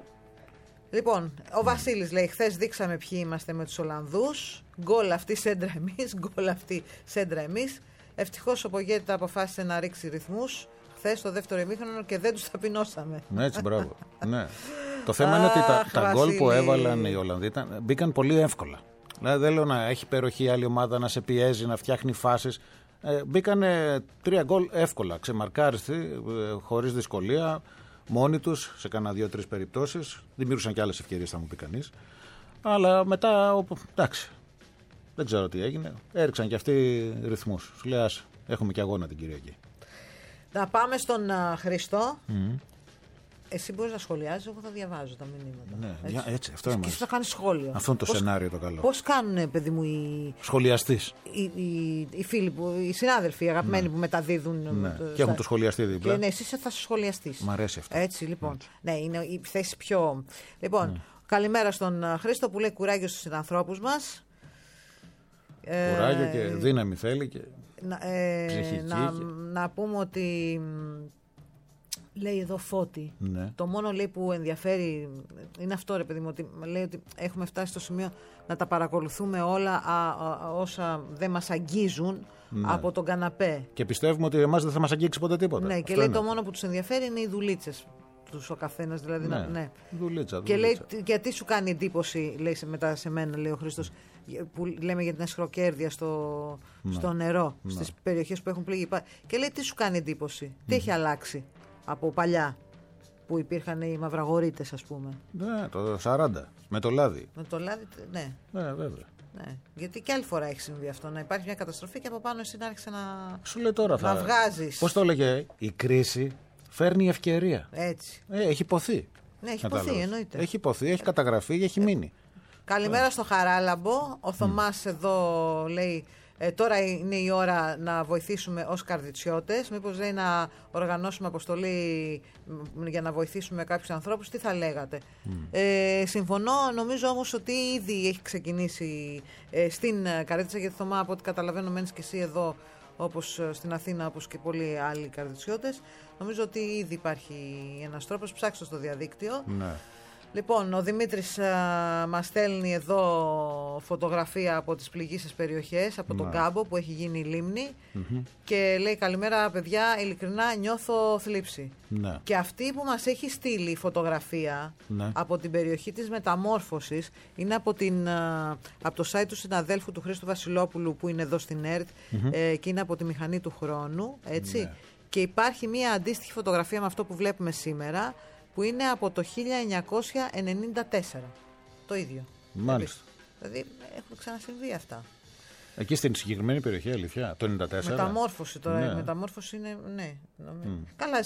Λοιπόν, ο Βασίλης λέει: χθες δείξαμε ποιοι είμαστε με τους Ολλανδούς. Γκολ αυτή, σέντρα εμείς. Γκολ αυτή, σέντρα εμείς. Ευτυχώς ο Πογέτα αποφάσισε να ρίξει ρυθμούς χθες το δεύτερο ημίχρονο και δεν τους ταπεινώσαμε. Ναι, έτσι, μπράβο. Ναι. Το θέμα είναι ότι τα, τα γκολ που έβαλαν οι Ολλανδοί ήταν, μπήκαν πολύ εύκολα. Δηλαδή δεν λέω να έχει υπεροχή άλλη ομάδα, να σε πιέζει, να φτιάχνει φάσεις. Ε, μπήκανε τρία γκολ εύκολα, ξεμαρκάριστοι, ε, χωρίς δυσκολία. Μόνοι τους, σε κάνα δύο-τρεις περιπτώσεις. Δημιούργησαν και άλλες ευκαιρίες, θα μου πει κανείς. Αλλά μετά, οπ, εντάξει, δεν ξέρω τι έγινε. Έριξαν και αυτοί ρυθμούς. Σου λέει, άσε, έχουμε και αγώνα την Κυριακή. Να πάμε στον uh, Χριστό. Mm. Εσύ μπορείς να σχολιάζεις, εγώ θα διαβάζω τα μηνύματα. Ναι, έτσι, έτσι αυτό είμαστε. Και εσύ θα κάνεις σχόλιο. Αυτό είναι το πώς, σενάριο το καλό. Πώς κάνουν, παιδί μου, οι. Σχολιαστής. Οι, οι, οι φίλοι, που, οι συνάδελφοι, οι αγαπημένοι ναι. που μεταδίδουν. Ναι. Το, και έχουν το σχολιαστή δίπλα. Και ναι, εσύ θα σου σχολιαστείς. Μ' αρέσει αυτό. Έτσι, λοιπόν. Έτσι. Ναι, είναι η θέση πιο. Λοιπόν, mm. καλημέρα στον Χρήστο που λέει κουράγιο στους συνανθρώπους μας. Κουράγιο ε, και δύναμη θέλει και. Να, ε, να, να πούμε ότι. Λέει εδώ Φώτη. Ναι. Το μόνο λέει που ενδιαφέρει είναι αυτό, ρε παιδί μου, ότι λέει ότι έχουμε φτάσει στο σημείο να τα παρακολουθούμε όλα α, α, όσα δεν μας αγγίζουν ναι. από τον καναπέ. Και πιστεύουμε ότι εμάς δεν θα μας αγγίξει ποτέ τίποτα. Ναι, αυτό και λέει είναι. Το μόνο που τους ενδιαφέρει είναι οι δουλίτσες. τους ο καθένας. Δηλαδή, ναι. Να, ναι. Δουλίτσα, και δουλίτσα. λέει, γιατί σου κάνει εντύπωση, λέει μετά σε μένα, λέει ο Χρήστος, που λέμε για την ασχροκέρδεια στο, ναι. στο νερό, ναι. στις περιοχές που έχουν πληγεί. Και λέει, τι σου κάνει εντύπωση, τι έχει αλλάξει από παλιά που υπήρχαν οι μαυραγορείτες, ας πούμε. Ναι, το σαράντα, με το λάδι. Με το λάδι, ναι. Ναι, βέβαια. Ναι. Γιατί και άλλη φορά έχει συμβεί αυτό, να υπάρχει μια καταστροφή και από πάνω εσύ να άρχισε να, Σου λέει τώρα, να θα... βγάζεις. Πώς το έλεγε, η κρίση φέρνει ευκαιρία. Έτσι. Ε, έχει υποθεί. Ναι, έχει υποθεί, εννοείται. Έχει υποθεί, έχει καταγραφεί, έχει μείνει. Καλημέρα ε. στο Χαράλαμπο. Ο Θωμάς mm. εδώ λέει, ε, τώρα είναι η ώρα να βοηθήσουμε ως καρδιτσιώτες. Μήπως λέει να οργανώσουμε αποστολή για να βοηθήσουμε κάποιους ανθρώπους. Τι θα λέγατε. Mm. Ε, συμφωνώ, νομίζω όμως ότι ήδη έχει ξεκινήσει ε, στην Καρδίτσα, γιατί Θωμά, από ό,τι καταλαβαίνω, μένεις και εσύ εδώ, όπως στην Αθήνα, όπως και πολλοί άλλοι καρδιτσιώτες. Νομίζω ότι ήδη υπάρχει ένας τρόπος. Ψάξτε στο διαδίκτυο. Ναι. Λοιπόν, ο Δημήτρης α, μας στέλνει εδώ φωτογραφία από τις πληγείσες περιοχές, από ναι. τον κάμπο που έχει γίνει η λίμνη mm-hmm. και λέει, καλημέρα παιδιά, ειλικρινά νιώθω θλίψη. Ναι. Και αυτή που μας έχει στείλει η φωτογραφία ναι. από την περιοχή της μεταμόρφωσης είναι από, την, α, από το site του συναδέλφου του Χρήστου Βασιλόπουλου που είναι εδώ στην ΕΡΤ mm-hmm. ε, και είναι από τη μηχανή του χρόνου, έτσι. Ναι. Και υπάρχει μια αντίστοιχη φωτογραφία με αυτό που βλέπουμε σήμερα, που είναι από το χίλια εννιακόσια ενενήντα τέσσερα. Το ίδιο. Μάλιστα. Δηλαδή έχουν ξανασυμβεί αυτά. Εκεί στην συγκεκριμένη περιοχή, αλήθεια, το ενενήντα τέσσερα. Μεταμόρφωση τώρα. Ναι. Η μεταμόρφωση είναι. Ναι. Mm. Καλά,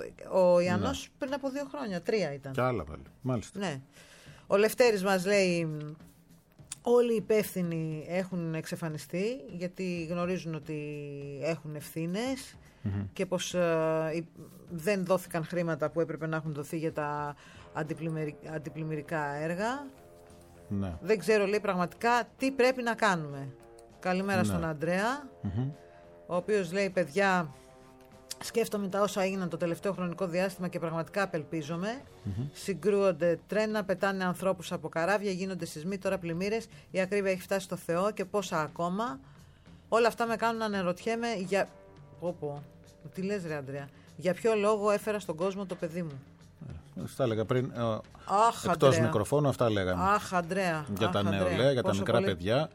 ο Ιαννός ναι. πριν από δύο χρόνια, τρία ήταν. Και άλλα πάλι. Μάλιστα. Ναι. Ο Λευτέρης μας λέει, όλοι οι υπεύθυνοι έχουν εξαφανιστεί γιατί γνωρίζουν ότι έχουν ευθύνες. Mm-hmm. Και πως ε, δεν δόθηκαν χρήματα που έπρεπε να έχουν δοθεί για τα αντιπλημμυρικά, αντιπλημμυρικά έργα. Ναι. Δεν ξέρω, λέει, πραγματικά τι πρέπει να κάνουμε. Καλημέρα ναι. στον Αντρέα, mm-hmm. ο οποίος λέει, παιδιά, σκέφτομαι τα όσα έγιναν το τελευταίο χρονικό διάστημα και πραγματικά απελπίζομαι. Mm-hmm. Συγκρούονται τρένα, πετάνε ανθρώπους από καράβια, γίνονται σεισμοί, τώρα πλημμύρες, η ακρίβεια έχει φτάσει στο Θεό και πόσα ακόμα. Όλα αυτά με κάνουν να αναρωτιέμαι για... Πω, πω. Τι λες ρε Αντρέα, για ποιο λόγο έφερα στον κόσμο το παιδί μου. Αυτά έλεγα πριν, Αχ, εκτός Αντρέα. μικροφώνου αυτά λέγαμε. Αχ, Αντρέα. Για Αχ, τα νεολαία, για τα μικρά πολύ... παιδιά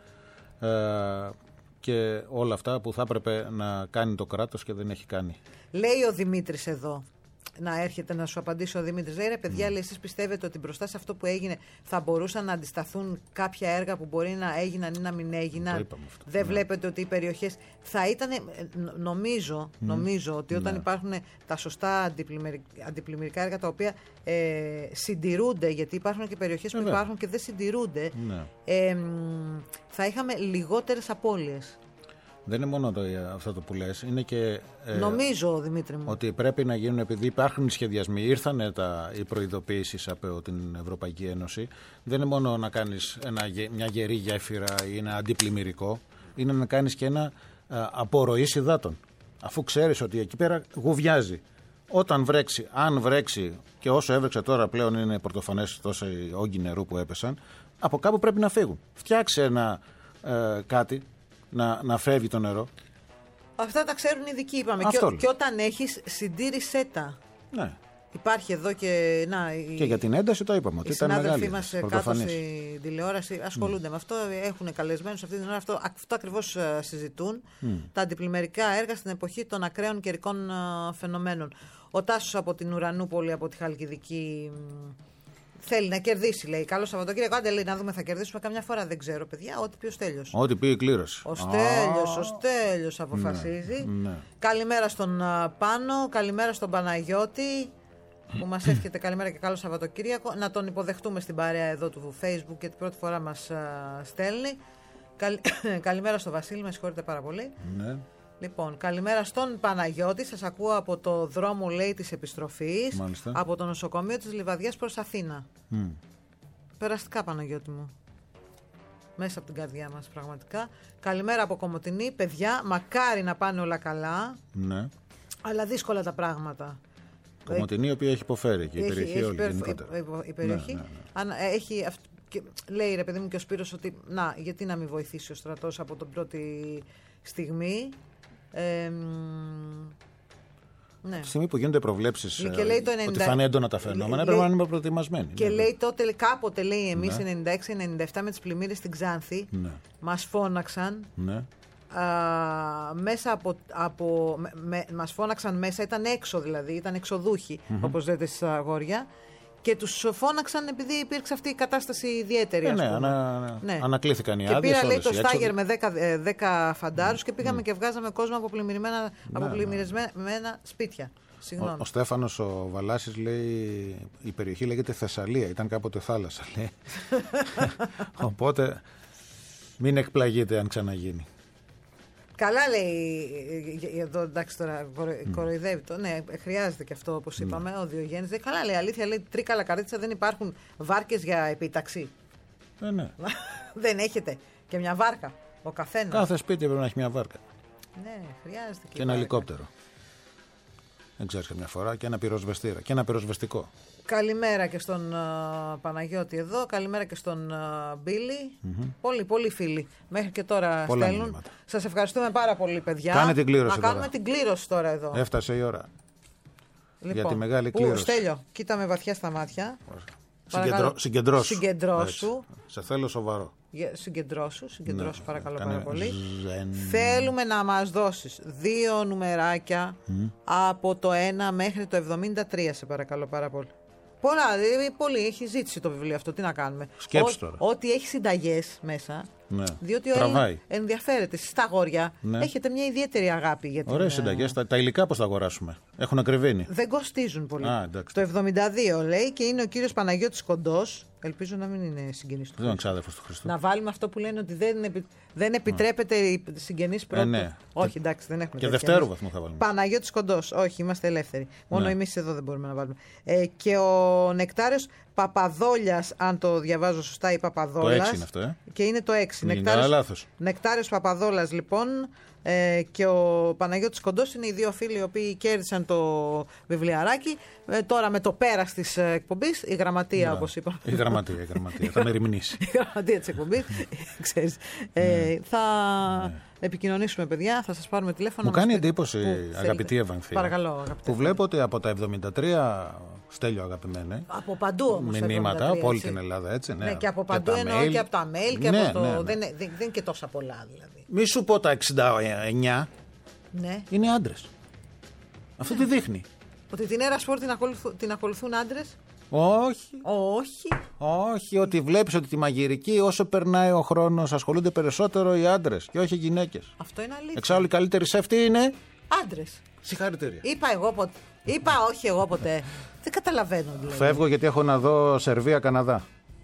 ε, και όλα αυτά που θα έπρεπε να κάνει το κράτος και δεν έχει κάνει. Λέει ο Δημήτρης εδώ, να έρχεται να σου απαντήσει ο Δημήτρης. Λέει, ρε παιδιά, mm. λέει, εσείς πιστεύετε ότι μπροστά σε αυτό που έγινε θα μπορούσαν να αντισταθούν κάποια έργα που μπορεί να έγιναν ή να μην έγιναν. Δεν ναι. βλέπετε ότι οι περιοχές θα ήταν, νομίζω, mm. νομίζω ότι όταν ναι. υπάρχουν τα σωστά αντιπλημμυρικά, αντιπλημμυρικά έργα τα οποία ε, συντηρούνται, γιατί υπάρχουν και περιοχές που υπάρχουν και δεν συντηρούνται, ναι. ε, θα είχαμε λιγότερες απώλειες. Δεν είναι μόνο το, αυτό το που λες, είναι και ε, νομίζω, Δημήτρη μου, ότι πρέπει να γίνουν, επειδή υπάρχουν σχεδιασμοί, ήρθαν τα, οι προειδοποιήσεις από την Ευρωπαϊκή Ένωση. Δεν είναι μόνο να κάνεις ένα, μια γερή γέφυρα ή ένα αντιπλημμυρικό, είναι να κάνεις και ένα α, απορροής υδάτων. Αφού ξέρεις ότι εκεί πέρα γουβιάζει. Όταν βρέξει, αν βρέξει, και όσο έβρεξε τώρα πλέον είναι πρωτοφανές τόσα όγκοι νερού που έπεσαν, από κάπου πρέπει να φύγουν. Φτιάξε ένα ε, κάτι. Να, να φεύγει το νερό. Αυτά τα ξέρουν οι ειδικοί, είπαμε. Και, και όταν έχεις, συντήρησέ τα. Ναι. Υπάρχει εδώ και. Να, και η, για την ένταση το είπαμε. Ότι οι ήταν μεγάλη. Οι συνάδελφοί μας κάτω στη τηλεόραση ασχολούνται mm. με αυτό. Έχουν καλεσμένους αυτή την ώρα. Αυτό, αυτό ακριβώς συζητούν. Mm. Τα αντιπλημμυρικά έργα στην εποχή των ακραίων καιρικών φαινομένων. Ο Τάσος από την Ουρανούπολη, από τη Χαλκιδική. Θέλει να κερδίσει, λέει. Καλό Σαββατοκύριακο. Άντε, λέει, να δούμε, θα κερδίσουμε καμιά φορά. Δεν ξέρω, παιδιά. Ό,τι πει ο Στέλιος. Ό,τι πει η κλήρωση. Ο Στέλιος, ο Στέλιος αποφασίζει. Ναι, ναι. Καλημέρα στον uh, Πάνο. Καλημέρα στον Παναγιώτη που μας εύχεται καλημέρα και καλό Σαββατοκύριακο. Να τον υποδεχτούμε στην παρέα εδώ του Facebook και την πρώτη φορά μας uh, στέλνει. Καλ... καλημέρα στον Βασίλη, με συγχωρείτε πάρα πολύ. Ναι. Λοιπόν, καλημέρα στον Παναγιώτη. Σας ακούω από το δρόμο, λέει, της επιστροφής. Μάλιστα. Από το νοσοκομείο της Λιβαδιάς προς Αθήνα. Mm. Περαστικά, Παναγιώτη μου. Μέσα από την καρδιά μας, πραγματικά. Καλημέρα από Κομοτηνή. Παιδιά, μακάρι να πάνε όλα καλά. Ναι. Αλλά δύσκολα τα πράγματα. Κομοτηνή, η οποία έχει υποφέρει και η έχει, περιοχή έχει όλη υπερ... γενικότερα. Η περιοχή. Ναι, ναι, ναι. Έχει... Και λέει, ρε παιδί μου, και ο Σπύρος ότι να, γιατί να μην βοηθήσει ο στρατός από την πρώτη στιγμή. Ε, Ναι. Τη στιγμή που γίνονται προβλέψεις και λέει το ενενήντα... ότι θα είναι έντονα τα φαινόμενα, λέει... πρέπει να είμαι προετοιμασμένοι. Και ναι. λέει τότε, κάποτε λέει εμείς ναι. ενενήντα έξι ενενήντα επτά με τις πλημμύρες στην Ξάνθη, ναι. μας φώναξαν. Ναι. Α, μέσα από, από με, μας φώναξαν μέσα, ήταν έξω δηλαδή, ήταν εξοδούχοι, mm-hmm. όπως λέτε στα αγόρια, και τους φώναξαν επειδή υπήρξε αυτή η κατάσταση ιδιαίτερη. Ε, ας ναι, πούμε. ανα, ναι, ανακλήθηκαν οι άδειες. Και πήρα λέει το Στάγερ με δέκα φαντάρους και πήγαμε mm. και βγάζαμε κόσμο από πλημμυρισμένα, ναι, από πλημμυρισμένα ναι. σπίτια. Ο, ο Στέφανος ο Βαλάσης λέει η περιοχή λέγεται Θεσσαλία, ήταν κάποτε θάλασσα λέει. Οπότε μην εκπλαγείτε αν ξαναγίνει. Καλά λέει, εδώ εντάξει τώρα κοροϊδεύει το, ναι, χρειάζεται και αυτό όπως είπαμε, mm. ο Διογέννης. Καλά λέει, αλήθεια λέει, Τρίκαλα Καρδίτσα δεν υπάρχουν βάρκες για επίταξη. Ε, ναι. Δεν έχετε και μια βάρκα, ο καθένας. Κάθε σπίτι πρέπει να έχει μια βάρκα. Ναι, χρειάζεται και, και ένα ελικόπτερο. Δεν ξέρεις καμιά φορά, και ένα πυροσβεστήρα και ένα πυροσβεστικό. Καλημέρα και στον uh, Παναγιώτη εδώ, καλημέρα και στον uh, Μπίλι. Mm-hmm. Πολύ, πολύ φίλοι. Μέχρι και τώρα πολλά στέλνουν. Μηνύματα. Σας ευχαριστούμε πάρα πολύ, παιδιά. Κάνε την κλήρωση. Να τώρα. κάνουμε την κλήρωση τώρα εδώ. Έφτασε η ώρα. Λοιπόν, για τη μεγάλη κλήρωση. Ου, Στέλιο, κοίτα με βαθιά στα μάτια. Συγκεντρώ, συγκεντρώσου. Συγκεντρώσου. Σε θέλω σοβαρό. Συγκεντρώσου, συγκεντρώσου ναι, παρακαλώ κάνε... πάρα πολύ. Ζεν... Θέλουμε να μας δώσεις δύο νουμεράκια mm. από το ένα μέχρι το εβδομήντα τρία, σε παρακαλώ πάρα πολύ. Πολλά, δηλαδή, πολύ έχει ζήτηση το βιβλίο αυτό, τι να κάνουμε. Σκέψου τώρα. Ό,τι έχει συνταγές μέσα. Ναι. Διότι ο Έλληνας ενδιαφέρεται. Εσείς τα αγόρια ναι. έχετε μια ιδιαίτερη αγάπη για την... Ωραίες συνταγές. Τα, τα υλικά πώς θα αγοράσουμε. Έχουν ακριβήνει. Δεν κοστίζουν πολύ. Α, το εβδομήντα δύο λέει και είναι ο κύριος Παναγιώτης Κοντός. Ελπίζω να μην είναι συγγενής του Δεν είναι ξάδερφος του Χριστού. Να βάλουμε αυτό που λένε ότι δεν, επι... δεν επιτρέπεται οι συγγενείς πρώτου. Ε, ναι. Όχι, εντάξει, δεν έχουμε. Και δευτέρου βαθμού θα βάλουμε. Παναγιώτης Κοντός. Όχι, είμαστε ελεύθεροι. Μόνο ναι. εμείς εδώ δεν μπορούμε να βάλουμε. Ε, και ο Νεκτάριος Παπαδόλιας, αν το διαβάζω σωστά, η Παπαδόλας. Το έξι είναι αυτό, ε. Και είναι το έξι. Νεκτάριος, Νεκτάριος Παπαδόλας, λοιπόν. Ε, και ο Παναγιώτης Κοντός είναι οι δύο φίλοι οι οποίοι κέρδισαν το βιβλιαράκι. Ε, τώρα με το πέρας της εκπομπής, η γραμματεία, ναι, όπως είπαμε. Η γραμματεία, η γραμματεία θα με ρημνήσει. Η γραμματεία της εκπομπής, ξέρεις. Ε, ναι. Θα ναι. επικοινωνήσουμε, παιδιά, θα σας πάρουμε τηλέφωνο. Μου κάνει εντύπωση, που αγαπητή Ευανθία, παρακαλώ, αγαπητή, που βλέπω ότι από τα εβδομήντα τρία, Στέλιο αγαπημένε, από παντού όμως, μηνύματα από όλη την Ελλάδα, έτσι. Ναι, ναι, και από παντού και εννοώ mail. Και από τα mail και ναι, από το... Ναι, ναι. Δεν, δεν, δεν είναι και τόσα πολλά, δηλαδή. Μη σου πω τα εξήντα εννιά, ναι. είναι άντρες. Αυτό τι δείχνει? Ότι την Έρα Σπορ την, ακολουθού, την ακολουθούν άντρες. Όχι. Όχι. Όχι, ότι βλέπεις ότι τη μαγειρική όσο περνάει ο χρόνος ασχολούνται περισσότερο οι άντρες και όχι οι γυναίκες. Αυτό είναι αλήθεια. Εξάλλου οι καλύτεροι σεφ τι είναι? Άντρες. Συγχαρητήρια. Είπα εγώ ποτέ. Είπα όχι εγώ ποτέ. Δεν καταλαβαίνω δηλαδή. Φεύγω γιατί έχω να δω Σερβία-Καναδά.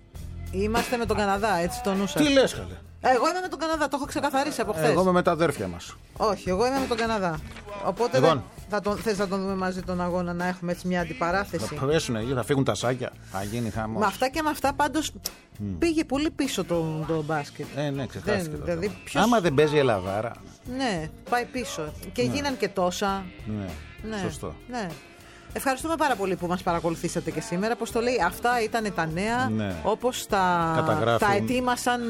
Είμαστε με τον Καναδά, έτσι το νου σας. Τι λες, καλέ? Εγώ είμαι με τον Καναδά, το έχω ξεκαθαρίσει από χθες. Εγώ είμαι με τα αδέρφια μας. Όχι, εγώ είμαι με τον Καναδά. Οπότε δεν, θα τον, θες να τον δούμε μαζί τον αγώνα, να έχουμε έτσι μια αντιπαράθεση. Θα πέσουν εκεί, θα φύγουν τα σάκια, θα γίνει χαμός. Με αυτά και με αυτά πάντως mm. πήγε πολύ πίσω το, το μπάσκετ. Ε, ναι, ξεχάστηκε. Δεν, δηλαδή, ποιος... Άμα δεν παίζει η Ελλαδάρα. Ναι, πάει πίσω. Και ναι. γίναν και τόσα. Ναι, ναι. Σωστό. Ναι. Ευχαριστούμε πάρα πολύ που μας παρακολουθήσατε και σήμερα. Πώς το λέει, αυτά ήταν τα νέα, ναι. όπως τα, τα ετοίμασαν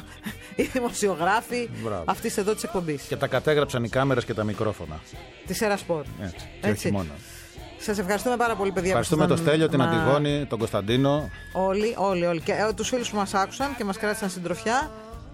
οι δημοσιογράφοι αυτής εδώ της εκπομπής. Και τα κατέγραψαν οι κάμερες και τα μικρόφωνα. Της Έρα Σπορ. Έτσι, και όχι μόνο. Σας ευχαριστούμε πάρα πολύ, παιδιά. Ευχαριστούμε τον Στέλιο, την Αντιγόνη, τον Κωνσταντίνο. Όλοι, όλοι, όλοι. Και ε, τους φίλους που μας άκουσαν και μας κράτησαν συντροφιά.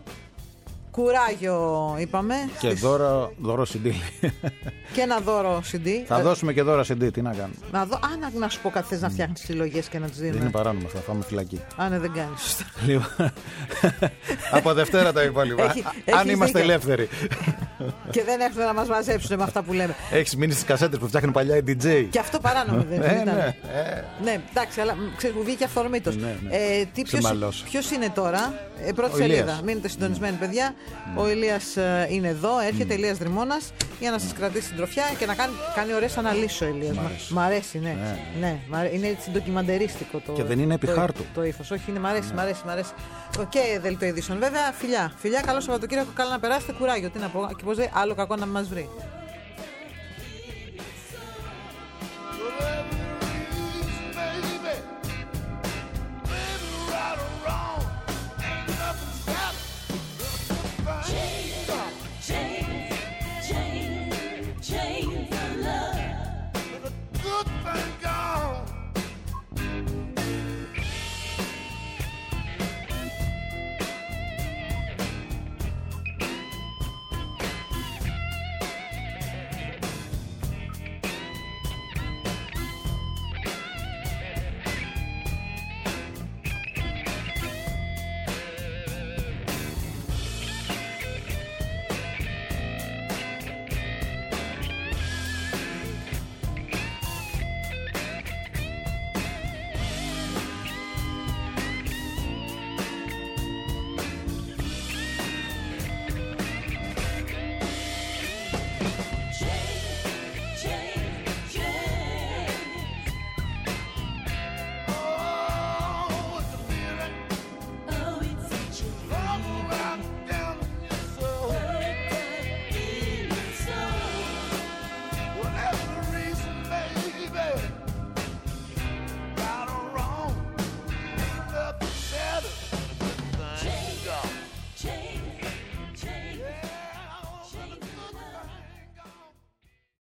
Κουράγιο, είπαμε. Και στις... δώρο, δώρο σι ντι. Και ένα δώρο σι ντι. Θα ε... δώσουμε και δώρο σι ντι, τι να κάνουμε. Να, δω... Α, να, να σου πω κάτι, θες να φτιάχνεις συλλογές και να τις δίνουμε. Δεν είναι παράνομο, θα πάμε φυλακή. Α, ναι, δεν κάνεις. Λοιπόν, από Δευτέρα τα υπόλοιπα. Έχει, Αν είμαστε δίκιο. Ελεύθεροι. Και δεν έρθουν να μας μαζέψουν με αυτά που λέμε. Έχεις μείνει στις κασέτες που φτιάχνουν παλιά οι ντι τζέι. Και αυτό παράνομο δεν ήταν. Ναι, ναι, εντάξει, αλλά ξέρεις που βγήκε αυθορμήτως. Ποιος είναι τώρα, πρώτη σελίδα. Μείνετε συντονισμένοι, παιδιά. Ο Ηλίας είναι εδώ, έρχεται, mm. Ηλίας Δρυμώνας, για να σας κρατήσει την τροφιά και να κάνει, κάνει ωραίες αναλύσεις ο Ηλίας. Μ' αρέσει, ναι. ναι. ναι. Είναι έτσι ντοκιμαντερίστικο το. Και δεν είναι επί χάρτου. Το, το ύφος. Όχι, είναι, μ' αρέσει, μ' αρέσει, μ' αρέσει. Και δελτίο ειδήσεων. Βέβαια, φιλιά. Φιλιά, καλό Σαββατοκύριακο, καλά να περάσετε. Κουράγιο, τι να πω. Και πώς λέει, άλλο κακό να μας βρει.